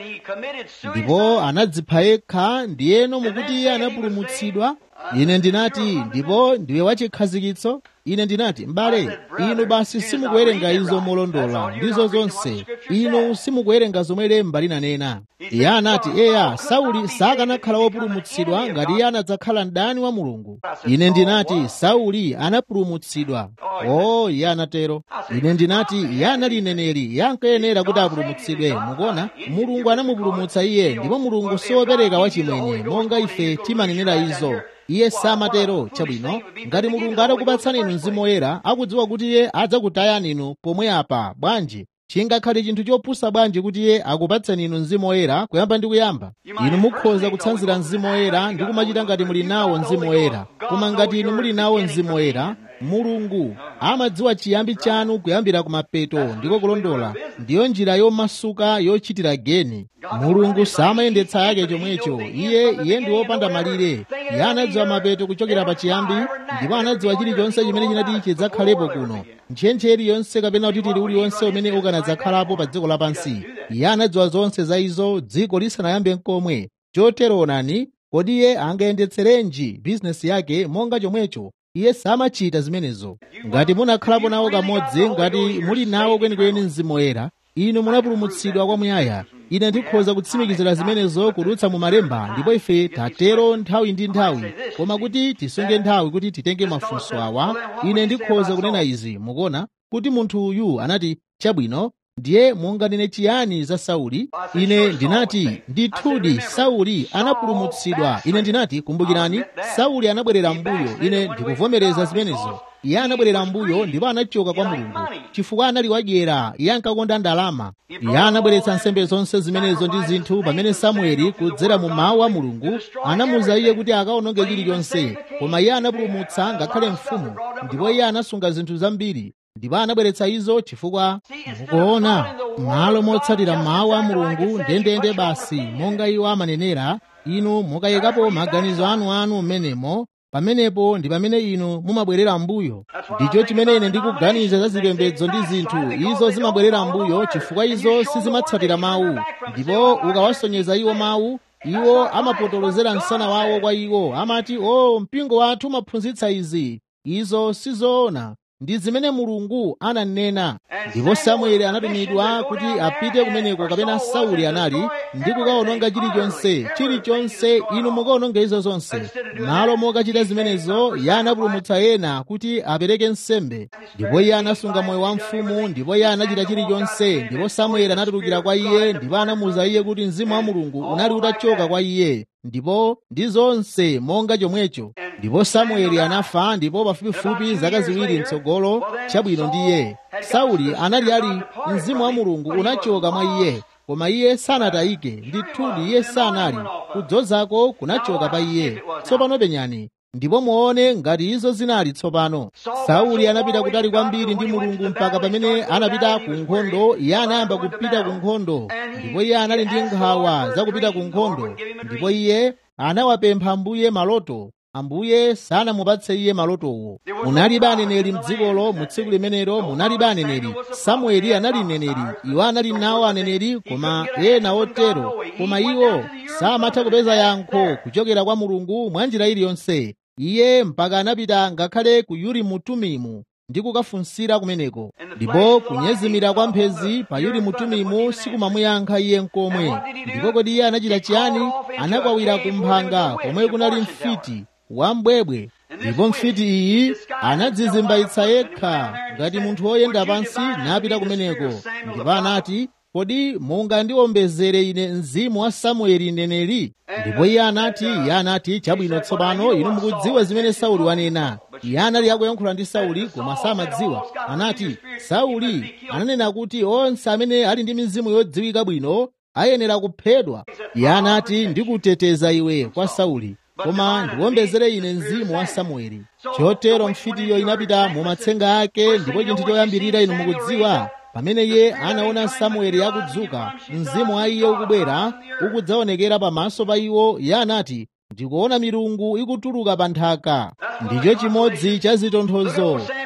ndipo anadzipha yekha. Ndiyeno mukuti iye anapulumutsidwa. Ine ndinati, ndipo ndiwe wachikhazikitso? Ine ndinati, m'bale, inu basi simukuwerenga izo molondola ndizo zonse, inu simukuwerenga zomwe lemba linanena. Iye anati, eya, Sauli sakanakhala wopulumutsidwa ngati iye anadzakhala mdani wa Mulungu. Ine ndinati, Sauli anapulumutsidwa. O, iye anatero. Ine ndinati, iye anali mneneri, iye ankayenera kuti apulumutsidwe. Mukuona, Mulungu anamupulumutsa iye, ndipo Mulungu siwopereka wachimwenye monga ife timanenera izo. Iye samatero. Chabwino, ngati Mulungu atakupatsani inu Mzimu Woyera, akudziwa kuti iye adzakutayani inu pomwe apa, bwanji chingakhale chinthu chopusa bwanji kuti iye akupatsani inu Mzimu Woyera kuyamba ndi kuyamba. Inu mukhoza kutsanzira Mzimu Woyera ndi kumachita ngati muli nawo Mzimu Woyera, koma ngati inu muli nawo Mzimu Woyera, Mulungu amadziwa chiyambi chanu kuyambira kumapeto, ndiko kulondola. Ndiyo njira yomasuka yochitira geni. Mulungu samayendetsa yake chomwecho. Iye iye ndi wopanda malire. Iye anadziwa mapeto kuchokera pa chiyambi, ndipo anadziwa chilichonse chimene chinati chidzakhalepo kuno, ntchentche iliyonse kapena utitiri uliwonse umene ukanadzakhalapo pa dziko lapansi. Iye anadziwa zonse za izo dziko lisanayambe n'komwe. Chotero onani, kodi iye angayendetserenji bizinesi yake monga chomwecho? Iye samachita zimenezo. Ngati munakhalapo nawo kamodzi, ngati muli nawo kwenikweni Mzimu Woyera, inu munapulumutsidwa kwamuyaya. Ine ndikhoza kutsimikizira zimenezo kudutsa mu malemba, ndipo ife tatero nthawi ndi nthawi. Koma kuti tisunge nthawi kuti titenge mafunso awa, ine ndikhoza kunena izi. Mukuona kuti munthu uyu anati, chabwino, ndiye munganene chiyani za Sauli? Ine ndinati, ndithudi Sauli anapulumutsidwa. Ine ndinati, kumbukirani, Sauli anabwerera mbuyo. Ine ndikuvomereza zimenezo. Iye anabwerera mbuyo ndipo anachoka kwa Mulungu chifukwa anali wadyera. Iye ankakonda ndalama. Iye anabweretsa nsembe zonse zimenezo ndi zinthu pamene Samueli kudzera mu mawu a Mulungu anamuza iye kuti akaononge chilichonse, koma iye anapulumutsa ngakhale mfumu, ndipo iye anasunga zinthu zambiri, ndipo anabweretsa izo chifukwa mukuona, malo motsatira mawu a Mulungu ndendende basi monga iwo amanenera. Inu mukayikapo maganizo anu anu mmenemo, pamenepo ndi pamene inu mumabwerera mbuyo. Ndicho chimene ine ndikuganiza za zipembedzo ndi zinthu izo zimabwerera mbuyo chifukwa izo sizimatsatira mawu, ndipo ukawasonyeza iwo mawu, iwo amapotolozera msana wawo kwa iwo, amati, o, mpingo wathu umaphunzitsa izi. Izo sizoona, ndi zimene Mulungu ananena. Ndipo Samueli anatumidwa kuti apite kumeneko, kapena Sauli anali, ndi kukaononga chilichonse. Chilichonse inu mukaononga izo zonse. Malo mokachita zimenezo, iye anapulumutsa ena kuti apereke nsembe, ndipo iye anasunga moyo wa mfumu, ndipo iye anachita chilichonse. Ndipo Samueli anatulukira kwa iye, ndipo anamuza iye kuti Mzimu wa Mulungu unali utachoka kwa iye, ndipo ndi zonse monga chomwecho. Ndipo Samueli anafa, ndipo pafupifupi zaka ziwiri mtsogolo, chabwino ndiye Sauli anali ali Mzimu wa Mulungu unachoka mwa iye, koma iye sanatayike. Ndithudi iye sanali, kudzozako kunachoka pa iye. Tsopano penyani ndipo muone ngati izo zinali tsopano. Sauli anapita kutali kwambiri ndi Mulungu mpaka pamene anapita ku nkhondo. Iye anayamba kupita ku nkhondo, ndipo iye anali ndi nkhawa za kupita ku nkhondo, ndipo iye anawapempha Ambuye maloto. Ambuye sanamupatse iye malotowo. Munalibe aneneri m'dzikolo mu tsiku limenelo, munalibe aneneri. Samueli anali mneneri, iwo anali nawo aneneri, koma ena otero, koma iwo samatha kupeza yankho kuchokera kwa Mulungu mwa njira iliyonse. Iye mpaka anapita ngakhale ku Urimu Tumimu ndi kukafunsira kumeneko, ndipo kunyezimira kwa mphezi pa Urimu Tumimu sikumamuyankha iye nkomwe. Ndipo kodi iye anachita chiyani? Anakwawira ku mphanga komwe kunali mfiti wambwebwe, ndipo mfiti iyi anadzizimbayitsa yekha ngati munthu woyenda pansi, napita kumeneko, ndipo anati, kodi mungandiombezere ine mzimu wa Samueli mneneri? Ndipo iye anati, iye anati, chabwino, tsopano inu mukudziwa zimene Sauli wanena. Iye anali akuyankhula ndi Sauli, koma samadziwa. Anati, Sauli ananena kuti onse amene ali ndi mizimu yodziwika bwino ayenera kuphedwa. Iye anati, ndikuteteza iwe kwa Sauli, koma ndiwombezere ine mzimu wa Samueli. Chotero mfitiyo inapita mu matsenga ake, ndipo chinthu choyambirira inu mukudziwa, pamene iye anaona Samueli akudzuka, mzimu wa iye ukubwera ukudzaonekera pamaso pa iwo, iye anati, ndikuona milungu ikutuluka pa nthaka. Ndicho chimodzi cha zitonthozo.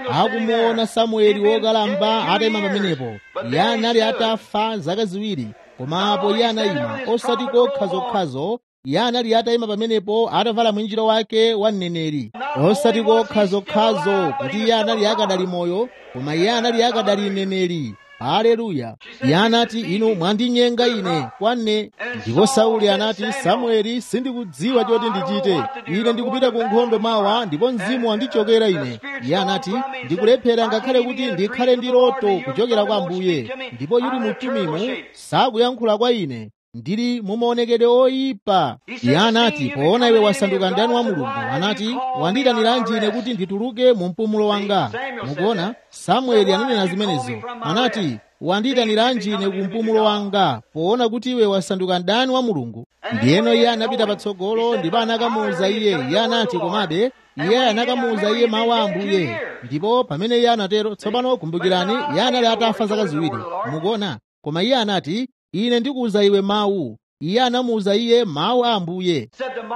akumuona Samueli wokalamba atayima pamenepo. Iye anali atafa zaka ziwiri, komapo iye anayima, osati kokha zokhazo. Iye anali atayima pamenepo atavala mwinjiro wake wa mneneri, osati kokha zokhazo kuti iye anali akadali moyo, koma iye anali akadali mneneri. Haleluya. Iye anati, inu mwandinyenga ine kwanne. Ndipo Sauli anati, Samueli, sindikudziwa choti ndichite. Ine ndikupita ku nkhondo mawa, ndipo mzimu wandichokera ine. Iye anati, ndikulephera ngakhale kuti ndikhale ndi loto kuchokera kwa Ambuye. Ndipo yuli mtumimu sakuyankhula kwa ine, ndili mumaonekedwe oyipa. Iye anati, poona iwe wasanduka ndani wa Mulungu, anati, wandiyitaniranji ine kuti ndituluke mu mpumulo wanga? Mukuona, Samueli ananena zimenezo, anati, wandiyitaniranji ine ku mpumulo wanga, poona kuti iwe wasanduka ndani wa Mulungu? Ndiyeno iye anapita patsogolo, ndipo anakamuwuza iye. Iye anati, komabe iye anakamuwuza iye mawu a Ambuye. Ndipo pamene iye anatero, tsopano kumbukirani, iye anali atafa zaka ziwiri. Mukuona, koma iye anati, ine ndikuwuza iwe mawu. Iye anamuwuza iye mawu a Ambuye.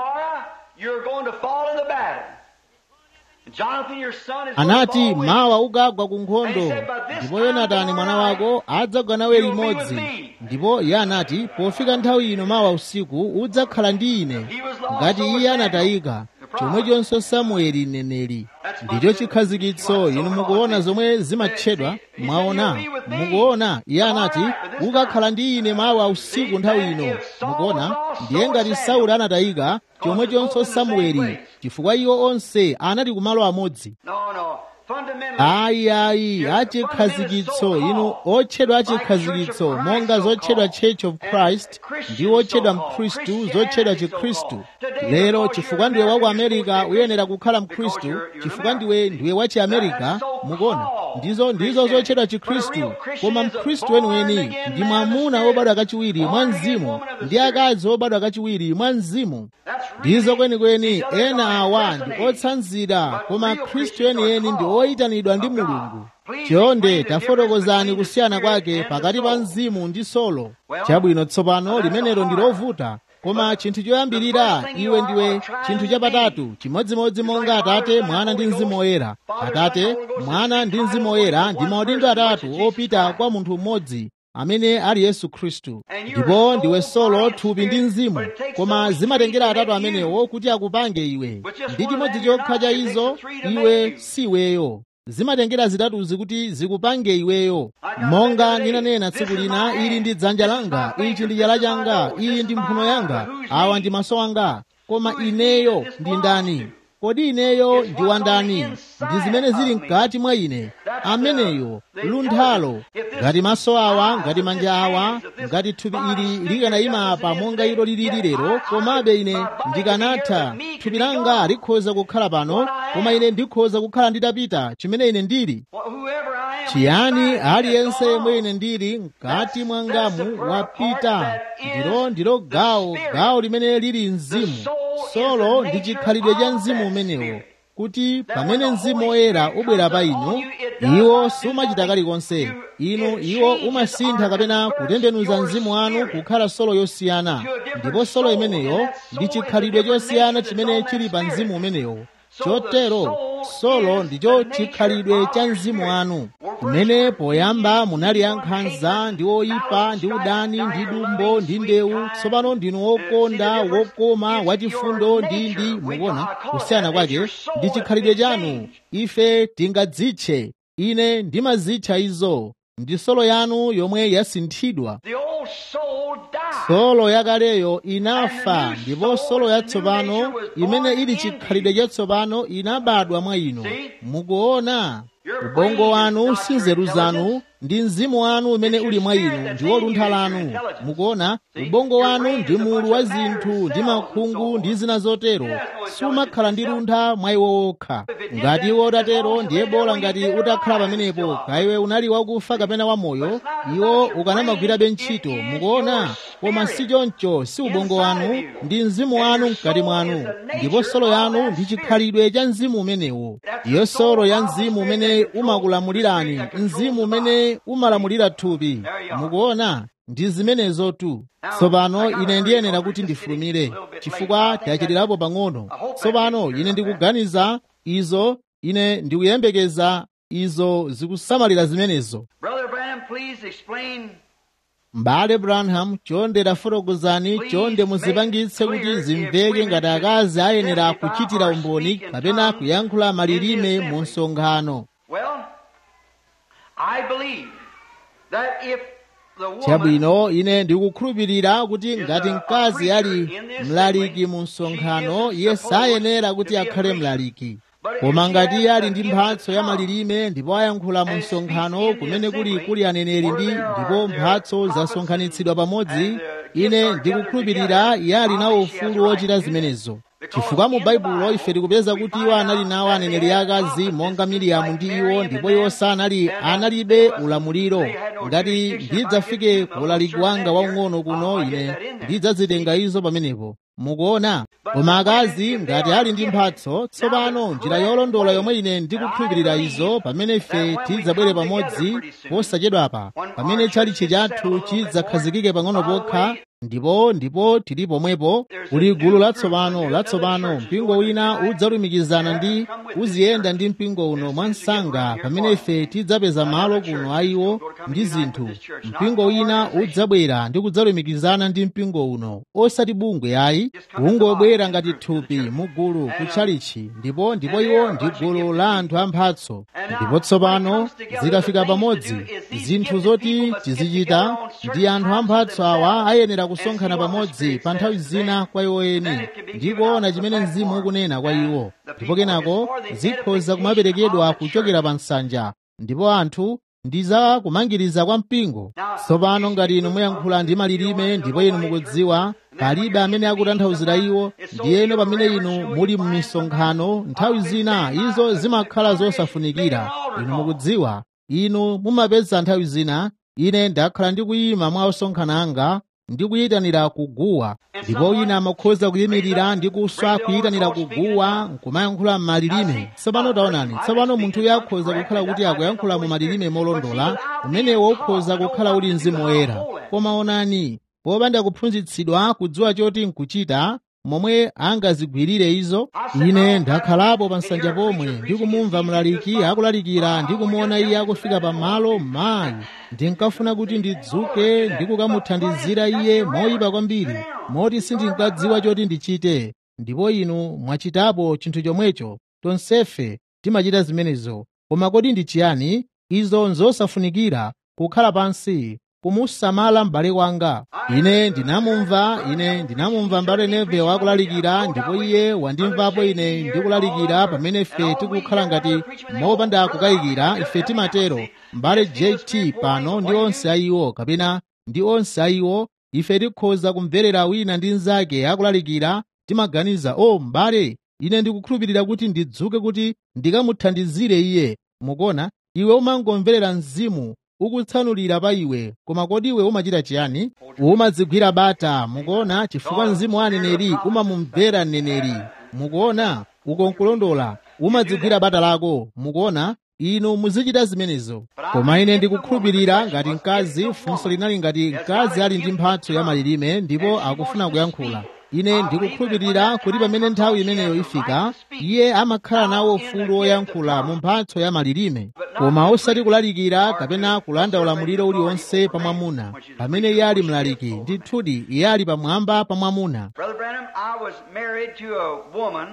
Anati, mawa ukagwa ku nkhondo, ndipo Yonatani mwana wako adzagwa nawe limodzi. Ndipo iye anati, pofika nthawi ino mawa usiku udzakhala ndi ine. Ngati iye anatayika, chomwechonso Samueli mneneri. Ndicho chikhazikitso. Inu mukuona zomwe zimatchedwa, mwaona, mukuona. Iye anati, ukakhala ndi ine mawa usiku nthawi ino. Mukuona, ndiye ngati Sauli anatayika, chomwechonso Samueli, chifukwa iwo onse anali kumalo amodzi. Ayi ayi, achikhazikitso. Inu otchedwa achikhazikitso, monga zotchedwa Church of Christ ndi otchedwa Mkhristu, zotchedwa Chikhristu. Lero chifukwa ndiwe wa ku Amerika uyenera kukhala Mkhristu, chifukwa ndiwe ndiwe wa chi-Amerika. Mukuona, ndizo ndizo zotchedwa Chikhristu. Koma Mkhristu weniweni ndi mwamuna wobadwa kachiwiri mwa Mzimu ndi akazi obadwa kachiwiri mwa Mzimu. Ndizo kwenikweni. Ena awa ndi otsanzira, koma Khristu yeniyeni ndi oyitanidwa ndi Mulungu. Chonde tafotokozani kusiyana kwake pakati pa mzimu ndi solo. Chabwino, tsopano limenelo ndi lovuta, koma chinthu choyambirira iwe ndiwe chinthu chapatatu, chimodzimodzi monga Atate, Mwana ndi Mzimu Woyera. Atate, Mwana ndi Mzimu Woyera ndi maudindo atatu opita kwa munthu mmodzi amene ali Yesu Khristu. Ndipo ndiwe solo, thupi ndi mzimu, koma zimatengera atatu amenewo kuti akupange iwe. Ndi chimodzi chokha cha izo, iwe si iweyo. Zimatengera zitatuzi kuti zikupange iweyo. Monga ndinanena tsiku lina, ili ndi dzanja langa, ichi ndi chala changa, iyi ndi mphuno yanga, awa ndi maso anga. Koma ineyo ndi ndani? Kodi ineyo ndi wandani? Ndi zimene zili mkati mwa ine. Ameneyo lunthalo. Ngati maso awa, ngati manja awa, ngati thupi ili likanayima apa monga ilo lilili lero, komabe ine ndikanatha. Thupi langa likhoza kukhala pano, koma ine ndikhoza kukhala nditapita chimene ine ndili. Chiyani aliyense yemwe ine ndili mkati mwangamu wapita. Ndilo ndilo gawo, gawo limene lili mzimu. Solo ndi chikhalidwe cha mzimu umenewo, kuti pamene Mzimu Woyera ubwera pa inu, iwo sumachita kalikonse. Inu iwo umasintha kapena kutembenuza mzimu wanu kukhala solo yosiyana, ndipo solo imeneyo ndi chikhalidwe chosiyana chimene chili pa mzimu umenewo. Chotero solo ndicho chikhalidwe cha mzimu wanu, kumene poyamba munali ankhanza ndi oyipa ndi udani ndi dumbo ndi ndewu. Tsopano ndinu wokonda, wokoma, wachifundo ndi ndi mukuona kusiyana kwake ndi chikhalidwe chanu. Ife tingadzitche, ine ndimazitcha izo, ndi solo yanu yomwe yasinthidwa. Solo yakaleyo inafa, ndipo solo yatsopano imene ili chikhalidwe chatsopano inabadwa mwa inu. Mukuona, ubongo wanu si nzeru zanu, ndi mzimu wanu umene uli mwa inu ndiwo luntha lanu. Mukuona, ubongo wanu ndi mulu wa zinthu ndi makhungu ndi zina zotero, sumakhala ndi luntha mwa iwo wokha. Ngati iwo utatero, ndiye bola ngati utakhala pamenepo, kaya iwe unali wakufa kapena wamoyo, iwo ukanamagwirabe ntchito. Mukuona, koma si choncho, si ubongo wanu, ndi mzimu wanu mkati mwanu, ndipo solo yanu ndi chikhalidwe cha mzimu umenewo. Iyo solo ya mzimu umene umakulamulirani, mzimu umene umalamulira thupi. Mukuona, ndi zimenezotu. Tsopano ine ndiyenera kuti ndifulumire, chifukwa tachitirapo pang'ono. Tsopano ine ndikuganiza izo, ine ndikuyembekeza izo zikusamalira zimenezo. Brother Branham, please explain. M'bale Branham, chonde tafotokozani, chonde muzipangitse kuti zimveke ngati akazi ayenera kuchitira umboni kapena kuyankhula malilime mu msonkhano. Well, I believe that if the woman Chabwino, ine ndikukhulupirira kuti ngati mkazi ali mlaliki mu msonkhano, iye sayenera kuti akhale mlaliki. Koma ngati iye ali ndi mphatso ya malilime ndipo ayankhula mu msonkhano kumene kuli kuli aneneri ndi ndipo mphatso zasonkhanitsidwa pamodzi, ine ndikukhulupirira iye ali nawo ufulu wochita zimenezo. Chifukwa mu Baibulo ife tikupeza kuti iwo anali nawo aneneri akazi monga Miriamu ndi iwo, ndipo iwo sanali analibe ulamuliro. Ngati ndidzafike ku ulaliki wanga waung'ono kuno, ine ndidzazitenga izo pamenepo. Mukuona? Koma akazi ngati ali ndi mphatso, tsopano njira yolondola yomwe ine ndikukhulupirira izo pamene ife tidzabwere pamodzi posachedwapa, pamene chalichi chathu chidzakhazikike pang'ono pokha, ndipo ndipo tili pomwepo, kuli gulu latsopano latsopano, mpingo wina udzalumikizana ndi uziyenda ndi mpingo uno mwansanga pamene ife tidzapeza malo kuno a iwo ndi zinthu. Mpingo wina udzabwera ndi kudzalumikizana ndi mpingo uno, osati bungwe ayi, kungobwera ngati thupi mu gulu kutchalichi, ndipo ndipo iwo ndi gulu la anthu amphatso. Ndipo tsopano zikafika pamodzi zinthu zoti tizichita, ndi anthu amphatso awa ayenera kusonkhana pamodzi pa nthawi zina kwa iwo eni ndi kuona chimene mzimu ukunena kwa iwo, ndipo kenako zikhoza kumaperekedwa kuchokera pa nsanja, ndipo anthu ndi za kumangiriza kwa mpingo. Tsopano ngati inu muyankhula ndi malilime ndipo inu mukudziwa palibe amene akutanthauzira iwo, ndiyeno pamene inu muli m'misonkhano nthawi zina izo zimakhala zosafunikira. Inu mukudziwa, inu mumapeza nthawi zina ine ndakhala ndikuyima mwa osonkhana anga ndikuyitanira kuguwa, ndipo wina amakhoza kuyimirira ndi kuswa kuyitanira kuguwa nkumayankhula m'malilime. Tsopano taonani, tsopano munthu yakhoza kukhala kuti akuyankhula mu malilime molondola, umenewo ukhoza kukhala uli mzimu woyera. Koma onani, popanda kuphunzitsidwa kudziwa choti nkuchita momwe angazigwirire izo. Ine ndakhalapo pa nsanja pomwe ndikumumva mlaliki akulalikira ndikumuona iye akufika pamalo mayi, ndinkafuna kuti ndidzuke ndikukamuthandizira iye moyipa kwambiri, moti sindinkadziwa choti ndichite. Ndipo inu mwachitapo chinthu chomwecho. Tonsefe timachita zimenezo. Koma kodi ndi chiyani? Izo nzosafunikira kukhala pansi kumusamala m'bale wanga. Ine ndinamumva ine ndinamumva m'bale Neve wakulalikira, ndipo iye wandimvapo ine ndikulalikira pamene ife tikukhala ngati mopanda kukayikira. Ife timatero m'bale J T pano ndi onse ayiwo, kapena ndi onse ayiwo, ife tikhoza kumverera wina ndi nzake akulalikira, timaganiza o, m'bale, ine ndikukhulupirira kuti ndidzuke kuti ndikamuthandizire iye. Mukuona, iwe umangomverera mzimu ukutsanulira pa iwe, koma kodi iwe umachita chiyani? Umadzigwira bata. Mukuona, chifukwa mzimu wa aneneri umamumvera mneneri. Mukuona, ukonkulondola, umadzigwira bata lako. Mukuona, inu muzichita zimenezo. Koma ine ndikukhulupirira ngati mkazi, funso linali ngati mkazi ali ndi mphatso ya malilime ndipo akufuna kuyankhula, ine ndikukhulupirira kuti pamene nthawi imeneyo ifika, iye amakhala nawo ufulu woyankhula mu mphatso ya malilime, koma osati kulalikira kapena kulanda ulamuliro uliwonse pa mwamuna. Pamene iye ali mlaliki, ndithudi iye ali pamwamba pa mwamuna. Brother Branham, I was married to a woman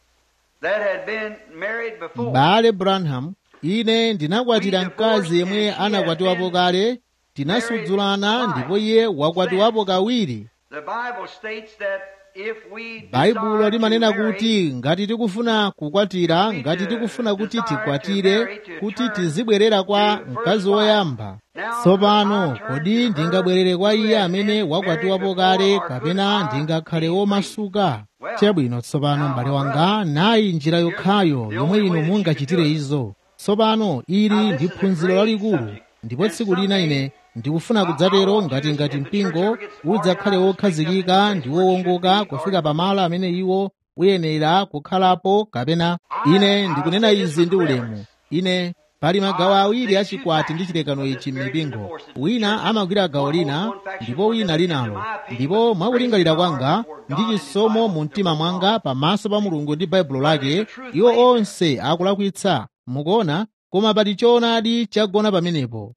that had been married before. M'bale Branham, ine ndinakwatira mkazi yemwe anakwatiwapo kale, tinasudzulana ndipo iye wakwatiwapo kawiri. The Bible states that if we Baibulo limanena kuti ngati tikufuna kukwatira, ngati tikufuna kuti tikwatire, kuti tizibwerera kwa mkazi woyamba. Tsopano kodi ndingabwerere kwa iye amene wakwatiwapo kale, kapena ndingakhale womasuka? Chabwino, tsopano m'bale wanga, nayi njira yokhayo yomwe inu mungachitire izo. Tsopano ili ndi phunziro lalikulu, ndipo tsiku lina ine ndikufuna kudzatero ngati ngati mpingo udzakhale wokhazikika ndi wowongoka kufika pamalo amene iwo uyenera kukhalapo. Kapena ine ndikunena izi ndi ulemu. Ine pali magawo awiri achikwati ndi chilekano ichi m'mipingo. Wina amagwira gawo lina ndipo wina linalo, ndipo mwakulingalira kwanga ndi chisomo mu mtima mwanga pamaso pa Mulungu ndi Baibulo lake, iwo onse akulakwitsa. Mukuona, koma pali choonadi chagona pamenepo.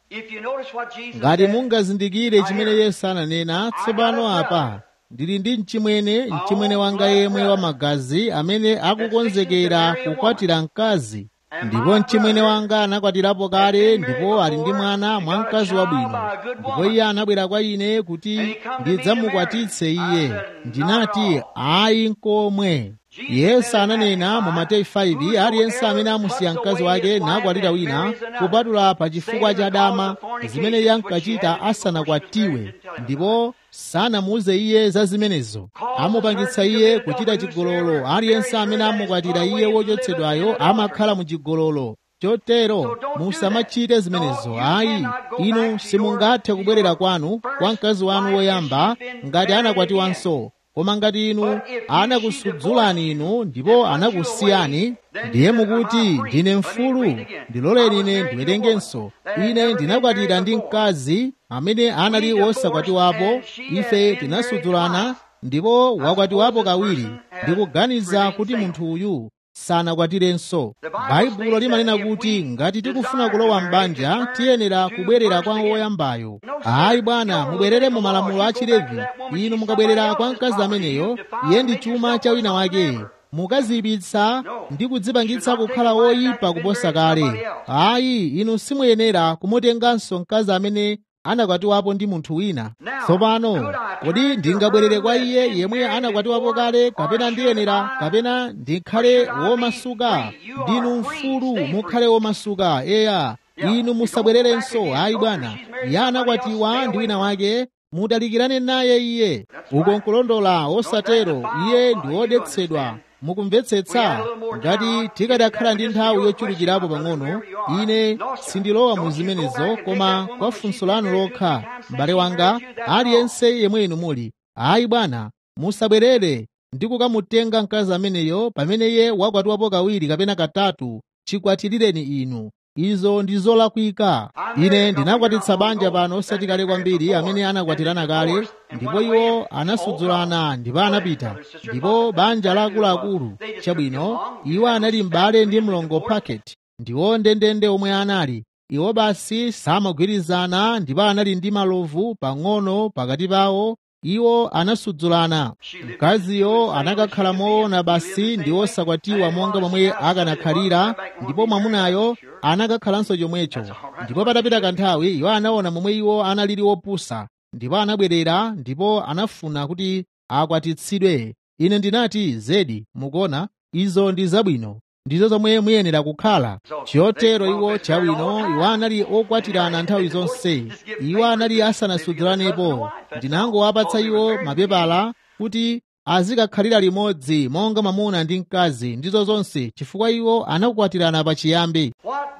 Ngati mungazindikire chimene Yesu ananena, tsopano apa ndili ndi mchimwene, mchimwene wanga yemwe wa magazi amene akukonzekera kukwatira mkazi, ndipo mchimwene wanga anakwatirapo kale ndipo ali ndi mwana mwa mkazi wabwino, ndipo iye anabwera kwa ine kuti ndidzamukwatitse iye. Ndinati ayi nkomwe. Yesu ananena mu Mateyu faive, aliyense amene amusiya mkazi wake nakwatira wina kupatula pa chifukwa cha dama zimene iye ankachita asanakwatiwe, ndipo sanamuuze iye za zimenezo, amupangitsa iye kuchita chigololo. Aliyense amene amukwatira iye wochotsedwayo amakhala mu chigololo. Chotero musamachite zimenezo. Ayi, inu simungathe kubwerera kwanu kwa mkazi wanu woyamba ngati anakwatiwanso. Koma ngati inu anakusudzulani inu ndipo anakusiyani, ndiye mukuti ndine mfulu, ndiloleni ine ndiwerengenso. Ine ndinakwatira ndi mkazi amene anali wosakwatiwapo, ife tinasudzulana, ndipo wakwatiwapo kawiri. Ndikuganiza kuti munthu uyu sanakwatirenso. Baibulo limanena kuti ngati tikufuna kulowa m'banja tiyenera kubwerera kwa woyambayo. Ayi bwana, mubwerere mu malamulo a Chilevi. Inu mukabwerera kwa mkazi ameneyo, iye ndi chuma cha wina wake, mukaziyipitsa ndi kudzipangitsa kukhala woyipa kuposa kale. Ayi, inu simuyenera kumutenganso mkazi amene anakwatiwapo ndi munthu wina. Tsopano kodi ndingabwerere kwa iye yemwe anakwatiwapo kale, kapena ndiyenera, kapena ndikhale womasuka? Ndinu mfulu, mukhale womasuka. Eya, inu musabwererenso. Ayi bwana, iye anakwatiwa ndi wina wake, mudalikirane naye iye. Uko nkulondola. Osatero, iye ndi wodetsedwa. Mukumvetsetsa? Ngati tikadakhala ndi nthawi yochulukirapo pang'ono, ine sindilowa mu zimenezo, koma kwa funso lanu lokha, m'bale wanga, aliyense yemwe inu muli, ayi bwana, musabwerere ndi kukamutenga mkazi ameneyo pamene iye wakwatiwapo kawiri kapena katatu. Chikwatirireni inu. Izo ndi zolakwika. Ine ndinakwatitsa banja pano osati kale kwambiri amene anakwatirana kale, ndipo iwo anasudzulana ndipo anapita, ndipo banja la akuluakulu. Chabwino, iwo anali m'bale ndi mlongo Packet, ndiwo ndendende omwe anali. Iwo basi samagwirizana, ndipo anali ndi malovu pang'ono pakati pawo. Iwo anasudzulana. Mkaziyo anakakhala moona basi ndi wosakwatiwa monga momwe akanakhalira, ndipo mwamunayo anakakhalanso chomwecho. Ndipo patapita kanthawi iwo anaona momwe iwo analili wopusa, ndipo anabwerera ndipo anafuna kuti akwatitsidwe. Ine ndinati, zedi, mukuona, izo ndi zabwino, ndizo zomwe muyenera kukhala. Chotero iwo chabwino, iwo anali okwatirana nthawi zonse, iwo anali asanasudzulanepo. Ndinangowapatsa iwo mapepala kuti azikakhalira limodzi monga mwamuna ndi mkazi, ndizo zonse, chifukwa iwo anakwatirana pachiyambi.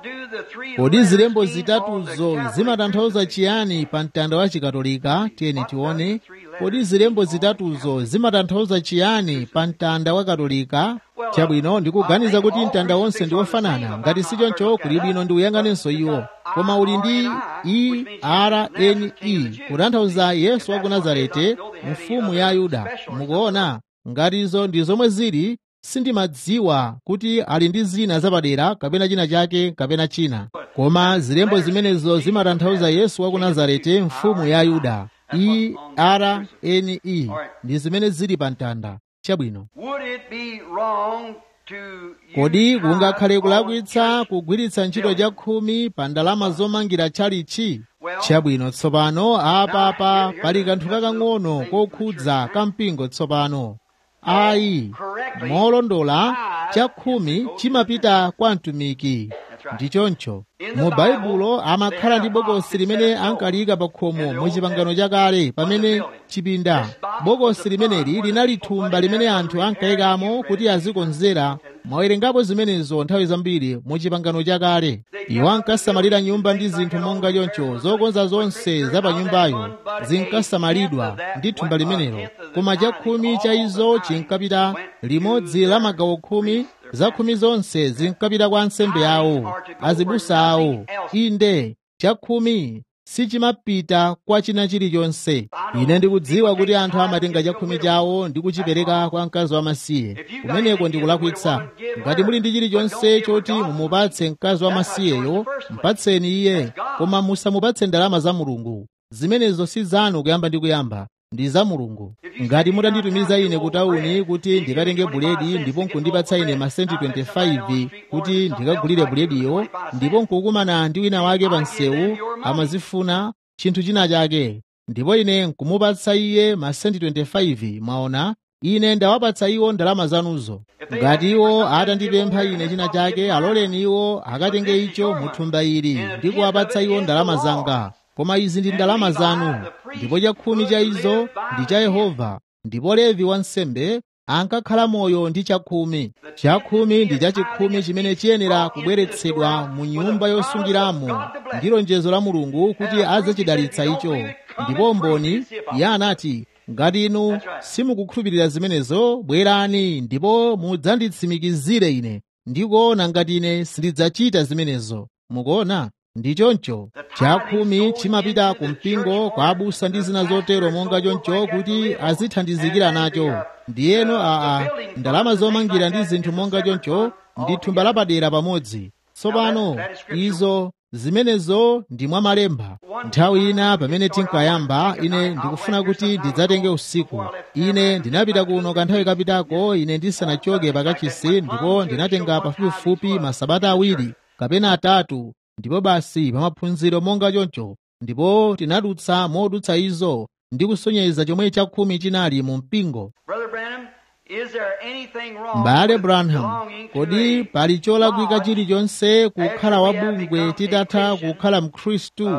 Kodi zilembo zitatuzo zimatanthauza chiyani pa mtanda wa Chikatolika? Tiyeni tione. Kodi zilembo zitatuzo zimatanthauza chiyani pa mtanda wa Katolika? Chabwino, ndikuganiza kuti mtanda wonse ndi wofanana. Ngati si choncho, kuli bwino ndi uyang'anenso iwo. Koma uli ndi E R N E, kutanthauza Yesu wa ku Nazareti, mfumu ya Ayuda. Mukuona, ngati izo ndi zomwe zili, sindimadziwa kuti ali ndi zina zapadera kapena china chake kapena china. Koma zilembo zimenezo zimatanthauza Yesu wa ku Nazareti, mfumu ya Ayuda. E R N E ndi zimene zili pa mtanda. Chabwino, kodi kungakhale kulakwitsa kugwiritsa ntchito cha khumi pa ndalama zomangira tchalichi? Chabwino, tsopano apapa pali kanthu kakang'ono kokhudza kampingo tsopano. Ayi, molondola, chakhumi chimapita kwa mtumiki. Ndichoncho mu Baibulo amakhala ndi bokosi limene ankaliyika pa khomo mu chipangano chakale pamene chipinda. Bokosi limeneli linali thumba limene anthu ankayikamo kuti azikonzera. Mwawerengapo zimenezo nthawi zambiri mu chipangano chakale. Iwo ankasamalira nyumba ndi zinthu monga choncho, zokonza zonse za pa nyumbayo zinkasamalidwa ndi thumba limenelo. Koma chakhumi cha izo chinkapita, limodzi la magawo khumi za khumi zonse zinkapita kwa ansembe awo, azibusa awo. Inde, chakhumi sichimapita kwa china chilichonse. Ine ndikudziwa kuti anthu amatenga chakhumi chawo ndi kuchipereka kwa mkazi wamasiye. Kumeneko ndikulakwitsa. Ngati muli ndi chilichonse choti mumupatse mkazi wamasiyeyo, mpatseni iye, koma musamupatse ndalama za Mulungu. Zimenezo si zanu kuyamba ndi kuyamba, ndi za Mulungu. Ngati mutanditumiza ine ku tawuni kuti ndikatenge buledi ndipo nkundipatsa ine masenti twenty-five kuti ndikagulire bulediyo, ndipo nkukumana ndi wina wake pa msewu amazifuna chinthu china chake, ndipo ine nkumupatsa iye masenti twenty-five, mwaona, ine ndawapatsa iwo ndalama zanuzo. Ngati iwo atandipempha ine china chake, aloleni iwo akatenge icho mu thumba ili ndi kuwapatsa iwo ndalama zanga. Koma izi ndi ndalama zanu, ndipo chakhumi cha izo ndi cha Yehova. Ndipo Levi wansembe ankakhala moyo ndi chakhumi. Chakhumi ndi chachikhumi chimene chiyenera kubweretsedwa mu nyumba yosungiramo ndi lonjezo la Mulungu kuti adzachidalitsa icho. Ndipo mboni iye anati, ngati inu simukukhulupirira zimenezo, bwerani ndipo mudzanditsimikizire ine ndikuona ngati ine sindidzachita zimenezo. Mukuona? Ndi choncho chakhumi chimapita ku mpingo kwa abusa ndi zina zotero monga choncho kuti azithandizikira nacho. Ndiyeno aa ndalama zomangira ndi zinthu monga choncho ndi thumba lapadera pamodzi. Tsopano izo zimenezo ndi mwa malemba. Nthawi ina pamene tinkayamba, ine ndikufuna kuti ndidzatenge usiku. Ine ndinapita kuno kanthawi kapitako ine ndisanachoke pakachisi, ndipo ndinatenga pafupifupi masabata awiri kapena atatu, ndipo basi pamaphunziro monga choncho, ndipo tinadutsa modutsa izo ndi kusonyeza chomwe chakhumi chinali mu mpingo. M'bale Branham, kodi pali cholakwika chilichonse kukhala wabungwe titatha kukhala Mkhristu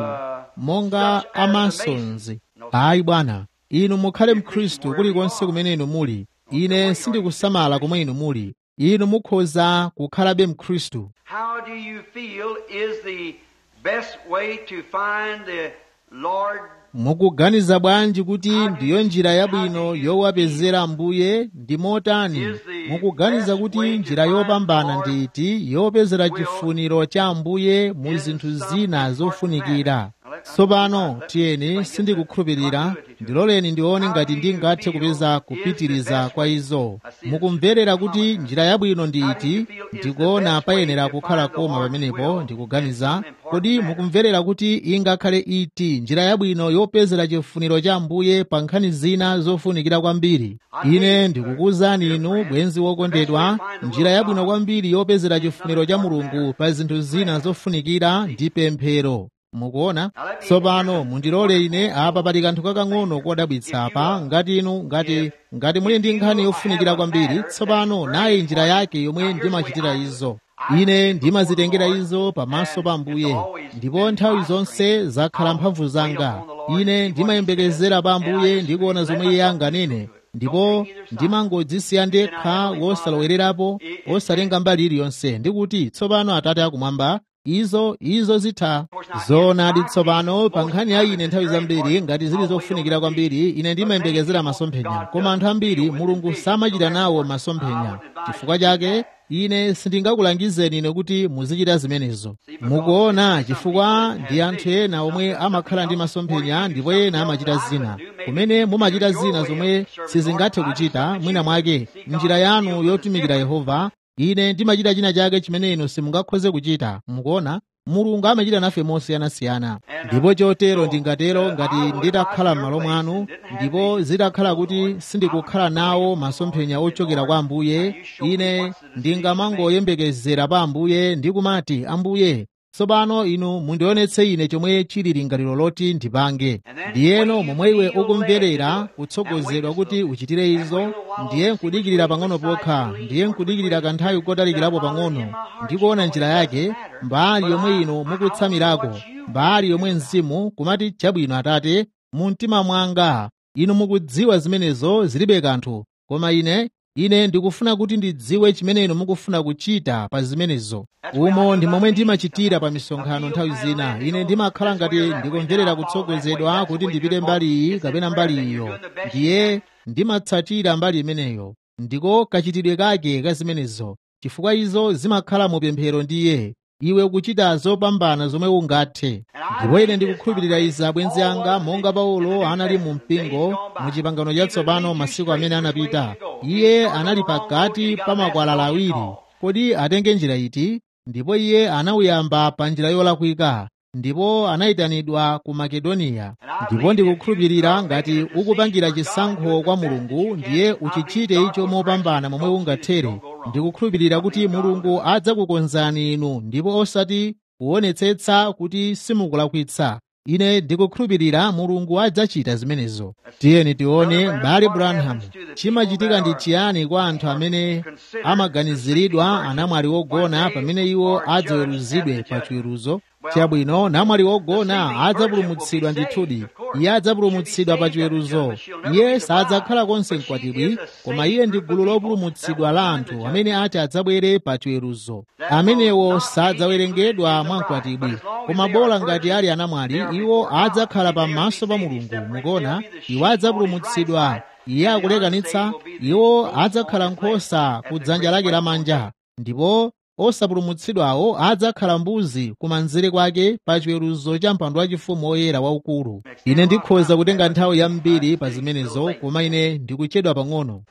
monga Amasons? Ayi bwana, inu mukhale Mkhristu kulikonse kumene inu muli. Ine sindikusamala komwe inu muli. Inu mukhoza kukhalabe Mkhristu. How do you feel is the best way to find the Lord? Mukuganiza bwanji kuti ndiyo njira yabwino yowapezera Ambuye? Ndi motani? Mukuganiza kuti njira yopambana ndi iti yopezera chifuniro cha Ambuye mu zinthu zina zofunikira? Tsopano tiyeni, sindikukhulupirira, ndiloleni ndione ngati ndingathe kupeza kupitiriza kwa izo. Mukumverera kuti njira yabwino ndi iti? Ndikuona payenera kukhala koma pamenepo. Ndikuganiza, kodi mukumverera kuti ingakhale iti njira yabwino yopezera chifuniro cha Ambuye pa nkhani zina zofunikira kwambiri? Ine ndikukuwuzani inu, bwenzi wokondedwa, njira yabwino kwambiri yopezera chifuniro cha Mulungu pa zinthu zina zofunikira ndi pemphero. Mukuona? Tsopano mundilole ine apa pali kanthu kakang'ono kodabwitsa apa. Ngati inu ngati ngati muli ndi nkhani yofunikira kwambiri, tsopano nayi njira yake yomwe ndimachitira izo. Ine ndimazitengera izo pamaso pa Ambuye, ndipo nthawi zonse zakhala mphamvu zanga. Ine ndimayembekezera pa Ambuye ndikuona zomwe Iye anganene, ndipo ndimangodzisiya ndekha wosalowererapo, osatenga mbali iliyonse, ndikuti tsopano Atate akumwamba, izo izo zitha. Zoonadi tsopano pa nkhani ya ine nthawi zambiri ngati zili zofunikira kwambiri, ine ndimayembekezera masomphenya, koma anthu ambiri Mulungu samachita nawo masomphenya. Chifukwa chake ine sindingakulangizeni ine kuti muzichita zimenezo. Mukuona, chifukwa ndi anthu ena omwe amakhala ndi masomphenya ndipo ena amachita zina, kumene mumachita zina zomwe sizingathe kuchita mwina mwake njira yanu yotumikira Yehova. Ine ndimachita china chake chimene inu simungakhoze kuchita. Mukuona, Mulungu amachita nafe mosiyanasiyana. Ndipo chotero ndingatero ngati nditakhala m'malo mwanu, ndipo zitakhala kuti sindikukhala nawo masomphenya ochokera kwa Ambuye, ine ndingamangoyembekezera pa Ambuye ndi kumati, Ambuye, tsopano inu mundionetse ine chomwe chili lingaliro loti ndipange. Ndiyeno momwe iwe ukumverera kutsogozedwa kuti uchitire izo, ndiye nkudikirira pang'ono pokha, ndiye nkudikirira kanthawi kotalikirapo pang'ono, ndikuona njira yake, mbali yomwe inu mukutsamirako, mbali yomwe mzimu kumati chabwino Atate, mu mtima mwanga inu mukudziwa zimenezo zilibe kanthu, koma ine ine ndikufuna kuti ndidziwe chimene inu mukufuna kuchita pa zimenezo. Umo ndi momwe ndimachitira pa misonkhano nthawi zina. Ine ndimakhala ngati ndikumverera kutsogozedwa kuti ndipite mbali iyi kapena mbali iyo, ndiye ndimatsatira mbali imeneyo. Ndiko kachitidwe kake ka zimenezo, chifukwa izo zimakhala mu pemphero ndiye. iwe ukuchita zopambana zomwe ungathe. Ndipo ine ndikukhulupirira izi abwenzi anga, monga Paulo anali mu mpingo mu chipangano chatsopano masiku amene anapita. Iye anali pakati pa makwalala awiri. Kodi atenge njira iti? Ndipo iye anawuyamba pa njira yolakwika, ndipo anayitanidwa ku Makedoniya. Ndipo ndikukhulupirira ngati ukupangira chisankho kwa Mulungu, ndiye uchichite icho mopambana momwe ungathere. Ndikukhulupirira kuti Mulungu adzakukonzani inu, ndipo osati kuonetsetsa kuti simukulakwitsa. Ine ndikukhulupirira Mulungu adzachita zimenezo. Tiyeni tione m'bale Branham, chimachitika ndi chiyani kwa anthu amene amaganiziridwa anamwali ogona pamene iwo adzaweruzidwe pa chiweruzo chabwino. Namwali ogona adzapulumutsidwa ndithudi, iye adzapulumutsidwa pa chiweruzo. Iye sadzakhala konse mkwatibwi, koma iye ndi gulu lopulumutsidwa la anthu amene ati adzabwere pa chiweruzo. Amenewo sadzawerengedwa mwa mkwatibwi, koma bola ngati ali anamwali, iwo adzakhala pamaso pa Mulungu. Mukona, iwo adzapulumutsidwa. Iye akulekanitsa, iwo adzakhala nkhosa ku dzanja lake lamanja, ndipo osapulumutsidwawo adzakhala mbuzi kumanzere kwake pa chiweruzo cha mpando wachifumu woyera waukulu. Ine ndikhoza kutenga nthawi yambiri pa zimenezo, koma ine ndikuchedwa pang'ono.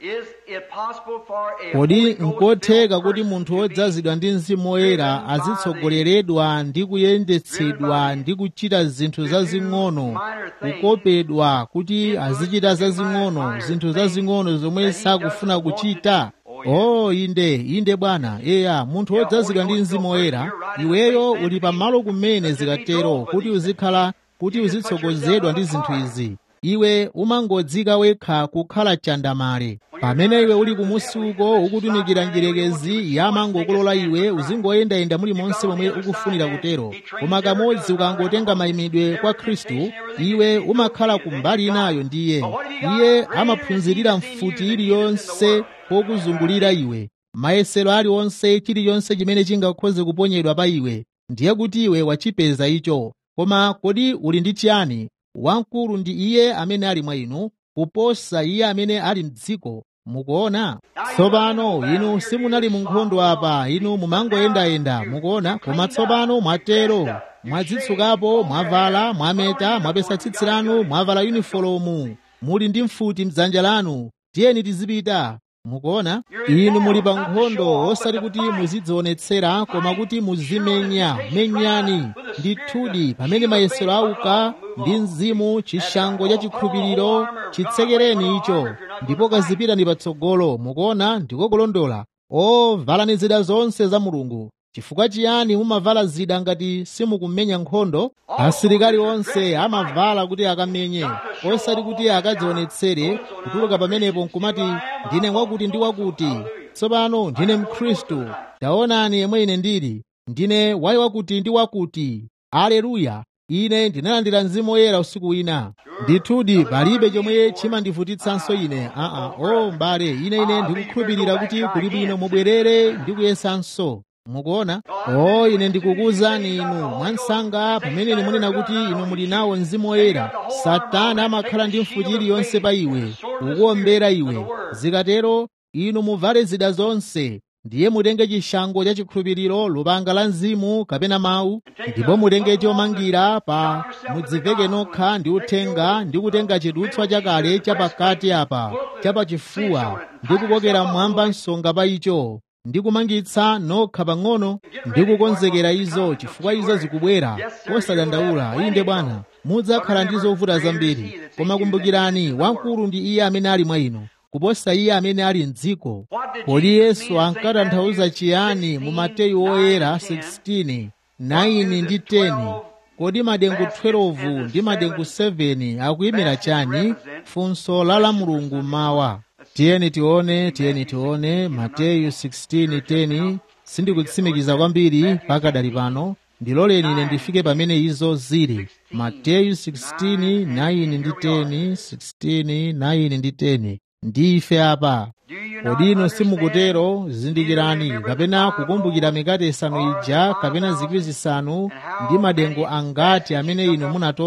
Kodi nkotheka kuti munthu wodzazidwa ndi Mzimu Woyera azitsogoleredwa ndi kuyendetsedwa ndi kuchita zinthu zazing'ono, kukopedwa kuti azichita zazing'ono, zinthu zazing'ono zomwe sakufuna kuchita? Oh, inde inde bwana. Eya, munthu wodzazidwa ndi Mzimu Woyera, iweyo uli pamalo kumene zikatero kuti uzikhala kuti uzitsogozedwa ndi zinthu izi. Iwe umangodzika wekha kukhala chandamale. Pamene iwe uli kumusi uko ukutumikira njerekezi yamangokulola iwe uzingoyendayenda muli monse momwe ukufunira kutero. Koma kamodzi ukangotenga mayimidwe kwa Khristu, iwe umakhala kumbali inayo ndiye. Iye amaphunzirira mfuti iliyonse pokuzungulira iwe, mayesero aliwonse, chiliyonse chimene chingakhoze kuponyedwa pa iwe. Ndiye kuti iwe wachipeza icho. Koma kodi uli ndi chiyani? Wamkulu ndi Iye amene ali mwa inu kuposa iye amene ali m'dziko. Mukuona? Tsopano inu simunali mu nkhondo apa, inu mumangoyendayenda. Mukuona? Koma tsopano mwatero, mwadzitsukapo, mwavala, mwameta, mwapesa tsitsi lanu, mwavala yunifolomu, muli ndi mfuti m'dzanja lanu. Tiyeni tizipita. Mukuona? Inu muli pa nkhondo, osati kuti muzidzionetsera, koma kuti muzimenya. Menyani ndithudi. Pamene mayesero auka ndi Mzimu, chishango cha chikhulupiriro chitsekereni icho, ndipo kazipitani patsogolo. Mukuona? Ndikokulondola. O, valani zida zonse za Mulungu. Chifukwa chiyani mumavala zida ngati simukumenya nkhondo? Asilikali onse amavala kuti akamenye, osati kuti akadzionetsere. Kutuluka pamenepo nkumati ndine wakuti ndi wakuti, tsopano ndine Mkhristu, taonani yemwe ine ndili, ndine wayi wakuti ndi wakuti. Aleluya! Ine ndinalandira Mzimu Woyera usiku wina. Ndithudi palibe chomwe chimandivutitsanso ine. Aa, o mbale, ine ine ndikukhulupirira kuti kuli bwino mubwerere ndi kuyesanso. Mukuona? O, ine ndikukuwuzani inu mwansanga, pamene ine munena kuti inu muli nawo Mzimu Woyera, Satana amakhala ndi mfuti iliyonse pa iwe, kukuombera iwe. Zikatero, inu muvale zida zonse, ndiye mutenge chishango cha chikhulupiriro, lupanga la Mzimu kapena mawu, ndipo mutenge chomangira pa mudziveke nokha ndi uthenga, ndi kutenga chidutswa chakale chapakati apa chapachifuwa, ndi kukokera mmwamba msonga pa icho, ndi kumangitsa nokha pang'ono, ndi kukonzekera izo, chifukwa izo zikubwera. Osadandaula, inde bwana, mudzakhala ndi zovuta zambiri. Koma kumbukirani, wamkulu ndi Iye amene ali mwa inu kuposa iye amene ali m'dziko. Kodi Yesu ankatanthauza chiyani mu Mateyu Woyera sixteen, nine ndi ten? Kodi madengu twelve ndi madengu seven akuyimira chani? Funso la la Mulungu mawa. Tiyeni tione, tiyeni tione Mateyu sixteen ten. Sindikutsimikiza kwambiri pakadali pano, ndiloleni ine ndifike pamene izo zili. Mateyu sixteen nine ndi ten, sixteen nine ndi ten. Ndife apa. Kodi inu simukutero? Zindikirani, kapena kukumbukira mikate isanu ija kapena zikwi zisanu ndi madengu angati amene inu munatola?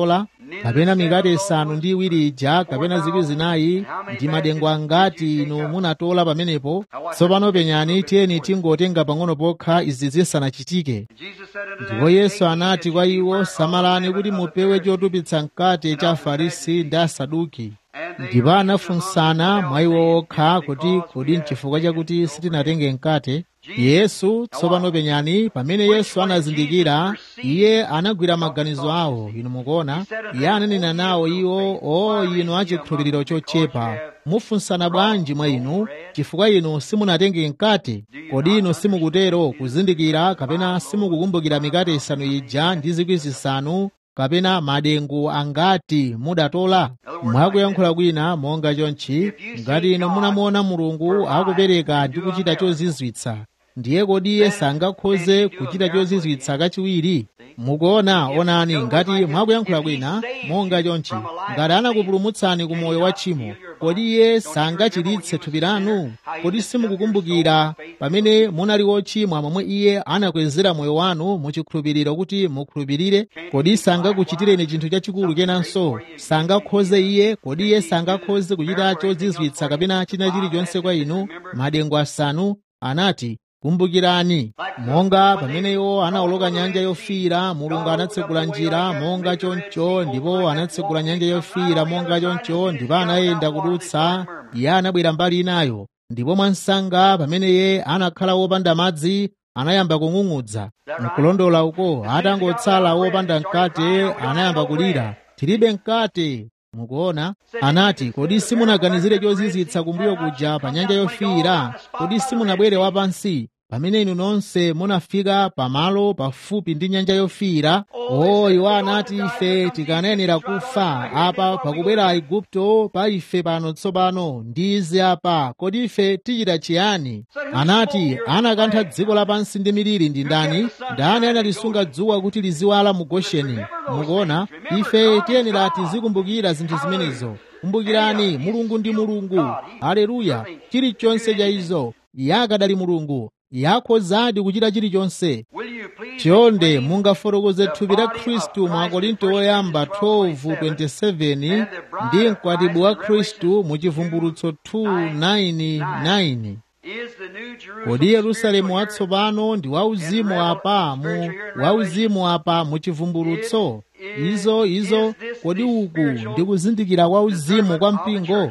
kapena mikate isanu ndi iwiri ija kapena zikwi zinayi ndi madengu angati inu munatola pamenepo? Tsopano penyani, tiyeni tingotenga pang'ono pokha izi zisanachitike. Ndipo Yesu anati kwa iwo, samalani kuti mupewe chotupitsa mkate cha Afarisi ndi Asaduki. Ndipo anafunsana mwa iwo okha kuti kodi n'chifukwa chakuti sitinatenge mkate. Yesu, tsopano penyani, pamene Yesu anazindikira, iye anagwira maganizo awo. Inu mukuona, iye ananena nawo iwo, o inu achikhulupiriro chochepa, mufunsana bwanji mwa inu, chifukwa inu simunatenge mkate? Kodi inu simukutero kuzindikira kapena simukukumbukira mikate isanu ija ndi zikwi zisanu kapena madengu angati mudatola? Mwakuyankhula kwina monga chonchi, ngati inu munamuona Mulungu akupereka ndi kuchita chozizwitsa, ndiye kodi iye sangakhoze kuchita chozizwitsa kachiwiri? Mukuona, onani, ngati mwakuyankhula kwina monga chonchi, ngati anakupulumutsani ku moyo wa tchimo, kodi iye sangachiritse thupi lanu? Kodi simukukumbukira pamene munali wochimwa momwe iye anakwezera moyo wanu muchikhulupiriro kuti mukhulupirire? Kodi sangakuchitireni chinthu chachikulu kenanso? Sangakhoze iye? Kodi iye sangakhoze kuchita chozizwitsa kapena china chilichonse kwa inu? Madengu asanu anati, kumbukirani, monga pamene iwo anawoloka nyanja yofiira, Mulungu anatsegula njira monga choncho, ndipo anatsegula nyanja yofiira monga choncho, ndipo anayenda kudutsa. Iye anabwera mbali inayo, ndipo mwansanga pamene iye anakhala wopanda madzi, anayamba kung'ung'udza. Mkulondola uko, atangotsala wopanda mkate, anayamba kulira, tilibe mkate. Mukuona, anati, kodi simunaganizire chozizwitsa kumbuyo kuja pa nyanja yofiira? Kodi simunabwere wapansi pamene inu nonse munafika pamalo pafupi ndi nyanja yofiira? O, iwo anati, ife tikanayenera kufa apa pakubwera Aigupto pa ife pano tsopano ndi izi apa, kodi ife tichita chiyani? Anati, anakantha dziko lapansi ndi miliri ndi ndani? Ndani analisunga dzuwa kuti liziwala mu Gosheni? Mukuona, ife tiyenera tizikumbukira zinthu zimenezo. Kumbukirani, Mulungu ndi Mulungu. Haleluya! Chilichonse cha izo, iye akadali Mulungu, yakhozadi kuchita chilichonse. Chonde mungafotokoze thupi la Khristu mwa Korinto oyamba twelve twenty-seven ndi mkwatibwi wa Khristu mu Chivumbulutso two nine nine. Kodi Yerusalemu watsopano ndi wauzimu apa mu wauzimu apa mu Chivumbulutso? Izo izo kodi uku ndi kuzindikira kwa uzimu kwa mpingo?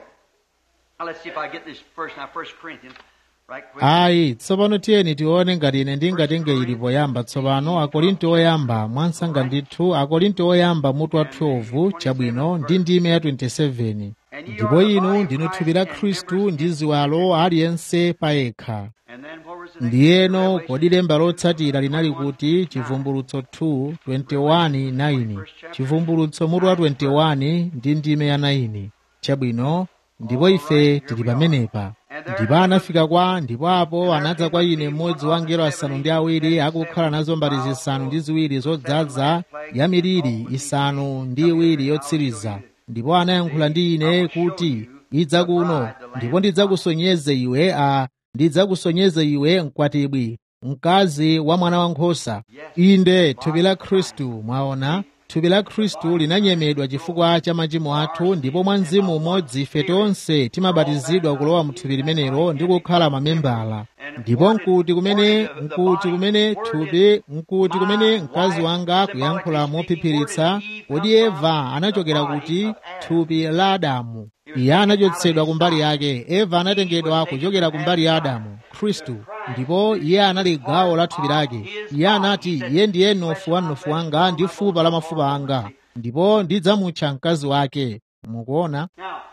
Ayi, tsopano tiyeni tione ngati ine ndingatenge ili poyamba tsopano. Akorinto oyamba mwansanga ndithu, Akorinto oyamba mutu wa twelve chabwino ndi ndime ya twenty-seven. Ndipo inu ndinu thupi la Khristu ndi ziwalo aliyense payekha. Ndiyeno kodi lemba lotsatira linali kuti? Chivumbulutso two twenty-one nine. Chivumbulutso mutu wa twenty-one ndi ndime ya nine. Chabwino, ndipo ife tili pamenepa. Ndipo anafika kwa, ndipo apo anadza kwa ine mmodzi wa angelo asanu ndi awiri akukhala nazo mbale zisanu ndi ziwiri zodzaza ya miliri isanu ndi iwiri yotsiriza. Ndipo anayankhula ndi ine kuti, idza kuno, ndipo ndidzakusonyeze iwe a ndidzakusonyeze iwe mkwatibwi, mkazi wa mwana wankhosa. Inde thupi la Khristu. Mwaona, thupi la Khristu linanyemedwa chifukwa cha machimo athu, ndipo mwa mzimu umodzi ife tonse timabatizidwa kulowa mu thupi limenelo ndi kukhala mamembala. Ndipo nkuti kumene nkuti kumene thupi nkuti kumene mkazi wanga kuyankhula mophiphiritsa, kodi Eva anachokera kuti? Thupi la Adamu. Iye anachotsedwa kumbali yake. Eva anatengedwa kuchokera kumbali ya Adamu, Khristu, ndipo iye anali gawo la thupi lake. Iye anati, iye ndiye mnofu wa mnofu wanga ndi fupa la mafupa anga, ndipo ndidzamutcha mkazi wake. Mukuona?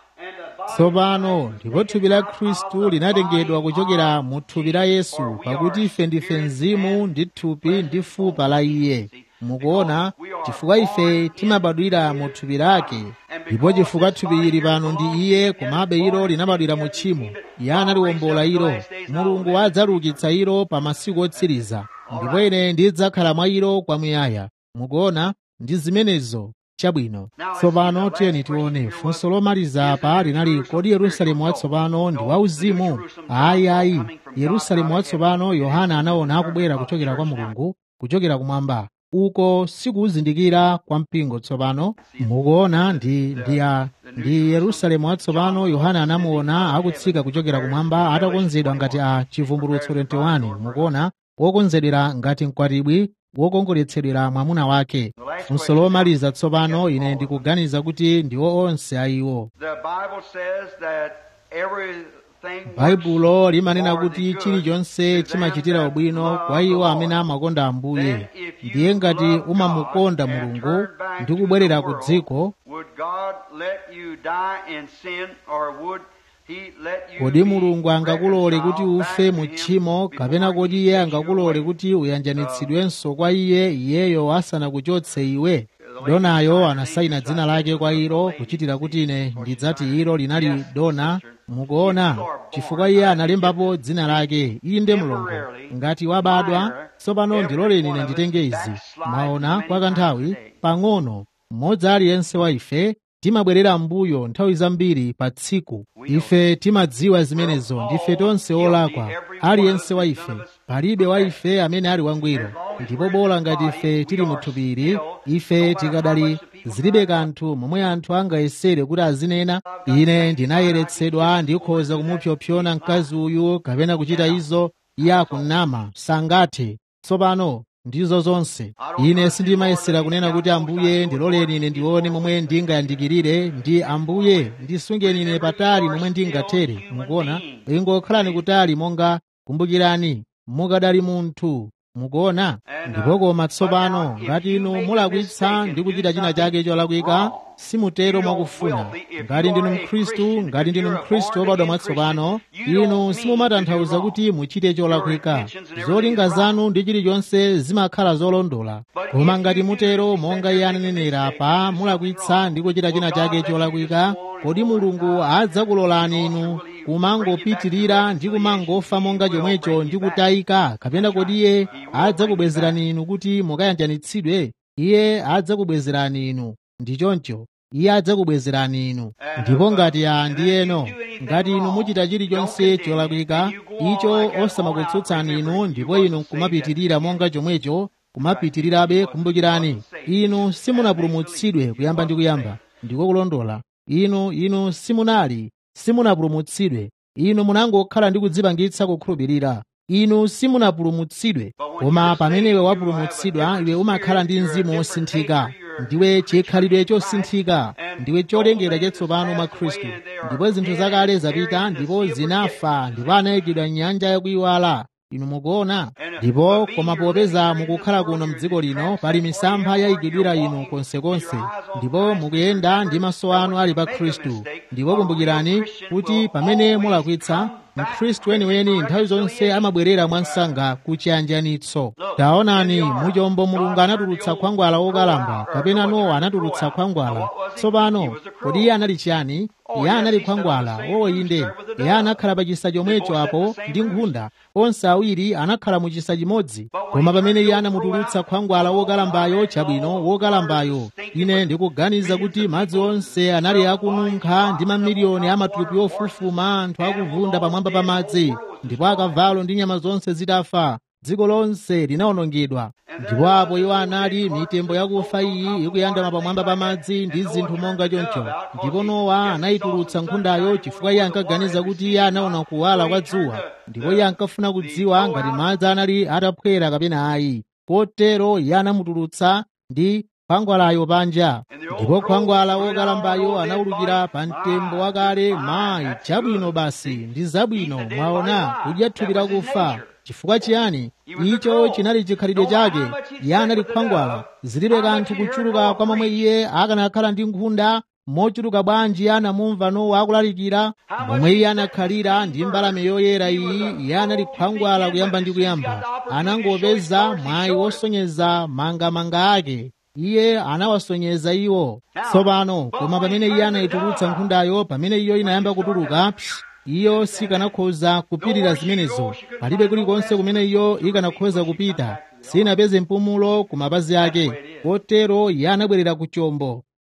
Tsopano ndipo thupi la Khristu linatengedwa kuchokera mu thupi la Yesu, pakuti ife ndife mzimu ndi thupi ndi fupa la Iye. Mukuona, chifukwa ife timabadwira mu thupi lake, ndipo chifukwa thupi ili pano ndi Iye, komabe ilo linabadwira mu tchimo. Iye analiongola ilo. Mulungu adzalukitsa ilo pa masiku otsiriza, ndipo ine ndidzakhala mwa ilo kwamuyaya. Mukuona, ndi zimenezo. Chabwino, tsopano tiyeni tione funso lomaliza apa linali, kodi Yerusalemu watsopano ndi wauzimu? Ayi ayi, Yerusalemu watsopano Yohana anaona akubwera kuchokera kwa Mulungu, kuchokera kumwamba. uko sikuzindikira kwa mpingo tsopano. Mukuona ndi ndi ya ndi Yerusalemu watsopano. Yohana anamuona akutsika kuchokera kumwamba atakonzedwa ngati a Chivumbulutso twenty one. Mukuona, wokonzedwera ngati mkwatibwi wokongoletsedwera mwamuna wake. Funso lomaliza tsopano, ine ndikuganiza kuti ndiwo onse ayiwo. Baibulo limanena kuti chilichonse chimachitira ubwino kwa iwo amene amakonda Ambuye. Ndiye ngati umamukonda Mulungu ndi kubwerera ku dziko, kodi Mulungu angakulole kuti ufe mu tchimo, kapena kodi Iye angakulole kuti uyanjanitsidwenso kwa Iye Iyeyo asanakuchotse iwe? Donayo anasayina dzina lake kwa ilo, kuchitira kuti ine ndidzati ilo linali Dona. Mukuona, chifukwa iye analembapo dzina lake. Inde Mulungu, ngati wabadwa tsopano, ndiloleni ine nditenge izi. Mwaona, kwa kanthawi pang'ono mmodzi aliyense wa ife timabwerera mbuyo nthawi zambiri pa tsiku. Ife timadziwa zimenezo, ndife tonse olakwa, aliyense wa ife. Palibe wa ife amene ali wangwiro, ndipo bola ngati ife tili muthupiri, ife tikadali zilibe kanthu momwe anthu angayesere kuti azinena, ine ndinayeretsedwa, ndikhoza kumupyopyona mkazi uyu kapena kuchita izo, iye akunama, sangathe. Tsopano ndizo zonse. Ine sindimayesera kunena kuti Ambuye ndiloleni ine ndione momwe ndingayandikirire, ndi Ambuye ndisungeni ine patali momwe ndingathere. Mukuona, ingokhalani kutali monga, kumbukirani, mukadali munthu. Mukuona, ndipo koma tsopano ngati inu mulakwitsa ndi kuchita china chake cholakwika, simutero mwakufuna. Ngati ndinu Mkhristu, ngati ndinu Mkhristu wobadwa mwatsopano, inu simumatanthauza kuti muchite cholakwika. Zolinga zanu ndi chilichonse zimakhala zolondola. Koma ngati mutero monga Iye ananenera pa, mulakwitsa ndi kuchita china chake cholakwika, kodi Mulungu adzakulolani inu kumangopitirira ndi kumangofa monga chomwecho ndi kutayika, kapena kodi Iye adzakubwezerani inu kuti mukayanjanitsidwe? Iye adzakubwezerani inu, ndi choncho Iye adzakubwezerani inu. Ndipo ngati ya ndiyeno, ngati inu muchita chilichonse cholakwika, icho osamakutsutsani inu, ndipo inu kumapitirira monga chomwecho, kumapitirirabe, kumbukirani, inu simunapulumutsidwe kuyamba ndi kuyamba. Ndiko kulondola. Inu inu simunali simunapulumutsidwe. Inu munangokhala ndi kudzipangitsa kukhulupirira. Inu simunapulumutsidwe. Koma pamene iwe wapulumutsidwa, iwe umakhala ndi mzimu wosinthika. Ndiwe chikhalidwe chosinthika. Ndiwe cholengedwa chatsopano mwa Khristu. Ndipo zinthu zakale zapita, ndipo zinafa, ndipo anayikidwa m'nyanja yakuyiwala. Inu mukuona. Ndipo koma popeza mukukhala kuno m'dziko lino, pali misampha yayikidwira inu konsekonse, ndipo mukuyenda ndi maso anu ali pa Khristu. Ndipo kumbukirani kuti pamene mulakwitsa, Mkhristu weniweni nthawi zonse amabwerera mwansanga ku chiyanjanitso. Taonani, muchombo Mulungu anatulutsa khwangwala wokalamba, kapena Nowa anatulutsa khwangwala. Tsopano kodi iye anali chiyani? Iye anali khwangwala. Oo inde, iye anakhala pa chisa chomwecho apo ndi nkhunda. Onse awiri anakhala mu chisa chimodzi. Koma pamene iye anamutulutsa khwangwala wokalambayo, chabwino wokalambayo, ine ndikuganiza kuti madzi onse anali akununkha ndi mamiliyoni a matupi ofufuma, anthu akuvunda pamwamba pa madzi, ndipo akavalo ndi nyama zonse zitafa. Dziko lonse linawonongedwa. Ndipo apo iwo anali mitembo yakufa iyi ikuyandama pamwamba pa madzi ndi zinthu monga choncho. Ndipo Nowa anayitulutsa nkhundayo chifukwa iye ankaganiza kuti iye anaona kuwala kwa dzuwa, ndipo iye ankafuna kudziwa ngati madzi anali ataphwera kapena ayi. Kotero iye anamutulutsa ndi khwangwalayo panja. Ndipo khwangwala wokalambayo anawulukira pa mtembo wakale. Mayi, chabwino basi, ndi zabwino, mwaona, kudya thupi lakufa. Chifukwa chiyani? Icho chinali chikhalidwe chake. Iye anali khwangwala. Zilibe kanthu kuchuluka kwa momwe iye akanakhala ndi nkhunda, mochuluka bwanji anamumva Nowa akulalikira, momwe iye anakhalira ndi mbalame yoyera iyi. Iye anali khwangwala kuyamba ndi kuyamba. Anangopeza mwayi wosonyeza mangamanga ake. Iye anawasonyeza iwo. Tsopano koma pamene iye anayitulutsa nkhundayo, pamene iyo inayamba kutuluka, psh, iyo sikanakhoza kupirira zimenezo. Palibe kulikonse kumene iyo ikanakhoza kupita. Sinapeze mpumulo ku mapazi ake. Kotero iye anabwerera ku chombo.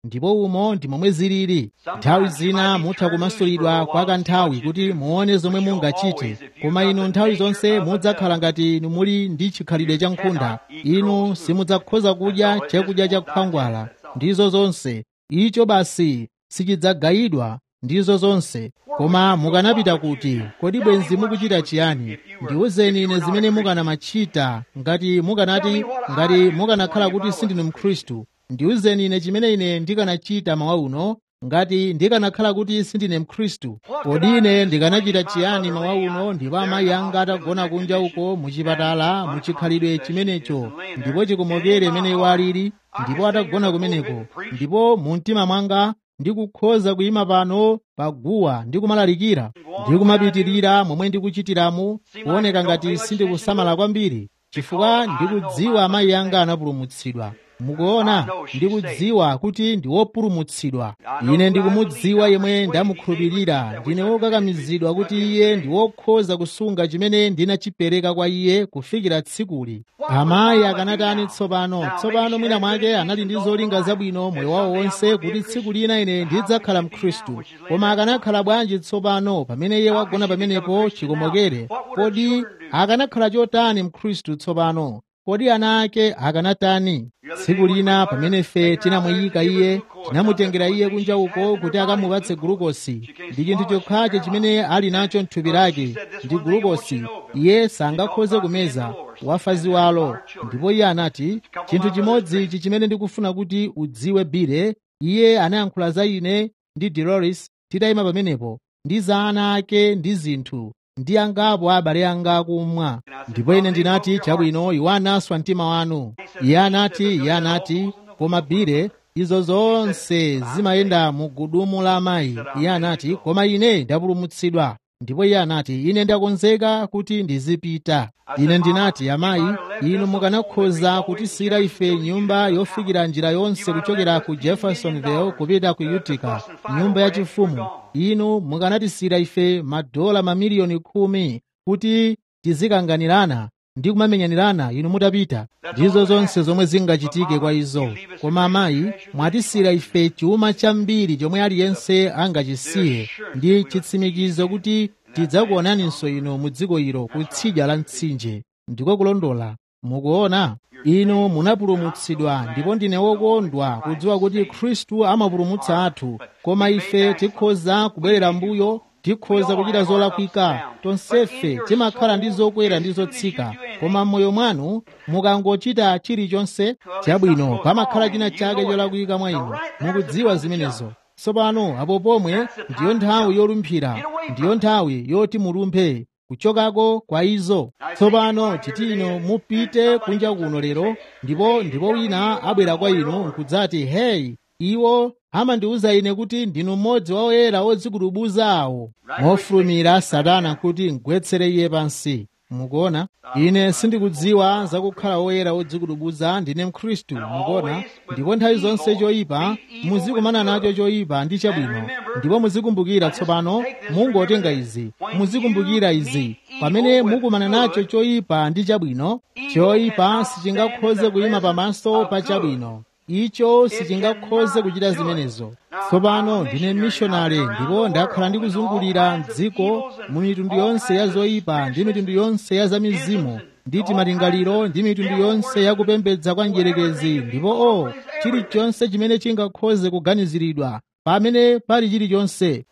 ndipo umo ndi momwe zilili. Nthawi zina mutha kumasulidwa kwa kanthawi kuti muone zomwe mungachite, koma inu nthawi zonse mudzakhala ngati inu muli ndi chikhalidwe cha nkhunda. Inu simudzakhoza kudya chakudya cha khwangwala, ndizo zonse. Icho basi sichidzagayidwa, ndizo zonse. Koma mukanapita kuti, kodi bwenzi mukuchita chiyani? Ndiwuzeni ine zimene mukanamachita ngati mukanati, ngati mukanakhala kuti sindinu Mkhristu. Ndiwuzeni ine chimene ine ndikanachita mawa uno ngati ndikanakhala kuti sindine Mkhristu. Kodi ine ndikanachita chiyani mawa uno ndipo amayi anga atagona kunja uko muchipatala muchikhalidwe chimenecho, ndipo chikomokere imene iwo alili, ndipo atagona kumeneko, ndipo mu mtima mwanga ndikukhoza kuyima pano paguwa ndikumalalikira ndikumapitirira momwe ndikuchitiramu, kuoneka ngati sindikusamala kwambiri, chifukwa ndikudziwa amayi anga anapulumutsidwa. Mukuona, ndikudziwa kuti ndi wopulumutsidwa. Ine ndikumudziwa yemwe ndamukhulupirira. Ndine wokakamizidwa kuti iye ndi wokhoza kusunga chimene ndinachipereka kwa iye kufikira tsikuli. Amayi akanatani tsopano? Tsopano mwina mwake anali ndi zolinga zabwino moyo wawo wonse kuti tsiku lina ine ndidzakhala Mkhristu. Koma akanakhala bwanji tsopano pamene iye wagona pamenepo chikomokere? Kodi akanakhala chotani Mkhristu tsopano? Kodi ana ake akanatani? Tsiku lina pamene ife tinamuyika iye, tinamutengera iye kunja uko kuti akamupatse gulukosi. Ndi chinthu chokhacho chimene ali nacho m'thupi lake ndi gulukosi. Iye sangakhoze kumeza, wafa ziwalo. Ndipo iye anati, chinthu chimodzi ichi chimene ndikufuna kuti udziwe Bile. Iye anayankhula za ine ndi Dolores titayima pamenepo, ndi za ana ake ndi zinthu, ndi angapo abale anga akumwa. Ndipo ine ndinati, chabwino, iwo anaswa mtima wanu. Iye anati, iye anati, koma Bile, izo zonse zimayenda mu gudumu la amayi. Iye anati, koma ine ndapulumutsidwa. Ndipo iye anati, ine ndakonzeka kuti ndizipita. Ine ndinati, amayi, inu mukanakhoza kutisiyira ife nyumba yofikira njira yonse kuchokera ku Jeffersonville kupita ku Utica, nyumba yachifumu. Inu mukanatisiyira ife madola mamiliyoni khumi kuti tizikanganirana ndi kumamenyanirana inu mutapita. Ndizo zonse zomwe zingachitike kwa izo. Koma amayi, mwatisiyira ife chuma chambiri chomwe aliyense angachisiye, ndi chitsimikizo kuti tidzakuonaninso inu mu dziko ilo kutsidya la mtsinje. Ndiko kulondola. Mukuona, inu munapulumutsidwa, ndipo ndine wokondwa kudziwa kuti Khristu amapulumutsa athu. Koma ife tikhoza kubwerera mbuyo, tikhoza kuchita zolakwika, tonsefe timakhala ndi zokwera ndi zotsika. Koma m'moyo mwanu mukangochita chilichonse chabwino, pamakhala china chake cholakwika mwa inu. Mukudziwa zimenezo. Tsopano apo pomwe ndiyo nthawi yolumphira, ndiyo nthawi yoti mulumphe kuchokako kwa izo. Tsopano titino mupite kunja kuno lero, ndipo ndipo wina abwera kwa inu nkudzati, hey, iwo amandiwuza ine kuti ndinu mmodzi wa oyera odzikudubuza awo. Mofulumira Satana kuti ngwetsere iye pansi. Mukuona, ine sindikudziwa zakukhala oyera odzikudubuza, ndine Mkhristu. Mukuona, ndipo nthawi zonse choyipa muzikumana nacho choyipa ndi chabwino. Ndipo muzikumbukira tsopano, mungotenga izi, muzikumbukira izi, pamene mukumana nacho choyipa ndi chabwino, choyipa sichingakhoze kuyima pamaso pa chabwino. Icho sichingakhoze kuchita zimenezo. Tsopano ndine mishonari, ndipo ndakhala ndikuzungulira m'dziko mu mitundu yonse ya zoyipa ndi mitundu yonse ya zamizimu ndi timalingaliro ndi mitundu yonse ya kupembedza kwa njerekezi, ndipo o chilichonse chimene chingakhoze kuganiziridwa pamene pali chilichonse.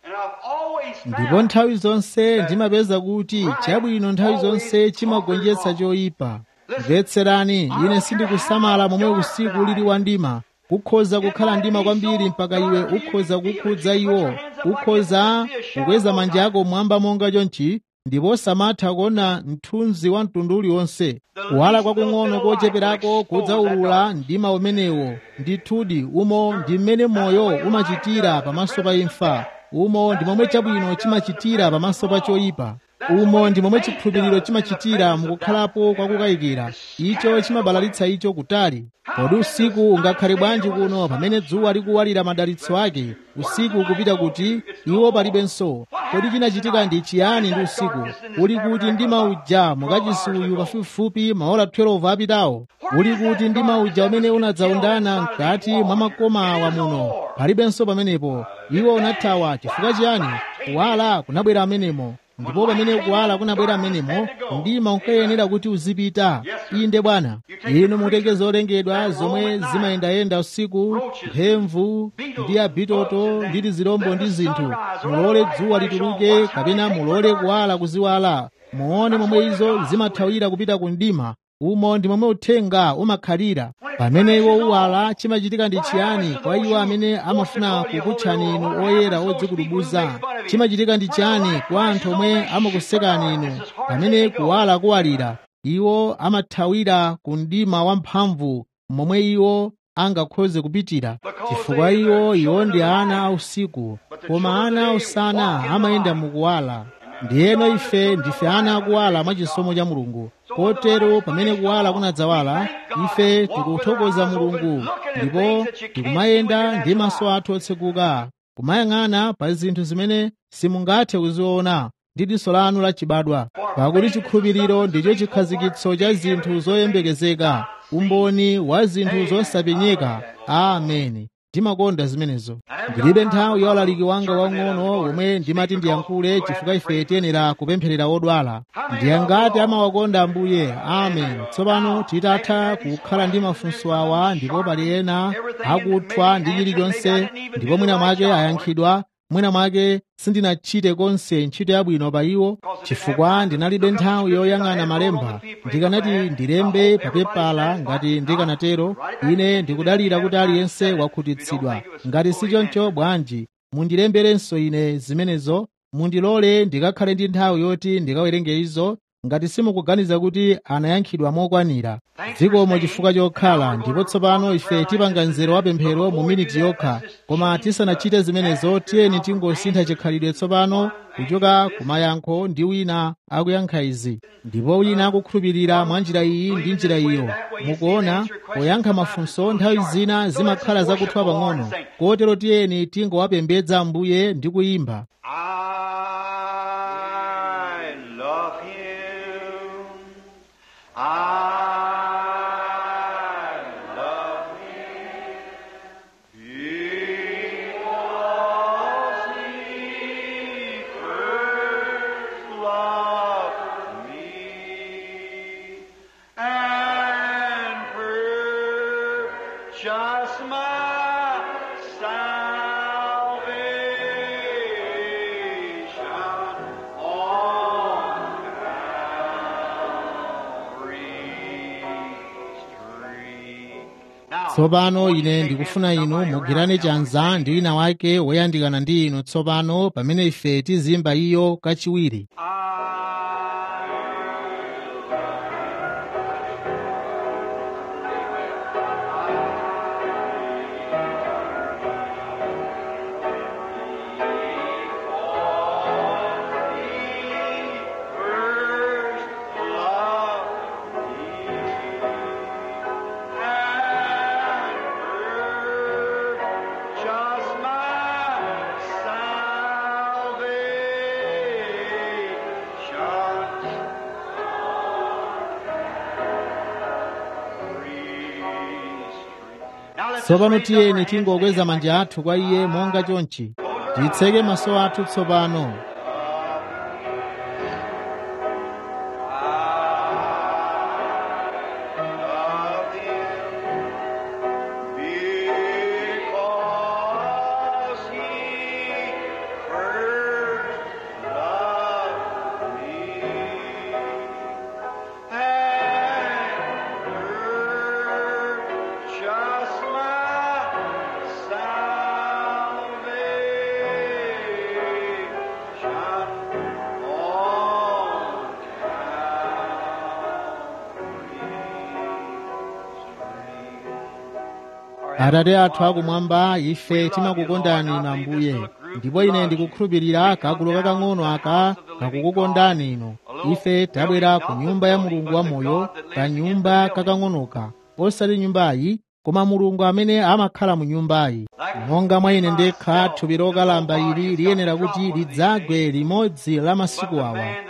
Ndipo nthawi zonse ndimapeza kuti chabwino nthawi zonse chimagonjetsa choyipa. Mvetserani, ine sindikusamala momwe usiku ulili wandima. Ukhoza kukhala ndima kwambiri mpaka iwe ukhoza kukhudza iwo, ukhoza kukweza manja ako mwamba monga chonchi, ndipo samatha kuona mthunzi wa mtundu uliwonse. Kuwala kwakung'ono kocheperako kudzaulula mdima umenewo. Ndithudi umo ndi mmene moyo umachitira pamaso pa imfa. Umo ndi momwe chabwino chimachitira pamaso pa choyipa. Umo ndi momwe chikhulupiriro chimachitira mukukhalapo kwa kukayikira. Icho chimabalalitsa icho kutali. Kodi usiku ungakhale bwanji kuno pamene dzuwa likuwalira madalitso ake? Usiku kupita kuti iwo palibenso. Kodi chinachitika ndi chiyani ndi usiku? Uli kuti ndi mauja mukachisi uyu pafupifupi maola twelve apitawo? uli kuti mdima uja umene unadzaundana mkati mwa makoma awa muno? Palibenso pamenepo. Iwo unathawa. Chifukwa chiyani? Kuwala kunabwera amenemo, ndipo pamene kuwala kunabwera amenemo, mdima unkayenera kuti uzipita. Inde Bwana. Inu mutenge zolengedwa zomwe zimayendayenda usiku, mphemvu ndi abitoto ndi tizirombo ndi zinthu. Mulole dzuwa lituluke kapena mulole kuwala kuziwala. Muone momwe izo zimathawira kupita ku mdima. Umo ndi momwe uthenga umakhalira. Pamene iwo uwala, chimachitika ndi chiyani kwa iwo amene amafuna kukutchani inu oyera odzikudubuza? Chimachitika ndi chiyani kwa anthu omwe amakusekani inu? Pamene kuwala kuwalira, iwo amathawira ku mdima wamphamvu momwe iwo angakhoze kupitira, chifukwa iwo iwo ndi ana a usiku, koma ana a usana amayenda mukuwala. Ndiyeno ife ndife ana akuwala mwa chisomo cha Mulungu. Kotero pamene kuwala kunadzawala, ife tikuthokoza Mulungu, ndipo tikumayenda ndi maso athu otsekuka, kumayang'ana pa zinthu zimene simungathe kuziona ndi diso lanu lachibadwa, pakuti chikhulupiriro ndicho chikhazikitso cha zinthu zoyembekezeka, umboni wa zinthu zosapenyeka. Ameni. Ndimakonda zimenezo. Ndilibe nthawi ya ulaliki wanga wang'ono womwe ndimati ndiyankhule, chifukwa ife tiyenera kupempherera odwala. Ndiyangati amawakonda Ambuye. Amen. Tsopano titatha kukhala ndi mafunso awa, ndipo pali ena akuthwa ndi chilichonse, ndipo mwina mwake ayankhidwa, mwina mwake sindinachite konse ntchito yabwino pa iwo, chifukwa ndinalibe nthawi yoyang'ana malemba. Ndikanati ndilembe pa pepala ngati ndikanatero. Ine ndikudalira kuti aliyense wakhutitsidwa. Ngati si choncho, bwanji mundilemberenso ine zimenezo, mundilole ndikakhale ndi nthawi yoti ndikawerenge izo, ngati simukuganiza kuti anayankhidwa mokwanira. Zikomo chifukwa chokhala. Ndipo tsopano ife tipanga nzero wa pemphero mu miniti yokha, koma tisanachite zimenezo, tiyeni tingosintha chikhalidwe tsopano kuchoka kumayankho ndi wina akuyankha izi ndipo wina akukhulupirira mwa njira iyi ndi njira iyo. Mukuona, poyankha mafunso nthawi zina zimakhala zakuthwa pang'ono. Kotero tiyeni tingowapembedza Ambuye ndi kuyimba. Tsopano ine ndikufuna inu mugirane chanza ndi wina wake woyandikana ndi inu tsopano pamene ife tizimba iyo kachiwiri. Tsopano tiyeni tingokweza manja athu kwa Iye monga chonchi. Titseke maso athu tsopano. Atate athu akumwamba, ife timakukondani inu Ambuye, ndipo ine ndikukhulupirira kagulu kakang'ono aka kakukukondani inu. Ife tabwera ku nyumba ya Mulungu wamoyo, ka nyumba kakang'onoka, osati nyumbayi, koma Mulungu amene amakhala mu nyumbayi. Monga mwa ine ndekha, thupi lokalamba ili liyenera kuti lidzagwe limodzi la masiku awa,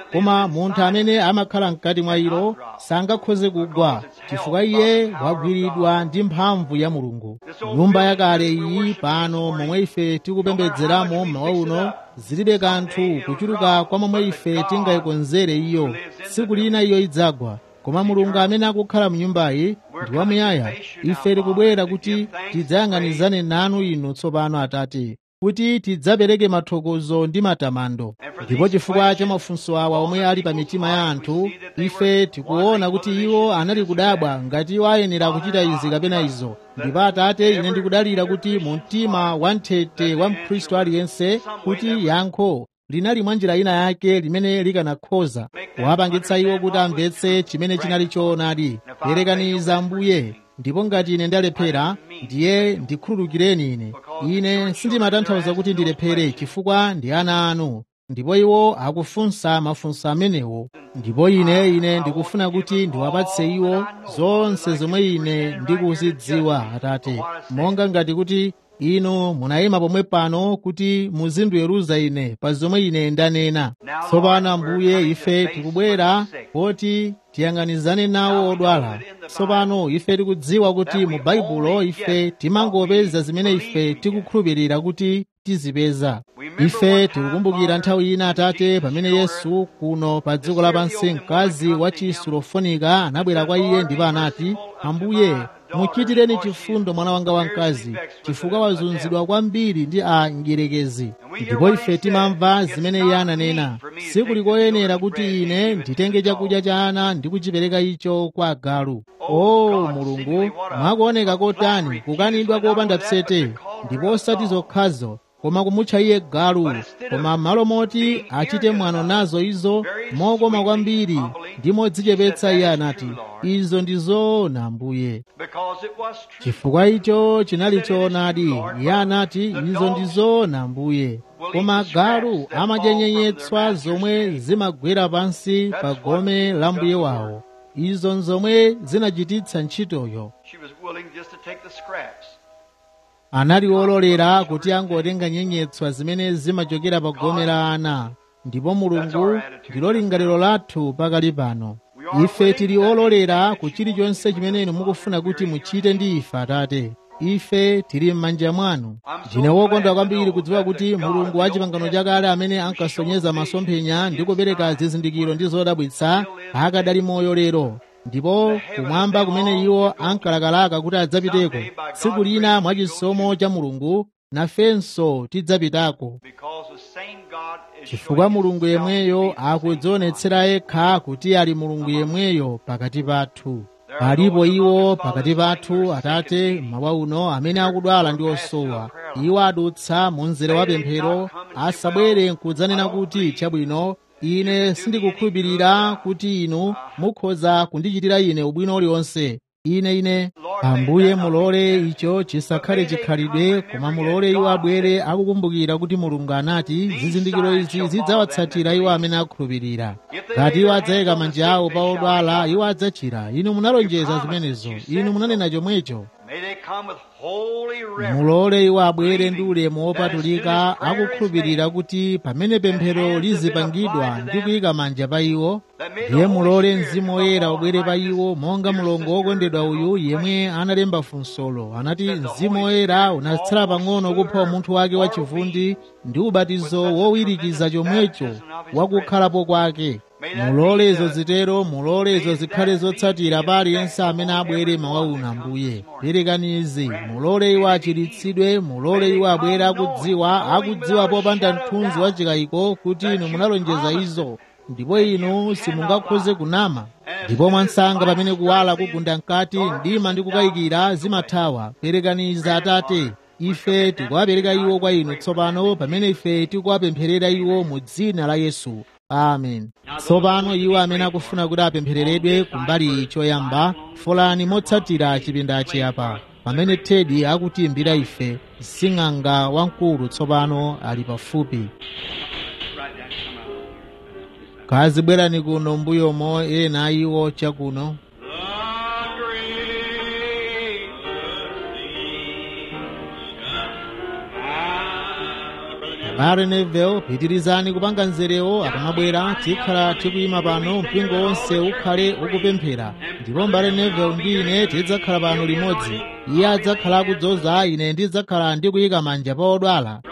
koma munthu amene amakhala mkati mwa ilo sangakhoze kugwa chifukwa iye wagwiridwa ndi mphamvu ya Mulungu. Nyumba yakale iyi pano momwe ife tikupembedzeramo mmawa uno zilibe kanthu kuchuluka kwa momwe ife tingayikonzere iyo. Tsiku lina iyo idzagwa, koma Mulungu amene akukhala mnyumbayi ndi wamuyaya. Ife tikubwera kuti tidzayang'anizane nanu inu tsopano Atate, kuti tidzapereke mathokozo ndi matamando. Ndipo chifukwa cha mafunso awa omwe ali pa mitima ya anthu, ife tikuona kuti iwo anali kudabwa ngati iwo ayenera kuchita izi kapena izo. Ndipo Atate, ine ndikudalira kuti mu mtima wa mthete wa Mkhristu aliyense kuti yankho linali mwa njira ina yake limene likanakhoza kuwapangitsa iwo kuti amvetse chimene chinali choonadi. Perekaniza Ambuye, ndipo ngati ine ndalephera, ndiye ndikhululukireni ine. Ine sindimatanthauza kuti ndilephere chifukwa ndi ana anu, ndipo iwo akufunsa mafunso amenewo. Ndipo ine ine ndikufuna kuti ndiwapatse iwo zonse zomwe ine ndikuzidziwa Atate, monga ngati kuti inu munayima pomwe pano kuti muzindiweruza ine pa zomwe ine ndanena. Tsopano Ambuye, ife tikubwera kuti tiyang'anizane nawo odwala. Tsopano ife tikudziwa kuti mu Baibulo ife timangopeza zimene ife tikukhulupirira kuti tizipeza. Ife tikukumbukira nthawi ina Atate pamene Yesu kuno pa dziko lapansi, mkazi wa Chisulofonika anabwera kwa iye ndipo anati, Ambuye, muchitireni chifundo mwana wanga wamkazi, chifukwa wazunzidwa kwambiri ndi angerekezi. Ndipo ife timamva zimene iye ananena, sikuli koyenera kuti ine nditenge chakudya cha ana ndi kuchipereka icho kwa agalu. O Mulungu, mwakuoneka kotani kukanidwa kopanda tsete, ndipo osati zokhazo koma kumutcha iye galu, koma m'malo moti achite mwano nazo izo mokoma kwambiri ndi modzichepetsa, iye anati, izo ndi zoona Ambuye. Chifukwa icho chinali choonadi, iye anati, izo ndi zoona Ambuye. Koma galu amadya nyenyetswa zomwe zimagwera pansi pa gome la mbuye wawo. Izo nzomwe zinachititsa ntchitoyo. Anali ololera kuti angotenga nyenyetswa zimene zimachokera pa gome la ana. Ndipo Mulungu ndilo lingaliro lathu pakali pano. Ife tili ololera ku chilichonse chimene inu mukufuna kuti muchite ndi ife Atate. Ife tili m'manja mwanu. Ndine wokondwa kwambiri kudziwa kuti Mulungu wa pangano chakale amene ankasonyeza masomphenya ndi kupereka zizindikiro ndi zodabwitsa akadali moyo lero. Ndipo kumwamba kumene iwo ankalakalaka kuti adzapiteko, tsiku lina mwachisomo cha Mulungu nafenso tidzapitako. Chifukwa Mulungu yemweyo akudzionetsera yekha kuti ali Mulungu yemweyo pakati pathu. Palipo iwo pakati pathu Atate mmawa uno amene akudwala ndi osowa. Iwo adutsa mu mzere wa pemphero, asabwere n'kudzanena kuti chabwino, ine sindikukhulupirira kuti inu mukhoza kundichitira ine ubwino uliwonse. Ine ine Ambuye, mulole icho chisakhale chikhalidwe, koma mulole iwo abwere akukumbukira kuti Mulungu anati zizindikiro izi zidzawatsatira iwo amene akhulupirira. Ngati iwo adzayika manja awo pa odwala, iwo adzachira. Inu munalonjeza zimenezo, inu munanena chomwecho. Mulole iwo abwere ndi ulemu wopatulika akukhulupirira kuti pamene pemphero lizipangidwa ndi kuyika manja pa iwo, ndiye mulole Mzimu Woyera ubwere pa iwo, monga mlongo wokondedwa uyu yemwe analemba funsolo anati Mzimu Woyera unatsala pang'ono kupha munthu wake wachivundi ndi ubatizo wowirikiza chomwecho wakukhalapo kwake. Mulole izo zitero, mulole izo zikhale zotsatira pa aliyense amene abwere mawa uno Ambuye. Perekani izi, mulole iwo achiritsidwe, mulole iwo abwere akudziwa, akudziwa popanda mthunzi wa chikayiko kuti inu munalonjeza izo, ndipo inu simungakhoze kunama. Ndipo mwansanga pamene kuwala kugunda mkati, mdima ndi kukayikira zimathawa. Perekani izi Atate. Ife tikuwapereka iwo kwa inu tsopano pamene ife tikuwapempherera iwo mu dzina la Yesu. Amen. Tsopano iwo amene akufuna kuti apemphereredwe kumbali choyamba, folani motsatira chipindachi apa. Pamene Tedi akutiimbira ife, sing'anga wamkulu tsopano ali pafupi. Kazibwerani kuno mbuyomo ena iwo chakuno. Bare Neville, pitirizani kupanga nzerewo akamabwera tikhala tikuyima pano mpingo wonse ukhale ukupemphera ndipo Bare Neville ndi ine tidzakhala pano limodzi. Iye adzakhala akudzoza, ine ndidzakhala ndikuyika manja pa odwala.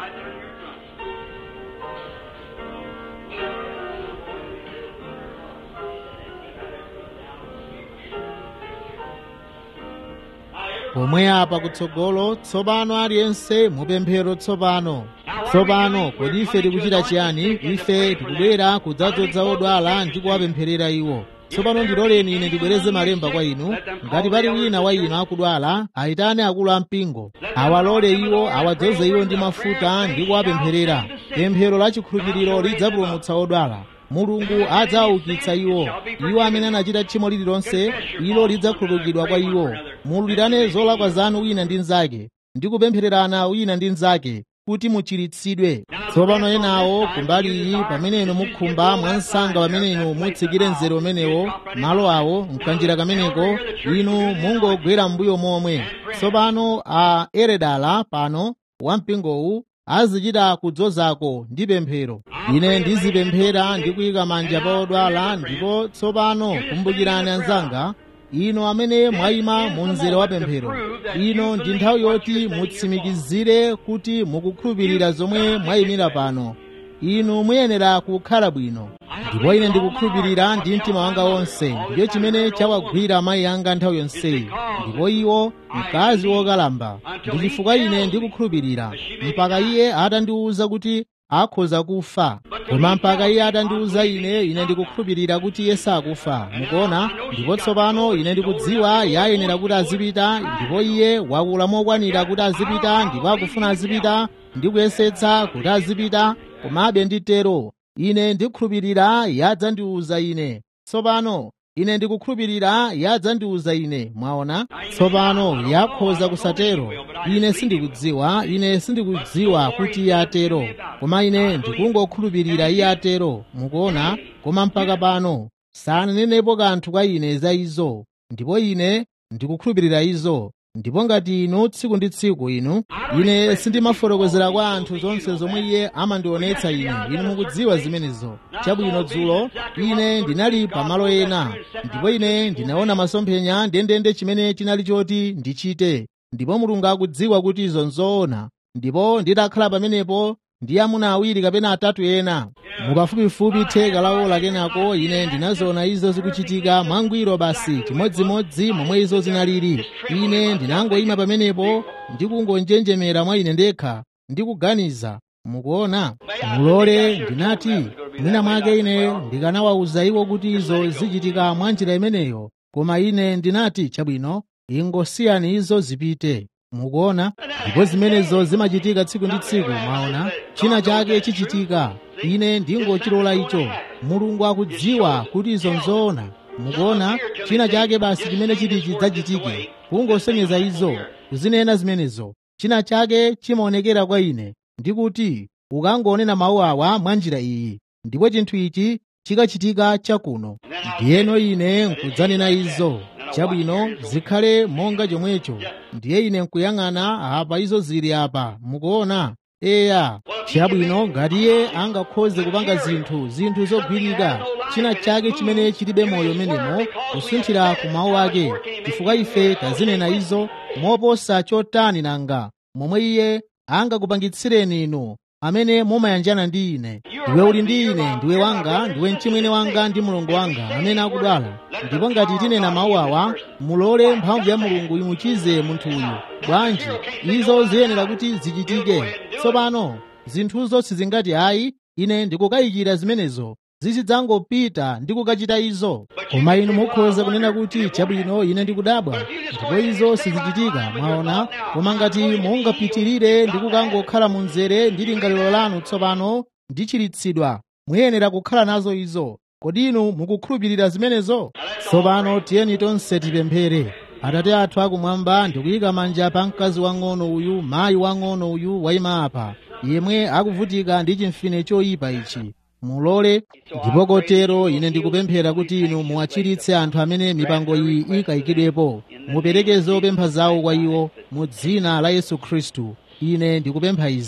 Pomwe apa kutsogolo tsopano aliyense mupemphero tsopano. Tsopano kodi ife tikuchita chiyani? Ife tikubwera kudzadzoza odwala ndi kuwapempherera iwo. Tsopano ndiloleni ine ndibwereze malemba kwa inu. Ngati pali wina wa inu akudwala, ayitane akulu ampingo, awalole iwo awadzoze iwo ndi mafuta ndi kuwapempherera. Pemphero la chikhulupiriro lidzapulumutsa odwala. Mulungu adzaukitsa iwo. Iwo amene anachita tchimo lililonse, ilo lidzakhululukidwa kwa iwo. Mululirane zolakwa zanu wina ndi mnzake, ndi kupemphererana wina ndi mnzake, kuti muchiritsidwe. Tsopano enawo kumbali iyi pamene inu mukhumba mwansanga pamene inu mutsikire mzere umenewo malo awo mkanjira kameneko, inu mungogwera mbuyo momwe. Tsopano a eredala pano wampingowu azichita kudzozako ndi pemphero. Ine ndizipemphera ndi kuyika manja pa odwala. Ndipo tsopano kumbukirani anzanga, inu amene mwayima mu mzere wa pemphero, ino ndi nthawi yoti mutsimikizire kuti mukukhulupirira zomwe mwayimira pano. Inu muyenera kukhala bwino. Ndipo ine ndikukhulupirira ndi mtima wanga wonse, ndiyo chimene chawagwira amayi anga nthawi yonseyi. Ndipo iwo mkazi wokalamba, ndi chifukwa ine ndikukhulupirira, mpaka iye atandiwuza kuti akhoza kufa. Koma mpaka iye atandiwuza ine, ine ndikukhulupirira kuti iye sakufa. Mukuona? Ndipo tsopano ine ndikudziwa yayenera kuti azipita, ndipo iye wakula mokwanira kuti azipita, ndipo akufuna azipita, ndi kuyesetsa kuti azipita, komabe nditero. Ine ndikukhulupirira yadzandiwuza ine. Tsopano ine ndikukhulupirira yadzandiwuza ine. Mwaona? Tsopano yakhoza kusatero. Ine sindikudziwa, ine sindikudziwa kuti iye atero, koma ine ndikungokhulupirira iye atero. Mukuona? Koma mpaka pano sananenepo kanthu kwa ine za izo, ndipo ine ndikukhulupirira izo. Ndipo ngati inu tsiku ndi tsiku inu, ine sindimafotokozera kwa anthu zonse zomwe iye amandionetsa ine. Inu mukudziwa zimenezo. Chabwino dzulo ine ndinali pamalo ena, ndipo ine ndinaona masomphenya ndendende chimene chinali choti ndichite, ndipo Mulungu akudziwa kuti izo nzoona. Ndipo ndidakhala pamenepo ndi amuna awiri kapena atatu ena, mupafupifupi theka la ola kenako ine ndinaziona izo zikuchitika mwangwiro basi chimodzimodzi momwe izo zinalili. Ine ndinangoyima pamenepo ndikungonjenjemera mwa ine ndekha ndikuganiza. Mukuona? Mulole ndinati mwina mwake ine ndikanawawuza iwo kuti izo zichitika mwa njira imeneyo, koma ine ndinati chabwino, ingosiyani izo zipite. Mukuona? Ndipo zimenezo zimachitika tsiku ndi tsiku. Mwaona? China chake chichitika, ine ndingochilola icho. Mulungu akudziwa kuti izo nzoona. Mukuona? China chake basi chimene chiti chidzachitike, kungosonyeza izo, kuzinena zimenezo. China chake chimaonekera kwa ine, ndikuti ukangonena mawu awa mwa njira iyi, ndipo chinthu ichi chikachitika chakuno, ndiyeno ine nkudzanena izo. Chabwino zikhale monga chomwecho. Ndiye ine nkuyang'ana apa izo zili apa. Mukuona? Eya, chabwino ngati iye angakhoze kupanga zinthu zinthu zogwirika, china chake chimene chilibe moyo menemo, kusunthira ku mawu ake, chifukwa ife tazinena izo moposa chotani nanga momwe iye angakupangitsireni inu amene mumayanjana ndi ine. Iwe uli ndi ine, ndiwe wanga, ndiwe mchimwene wanga ndi Mulungu wanga amene akudwala. Ndipo ngati tinena mawu awa, mulole mphamvu ya Mulungu imuchize munthu uyu. Bwanji izo ziyenera kuti zichitike. Tsopano zinthuzo sizingati ayi, ine ndikukayikira zimenezo zizidzangopita ndi kukachita izo. Koma inu mukhoza kunena kuti chabwino ine ndikudabwa, ndipo izo sizichitika. Mwaona? Koma ngati mungapitirire ndi kukangokhala mu mzere ndi lingaliro lanu tsopano ndichiritsidwa, muyenera kukhala nazo izo. Kodi inu mukukhulupirira zimenezo? Tsopano tiyeni tonse tipemphere. Atate athu akumwamba, ndikuyika manja pa mkazi wang'ono uyu, mayi wang'ono uyu wayima apa, yemwe akuvutika ndi chimfine choyipa ichi. Mulole ndipo kotero ine ndikupemphera kuti inu muwachiritse anthu amene mipango iyi ikayikidwepo. Mupereke zopempha zawo kwa iwo mu dzina la Yesu Khristu. Ine ndikupempha izi.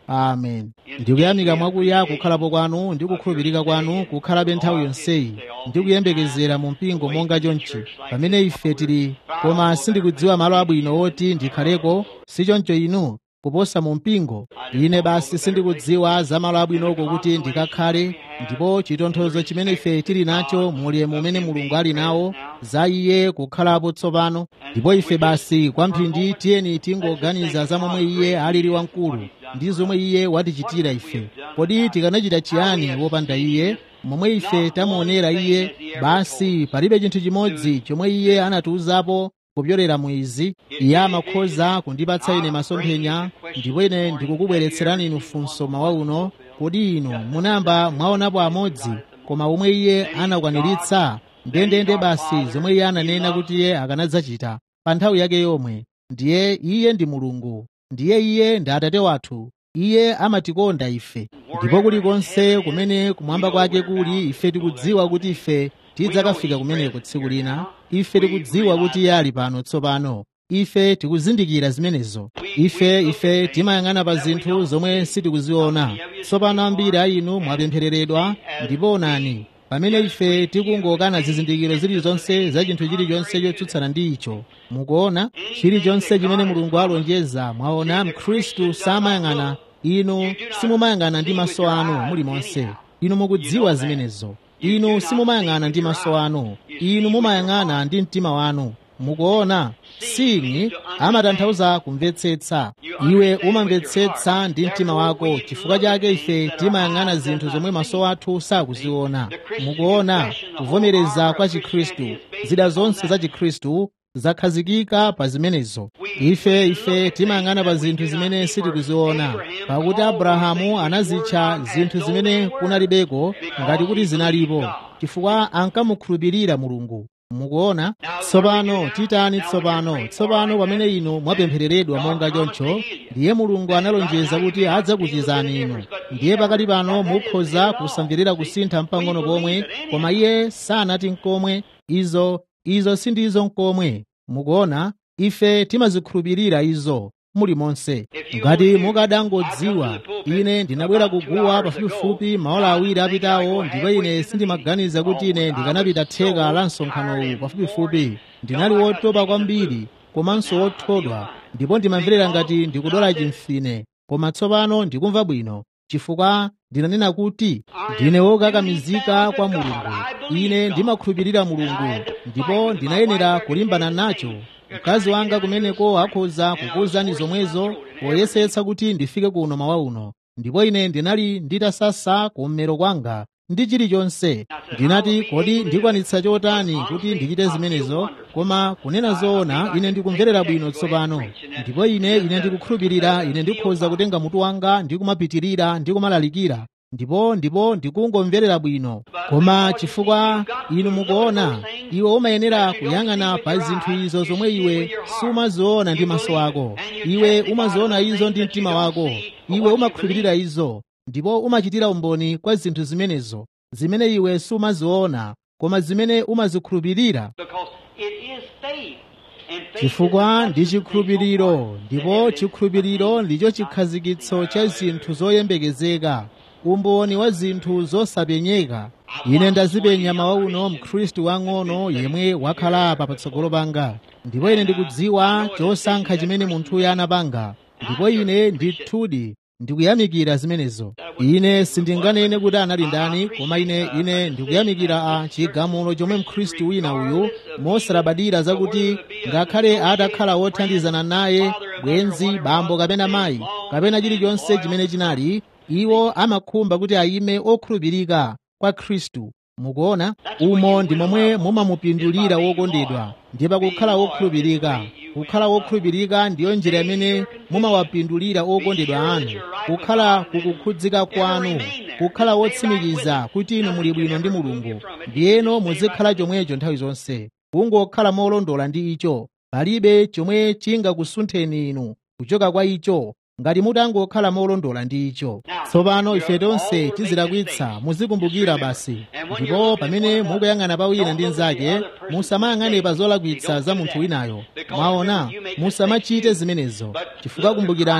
amen. Ndikuyamika mwakuya kukhalapo kwanu ndi kukhulupirika kwanu kukhalabe nthawi yonseyi ndi kuyembekezera mu mpingo monga chonchi pamene ife tili, koma sindikudziwa malo abwino oti ndikhaleko, si choncho inu kuposa mu mpingo. Ine basi sindikudziwa za malo abwinoko kuti ndikakhale, ndipo chitonthozo chimene ife tili nacho mulemu umene Mulungu ali nawo za Iye kukhalapo tsopano. Ndipo ife basi kwamphindi tiyeni tingoganiza za momwe Iye alili wamkulu ndi zomwe Iye watichitira ife. Kodi tikanachita chiyani wopanda Iye? Momwe ife tamuonera Iye, basi palibe chinthu chimodzi chomwe Iye anatiuzapo kupyolera mu izi. Iye amakhoza kundipatsa ine masomphenya, ndipo ine ndikukubweretserani inu funso mawa uno. Kodi inu munamba mwaonapo amodzi koma omwe Iye anakwaniritsa ndendende basi zomwe Iye ananena kuti Iye akanadzachita pa nthawi yake yomwe? Ndiye Iye ndi Mulungu, ndiye Iye ndi Atate wathu. Iye amatikonda ife, ndipo kulikonse kumene kumwamba kwake kuli, ife tikudziwa kuti ife tidzakafika kumeneko tsiku lina. Ife tikudziwa kuti Iye ali pano tsopano. Ife tikuzindikira zimenezo. Ife ife timayang'ana pa zinthu zomwe sitikuziona. Tsopano ambiri a inu mwapemphereredwa, ndipo onani, pamene ife tikungokana zizindikiro zilizonse za chinthu chilichonse chotsutsana ndi icho. Mukuona chilichonse chimene Mulungu alonjeza. Mwaona Mkhristu samayang'ana, inu simumayang'ana ndi maso anu mulimonse. Inu mukudziwa zimenezo. Inu simumayang'ana ndi maso anu, inu mumayang'ana ndi mtima wanu. Mukuona, singi amatanthauza kumvetsetsa. Iwe umamvetsetsa ndi mtima wako. Chifukwa chake ife timayang'ana zinthu zomwe maso athu sakuziona. Mukuona, kuvomereza kwa Chikhristu, zida zonse za Chikhristu zakhazikika pa zimenezo. Ife ife timayang'ana pa zinthu zimene sitikuziona, pakuti Abrahamu anazitcha zinthu zimene kunalibeko ngati kuti zinalipo, chifukwa ankamukhulupirira Mulungu. Mukuona, tsopano titani tsopano tsopano pamene inu mwapemphereredwa monga choncho, ndiye Mulungu analonjeza kuti adzakuchizani inu. Ndiye pakati pano mukhoza kusamverera kusintha mpang'ono pomwe, koma Iye sanati nkomwe izo izo sindizo nkomwe. Mukuona, ife timazikhulupirira izo mulimonse. Ngati mukadangodziwa, ine ndinabwera kuguwa pafupifupi maola awiri apitawo, ndipo ine sindimaganiza kuti ine ndikanapita theka la msonkhano uwu pafupifupi. Ndinali wotopa kwambiri komanso wothodwa, ndipo ndimamverera ngati ndikudola chimfine, koma tsopano ndikumva bwino, chifukwa ndinanena kuti ndine wokakamizika kwa Mulungu. Ine ndimakhulupirira Mulungu, ndipo ndinayenera kulimbana nacho. Mkazi wanga kumeneko akhoza kukuwuzani zomwezo poyesetsa kuti ndifike kuno mawa uno, ndipo ine ndinali nditasasa kummero kwanga ndi chilichonse. Ndinati kodi ndikwanitsa chotani kuti ndichite zimenezo? Koma kunena zoona, ine ndikumverera bwino tsopano, ndipo ine ine ndikukhulupirira ine ndikhoza kutenga mutu wanga ndi kumapitirira ndi kumalalikira, ndipo ndipo ndikungomverera bwino. Koma chifukwa inu mukuona, iwe umayenera kuyang'ana pa zinthu izo zomwe iwe sumaziona ndi maso ako. Iwe umaziona izo ndi mtima wako. Iwe umakhulupirira izo, ndipo umachitira umboni kwa zinthu zimenezo zimene iwe sumaziona, koma zimene umazikhulupirira. Chifukwa ndi chikhulupiriro, ndipo chikhulupiriro ndicho chikhazikitso cha zinthu zoyembekezeka, umboni wa zinthu zosapenyeka. Ine ndazipenya mawa uno Mkhristu wang'ono yemwe wakhala apa patsogolo panga, ndipo ine ndikudziwa chosankha chimene munthuyo anapanga, ndipo ine ndithudi ndikuyamikira zimenezo. Ine sindinganene kuti anali ndani, koma ine ine ndikuyamikira a chigamulo chomwe Mkhristu wina uyu, mosalabadira zakuti ngakhale atakhala wothandizana naye, bwenzi, bambo kapena mayi kapena chilichonse chimene chinali, iwo amakhumba kuti ayime okhulupirika kwa Khristu. Mukuona, umo ndi momwe mumamupindulira wokondedwa, ndi pakukhala wokhulupirika. Kukhala wokhulupirika ndiyo njira imene mumawapindulira okondedwa anu, kukhala kukukhudzika kwanu, kukhala wotsimikiza kuti inu muli bwino ndi Mulungu. Ndiyeno muzikhala chomwecho nthawi zonse, kungokhala molondola ndi icho. Palibe chomwe chingakusuntheni inu kuchoka kwa icho ngati mutangokhala molondola ndi icho. Tsopano ife tonse tizilakwitsa, muzikumbukira basi. Ndipo pamene mukuyang'ana pa wina ndi nzake, musamayang'ane pa zolakwitsa za munthu winayo. Mwaona, musamachite zimenezo, chifukwa kumbukirani,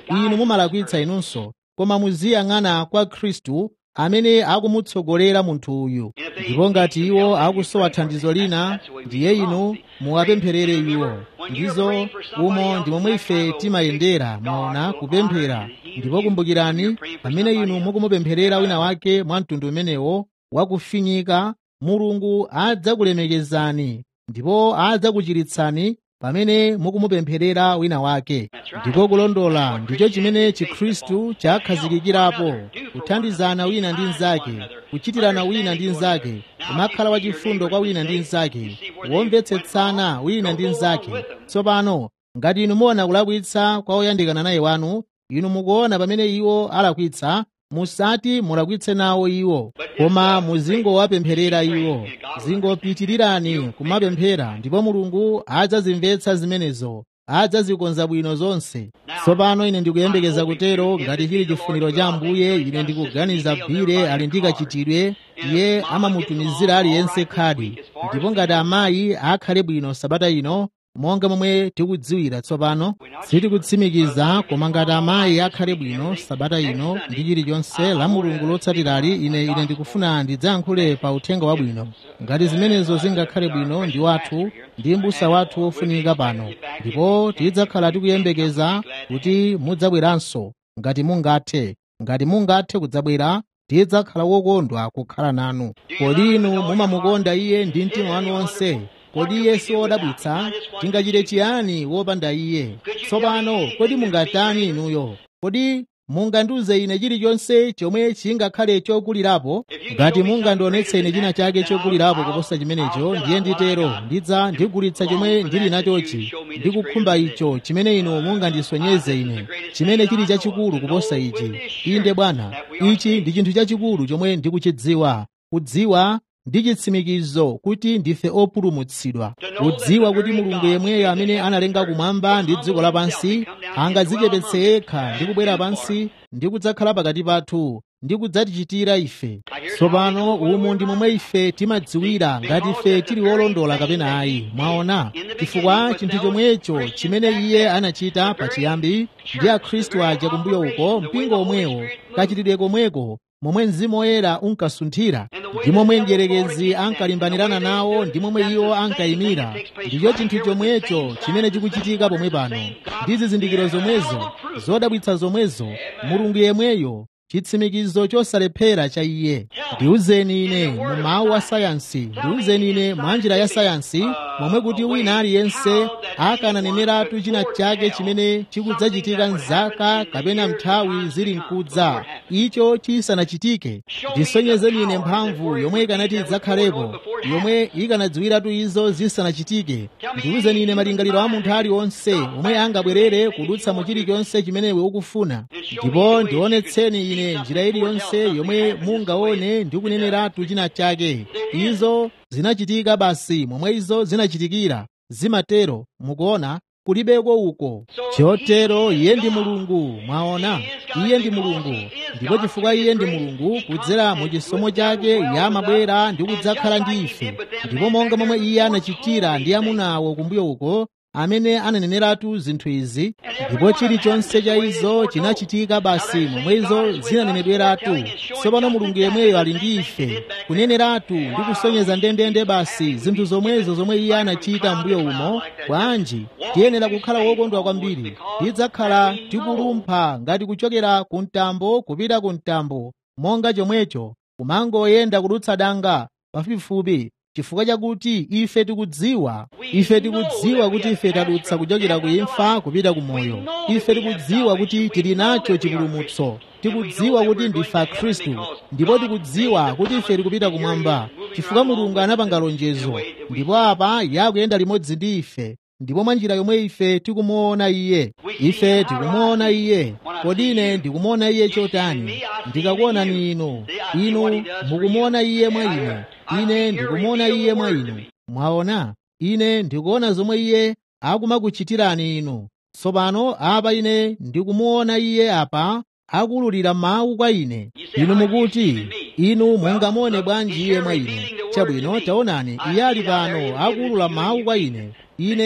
inu mumalakwitsa inunso, koma muziyang'ana kwa Khristu amene akumutsogolera munthu uyu. Ndipo ngati iwo akusowa thandizo lina, ndiye inu muwapempherere iwo. Ndizo umo ndi momwe ife timayendera, mwaona, kupemphera. Ndipo kumbukirani, pamene inu mukumupempherera wina wake mwa mtundu umenewo wakufinyika, Mulungu adzakulemekezani ndipo adzakuchiritsani pamene mukumupempherera wina wake. Ndiko kulondola, ndicho chimene Chikhristu chakhazikikirapo, kuthandizana wina ndi mnzake, kuchitirana wina ndi mnzake, kumakhala wachifundo kwa wina ndi mnzake, womvetsetsana wina ndi mnzake. Tsopano ngati inu muona kulakwitsa kwa oyandikana naye wanu, inu mukuona pamene iwo alakwitsa, musati mulakwitse nawo iwo, koma muzingowapempherera iwo. Zingopitirirani kumapemphera, ndipo Mulungu adzazimvetsa zimenezo, adzazikonza bwino zonse. Tsopano ine ndikuyembekeza kutero, ngati chili chifuniro cha Ambuye. Ine ndikuganiza Bile ali ndi kachitidwe, iye amamutumizira aliyense khadi, ndipo ngati amayi akhale bwino sabata ino, monga momwe tikudziwira tsopano, sitikutsimikiza, koma ngati amayi akhale bwino sabata ino ndi chilichonse la Mulungu lotsatirali, ine ine ndikufuna ndidzayankhule pa uthenga wabwino. Ngati zimenezo zingakhale bwino, ndi wathu ndi m'busa wathu wofunika pano, ndipo tidzakhala tikuyembekeza kuti mudzabweranso ngati mungathe. Ngati mungathe kudzabwera, tidzakhala wokondwa kukhala nanu. Kodi inu mumamukonda iye ndi mtima wanu wonse? Kodi iye si wodabwitsa? Tingachite chiyani wopanda iye? Tsopano kodi mungatani inuyo? Kodi mungandiuze ine chilichonse chomwe chingakhale chokulirapo? Ngati mungandionetse ine china chake chokulirapo kuposa chimenecho, ndiye nditero ndidza ndigulitsa chomwe ndili nachochi, ndikukhumba icho chimene inu mungandisonyeze ine, chimene chili chachikulu kuposa ichi. Inde Bwana, ichi ndi chinthu chachikulu chomwe ndikuchidziwa. Kudziwa ndi chitsimikizo kuti ndife opulumutsidwa, kudziwa kuti Mulungu yemweyo amene analenga kumwamba ndi dziko lapansi angadzichepetse yekha ndi kubwera pansi ndi kudzakhala pakati pathu ndi kudzatichitira ife. Tsopano umu ndi momwe ife timadziwira ngati ife tili wolondola kapena ayi. Mwaona, chifukwa chinthu chomwecho chimene iye anachita pachiyambi ndi akhristu aja kumbuyo uko, mpingo omwewo, kachitidwe komweko momwe Mzimu Woyera unkasunthira, ndi momwe mdierekezi ankalimbanirana nawo, ndi momwe iwo ankayimira, ndicho chinthu chomwecho chimene chikuchitika pomwe pano, ndi zizindikiro zomwezo, zodabwitsa zomwezo, Mulungu yemweyo, chitsimikizo chosalephera cha iye. Ndiuzeni ine mu mawu a sayansi, ndiuzeni ine mwa njira ya sayansi, momwe kuti wina aliyense akananeneratu china chake chimene chikudzachitika mzaka kapena nthawi zili mkudza, icho chisanachitike. Ndisonyezeni ine mphamvu yomwe ikanati idzakhalepo, yomwe ikanadziwiratu izo zisanachitike. Ndiuzeni ine malingaliro a munthu aliwonse omwe angabwerere kudutsa mu chilichonse chimene iwe ukufuna, ndipo ndionetseni ine njira iliyonse yomwe mungaone ndi kuneneratu china chake. Izo zinachitika basi momwe izo zinachitikira, zimatero. Mukuona, kulibeko uko. Chotero iye ndi Mulungu. Mwaona, iye ndi Mulungu, ndipo chifukwa iye ndi Mulungu, kudzera mu chisomo chake iye amabwera ndi kudzakhala ndi ife. Ndipo monga momwe iye anachitira ndi amunawo kumbuyo uko amene ananeneratu zinthu izi, ndipo chilichonse cha izo chinachitika basi momwe izo zinanenedweratu. Tsopano Mulungu yemweyo ali ndi ife kuneneratu ndi kusonyeza ndendende basi zinthu zomwezo zomwe iye anachita mbuyo umo. Bwanji tiyenera kukhala wokondwa kwambiri, tidzakhala tikulumpha ngati kuchokera ku mtambo kupita ku mtambo, monga chomwecho kumangoyenda kudutsa danga pafupifupi, chifukwa chakuti ife tikudziwa, ife tikudziwa kuti ife tadutsa kuchokera ku imfa kupita ku moyo. Ife tikudziwa kuti tili nacho chipulumutso, tikudziwa kuti ndife Khristu, ndipo tikudziwa kuti ife tikupita kumwamba, chifukwa Mulungu anapanga lonjezo, ndipo apa yakuyenda limodzi ndi ife. Ndipo mwa njira yomwe ife tikumuona iye, ife tikumuona iye. Kodi ine ndikumuona iye chotani? Ndikakuonani inu, inu mukumuona iye mwa ine, ine ndikumuona iye mwa inu. Mwaona, ine ndikuona zomwe iye akumakuchitirani inu. Tsopano apa ine ndikumuona iye apa akululira mawu kwa ine. Inu mukuti, inu mungamuone bwanji iye mwa ine? Chabwino, taonani, iye ali pano akulula mawu kwa ine. Ine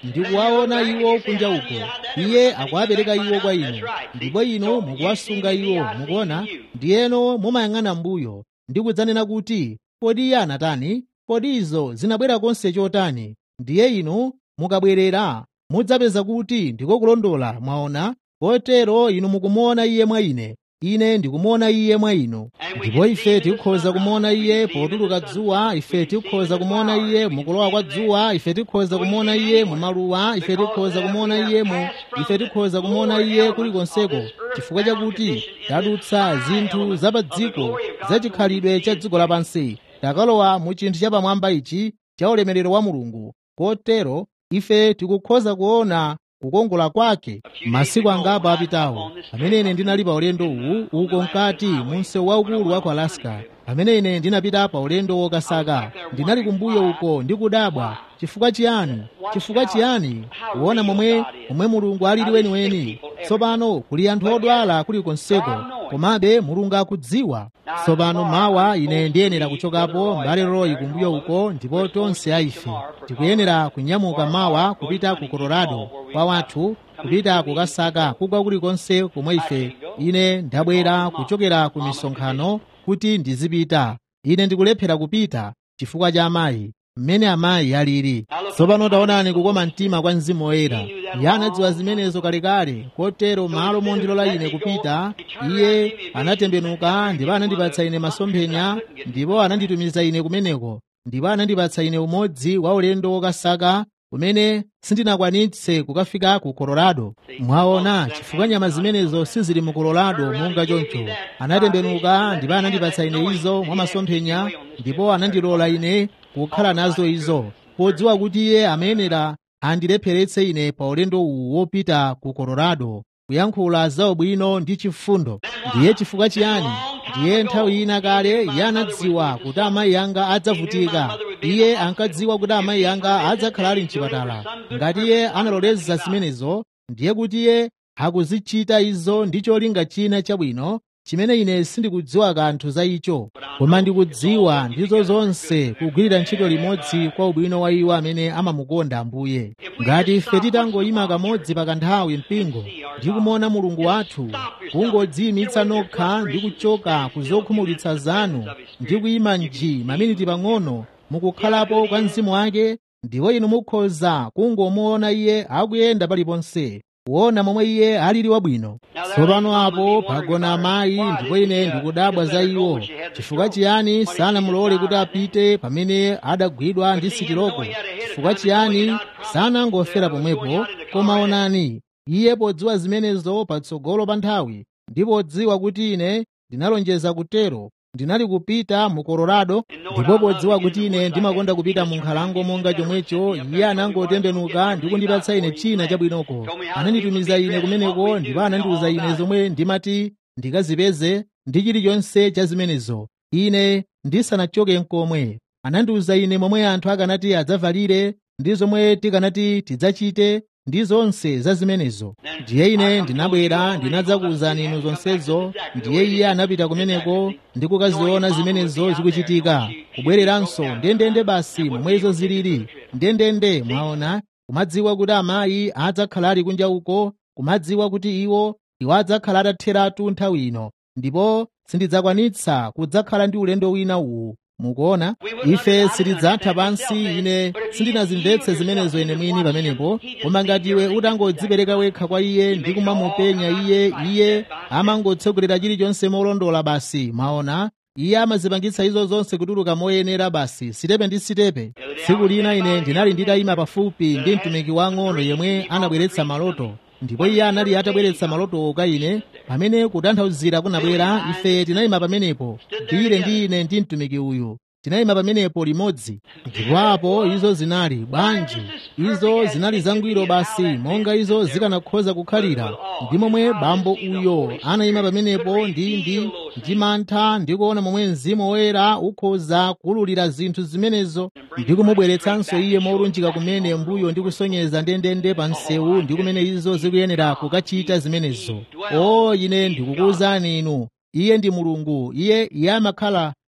ndikuwaona iwo kunja uko, iye akuwapereka iwo kwa inu, ndipo inu mukuwasunga iwo. Mukuona, ndiyeno mumayang'ana mbuyo ndi kudzanena kuti kodi iye anatani, kodi izo zinabwera konse chotani. Ndiye inu mukabwerera mudzapeza kuti ndiko kulondola. Mwaona, kotero inu mukumuona iye mwa ine, ine ndikumuona iye mwa inu. Ndipo ife tikhoza kumuona iye potuluka dzuwa, ife tikhoza kumuona iye mukulowa kwa dzuwa, ife tikhoza kumuona iye mu maluwa, ife tikhoza kumuona iye mu ife tikhoza kumuona iye kulikonseko, chifukwa chakuti tadutsa zinthu za pa dziko za chikhalidwe cha dziko lapansi, takalowa mu chinthu chapamwamba ichi cha ulemerero wa Mulungu. Kotero ife tikukhoza kuona kukongola kwake. Masiku angapo apitawo pamene ine ndinali pa ulendo uwu uko mkati mu msewu waukulu wa ku Alaska, pamene ine ndinapita pa ulendo wokasaka, ndinali kumbuyo uko ndikudabwa. Chifukwa chiyani? Chifukwa chiyani? Kuona momwe momwe Mulungu alili weniweni. Tsopano kuli anthu odwala kulikonseko, komabe Mulungu akudziwa. Tsopano mawa ine ndiyenera kuchokapo mbale Roy kumbuyo uko, ndipo tonse aife tikuyenera kunyamuka mawa kupita ku Colorado kwa wathu, kupita kukasaka kugwa kulikonse komwe ife. Ine ndabwera kuchokera ku misonkhano kuti ndizipita. Ine ndikulephera kupita chifukwa cha amayi, mmene amayi alili. Tsopano taonani kukoma mtima kwa Mzimu Woyera. Iye anadziwa zimenezo kalekale, kotero malo mondilola ine kupita, iye anatembenuka ndipo anandipatsa ine masomphenya, ndipo ananditumiza ine kumeneko, ndipo anandipatsa ine umodzi wa ulendo wokasaka kumene sindinakwanitse kukafika ku Colorado. Mwaona, chifukwa nyama zimenezo sizili mu Colorado monga choncho. Anatembenuka ndipo anandipatsa ine izo mwa masomphenya, ndipo anandilola ine kukhala nazo izo, podziwa kuti iye amenera andilepheretse ine pa ulendo uwu wopita ku Colorado kuyankhula za ubwino ndi chifundo. Ndiye chifukwa chiyani? Ndiye nthawi ina kale iye anadziwa kuti amayi anga adzavutika. Iye ankadziwa kuti amayi anga adzakhala ali mchipatala. Ngati iye analoleza zimenezo, ndiye kuti iye akuzichita izo ndi cholinga china chabwino chimene ine sindikudziwa kanthu za icho, koma ndikudziwa ndizo zonse kugwirira ntchito limodzi kwa ubwino wa iwo amene amamukonda Ambuye. Ngati ife titangoyima kamodzi pa kanthawi mpingo ndi kumuona Mulungu wathu, kungodziyimitsa nokha ndi kuchoka ku zokhumudwitsa zanu ndi kuyima nji maminiti pang'ono mukukhalapo kwa Mzimu wake, ndipo inu mukhoza kungomuona iye akuyenda paliponse, kuona momwe iye alili wabwino. Tsopano apo pagona amayi, ndipo ine ndikudabwa za iwo. Chifukwa chiyani sanamulole kuti apite pamene adagwidwa ndi sitiroko? Chifukwa chiyani sanangofera pomwepo? Koma onani, iye podziwa zimenezo patsogolo pa nthawi, ndipo podziwa kuti ine ndinalonjeza kutero, ndinali kupita mu Colorado, ndipo podziwa kuti ine ndimakonda kupita mu nkhalango monga chomwecho, iye anangotembenuka ndi kundipatsa ine china chabwinoko. Ananditumiza ine kumeneko, ndipo anandiuza ine zomwe ndimati ndikazipeze ndi chilichonse cha zimenezo. Ine ndisanachoke n'komwe, anandiuza ine momwe anthu akanati adzavalire ndi zomwe tikanati tidzachite ndi zonse za zimenezo. Ndiye ine ndinabwera ndinadzakuwuzani inu zonsezo. Ndiye iye anapita kumeneko ndi kukaziona zimenezo zikuchitika, kubwereranso ndendende basi momwezo zilili ndendende. Mwaona, kumadziwa kuti amayi adzakhala ali kunja uko, kumadziwa kuti iwo iwo adzakhala atatheratu nthawi ino, ndipo sindidzakwanitsa kudzakhala ndi ulendo wina uwu. Mukuona, ife sitidzatha pansi. Ine sindinazimvetse zimenezo ine mwini pamenepo, koma ngati iwe utangodzipereka wekha kwa iye ndi kumamupenya iye, iye amangotsogolera chilichonse molondola basi. Maona, iye amazipangitsa izo zonse kutuluka moyenera basi, sitepe ndi sitepe. Tsiku lina ine ndinali nditayima pafupi ndi mtumiki wang'ono yemwe anabweretsa maloto, ndipo iye anali atabweretsa maloto kwa ine. Pamene kutanthauzira kunabwera, ife tinayima pamenepo, Bile ndi ine ndi mtumiki uyu tinayima pamenepo limodzi. Ndipo apo izo zinali bwanji, izo zinali zangwiro basi monga izo zikanakhoza kukhalira. Ndi momwe bambo uyo anayima pamenepo ndi ndi ndi mantha ndi kuona momwe Mzimu Woyera ukhoza kululira zinthu zimenezo, ndi kumubweretsanso iye molunjika kumene mbuyo ndi kusonyeza ndendende pa msewu ndi kumene izo zikuyenera kukachita zimenezo. O, ine ndikukuwuzani inu, iye ndi Mulungu. Iye iye amakhala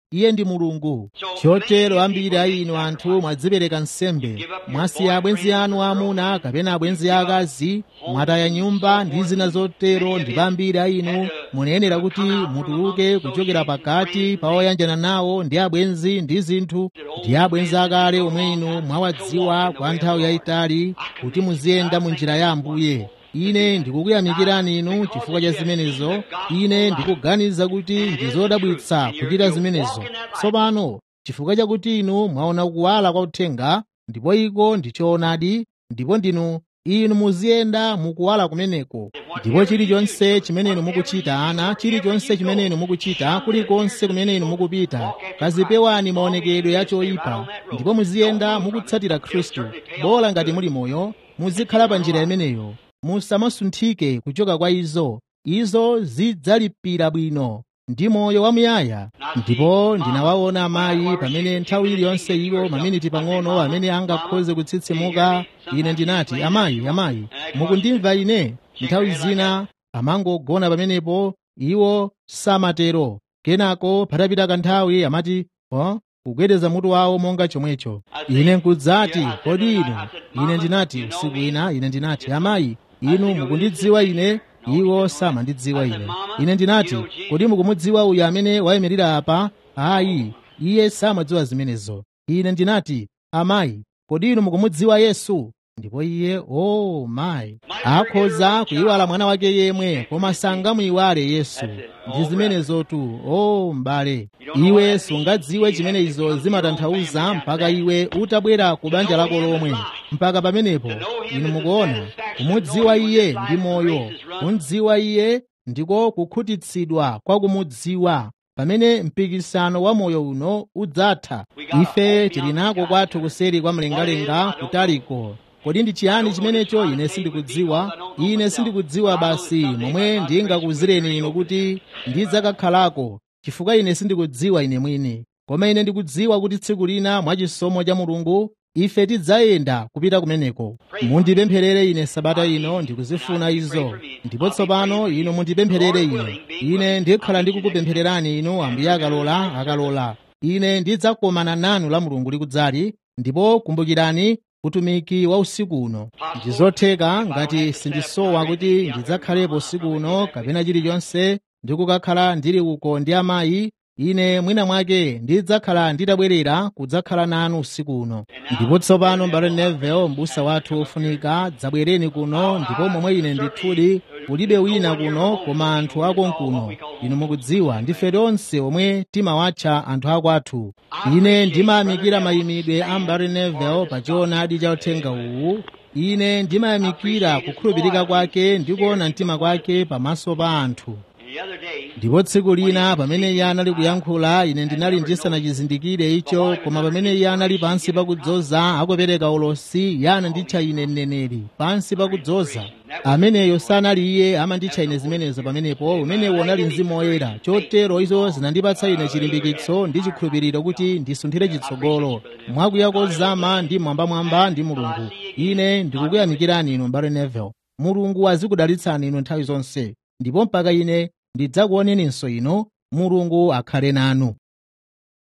iye ndi mulungu. Chotero ambiri a inu anthu mwadzipereka nsembe, mwasiya abwenzi anu aamuna kapena abwenzi aakazi, mwataya nyumba ndi zina zotero, ndipo ambiri a inu munayenera kuti mutuluke kuchokera pakati pa oyanjana nawo ndi abwenzi ndi zinthu, ndi abwenzi akale omwe inu mwawadziwa kwa nthawi yayitali, kuti muziyenda mu njira ya Ambuye. Ine ndikukuyamikirani inu chifukwa cha zimenezo. Ine ndikuganiza kuti ndi zodabwitsa kuchita zimenezo tsopano, chifukwa chakuti inu mwaona kuwala kwa uthenga, ndipo iko ndi choonadi, ndipo ndinu inu muziyenda mukuwala kumeneko. Ndipo chilichonse chimene inu mukuchita ana, chilichonse chimene inu mukuchita, kulikonse kumene inu mukupita, kazipewani maonekedwe ya choyipa, ndipo muziyenda mukutsatira Khristu. Bola ngati muli moyo, muzikhala pa njira imeneyo, musamasunthike kuchoka kwa izo. Izo zidzalipira bwino ndi moyo wamuyaya. Ndipo ndinawaona amayi pamene nthawi iliyonse iwo maminiti pang'ono amene angakhoze kutsitsimuka. Ine ndinati, amayi, amayi, mukundimva ine? Nthawi zina amangogona pamenepo, iwo samatero. Kenako patapita kanthawi amati, oh, kugwedeza mutu wawo monga chomwecho. Ine nkudzati, kodi inu? Ine ndinati usiku ina, ine ndinati, amayi, inu mukundidziwa ine? Iwo samandidziwa ine. Ine ndinati, kodi mukumudziwa uyu amene wayimirira apa? Ayi, iye samadziwa zimenezo. Ine ndinati, amayi, kodi inu mukumudziwa Yesu? Ndipo iye, oh mayi, akhoza kuyiwala mwana wake yemwe, koma sangamuyiwale Yesu. Ndi zimenezo tu. Oh mbale, iwe sungadziwe chimene izo zimatanthauza mpaka iwe utabwera ku banja lako lomwe. Mpaka pamenepo inu mukuona, kumudziwa iye ndi moyo, kumudziwa iye ndiko kukhutitsidwa kwa kumudziwa. Pamene mpikisano wa moyo uno udzatha, ife tili nako kwathu kuseri kwa mlengalenga kutaliko. Kodi ndi chiyani chimenecho? Ine sindikudziwa. Ine sindikudziwa basi momwe ndingakuzireni inu kuti ndidzakakhalako, chifukwa ine sindikudziwa ine mwini. Koma ine ndikudziwa kuti tsiku lina mwachisomo cha Mulungu ife tidzayenda kupita kumeneko. Mundipempherere ine sabata ino, ndikuzifuna izo. Ndipo tsopano inu mundipempherere ine. Ine ndikhala ndikukupemphererani inu, Ambuye akalola, akalola. Ine ndidzakomana nanu la Mulungu likudzali. Ndipo kumbukirani utumiki wa usiku uno. Ndizotheka ngati sindisowa kuti ndidzakhalepo usiku uno kapena chilichonse, ndikukakhala ndili uko ndi amayi. Ine mwina mwake ndidzakhala nditabwerera kudzakhala nanu usiku uno. Ndipo tsopano mbale Neville, m'busa wathu ofunika, dzabwereni kuno. Ndipo momwe ine ndithudi kulibe wina kuno koma anthu akonkuno. Inu mukudziwa ndife tonse omwe timawatcha anthu akwathu. Ine ndimayamikira mayimidwe a mbale Neville pa choonadi cha uthenga uwu. Ine ndimayamikira kukhulupirika kwake ndi kuona mtima kwake pamaso pa anthu. Ndipo tsiku lina pamene iye anali kuyankhula, ine ndinali ndisanachizindikire icho, koma pamene iye anali pansi pakudzoza akupereka ulosi, iye ananditcha ine mneneri pansi pakudzoza. Ameneyo sanali iye, amanditcha ine zimenezo pamenepo. Umenewo unali Mzimu Woyera. Chotero izo zinandipatsa ine chilimbikitso ndi chikhulupiriro kuti ndisunthire chitsogolo mwakuya kozama ndi mwambamwamba ndi Mulungu. Ine ndikukuyamikirani inu mbale Neville. Mulungu azikudalitsani inu nthawi zonse, ndipo mpaka ine ndidzakuoneninso inu. Mulungu akhale nanu.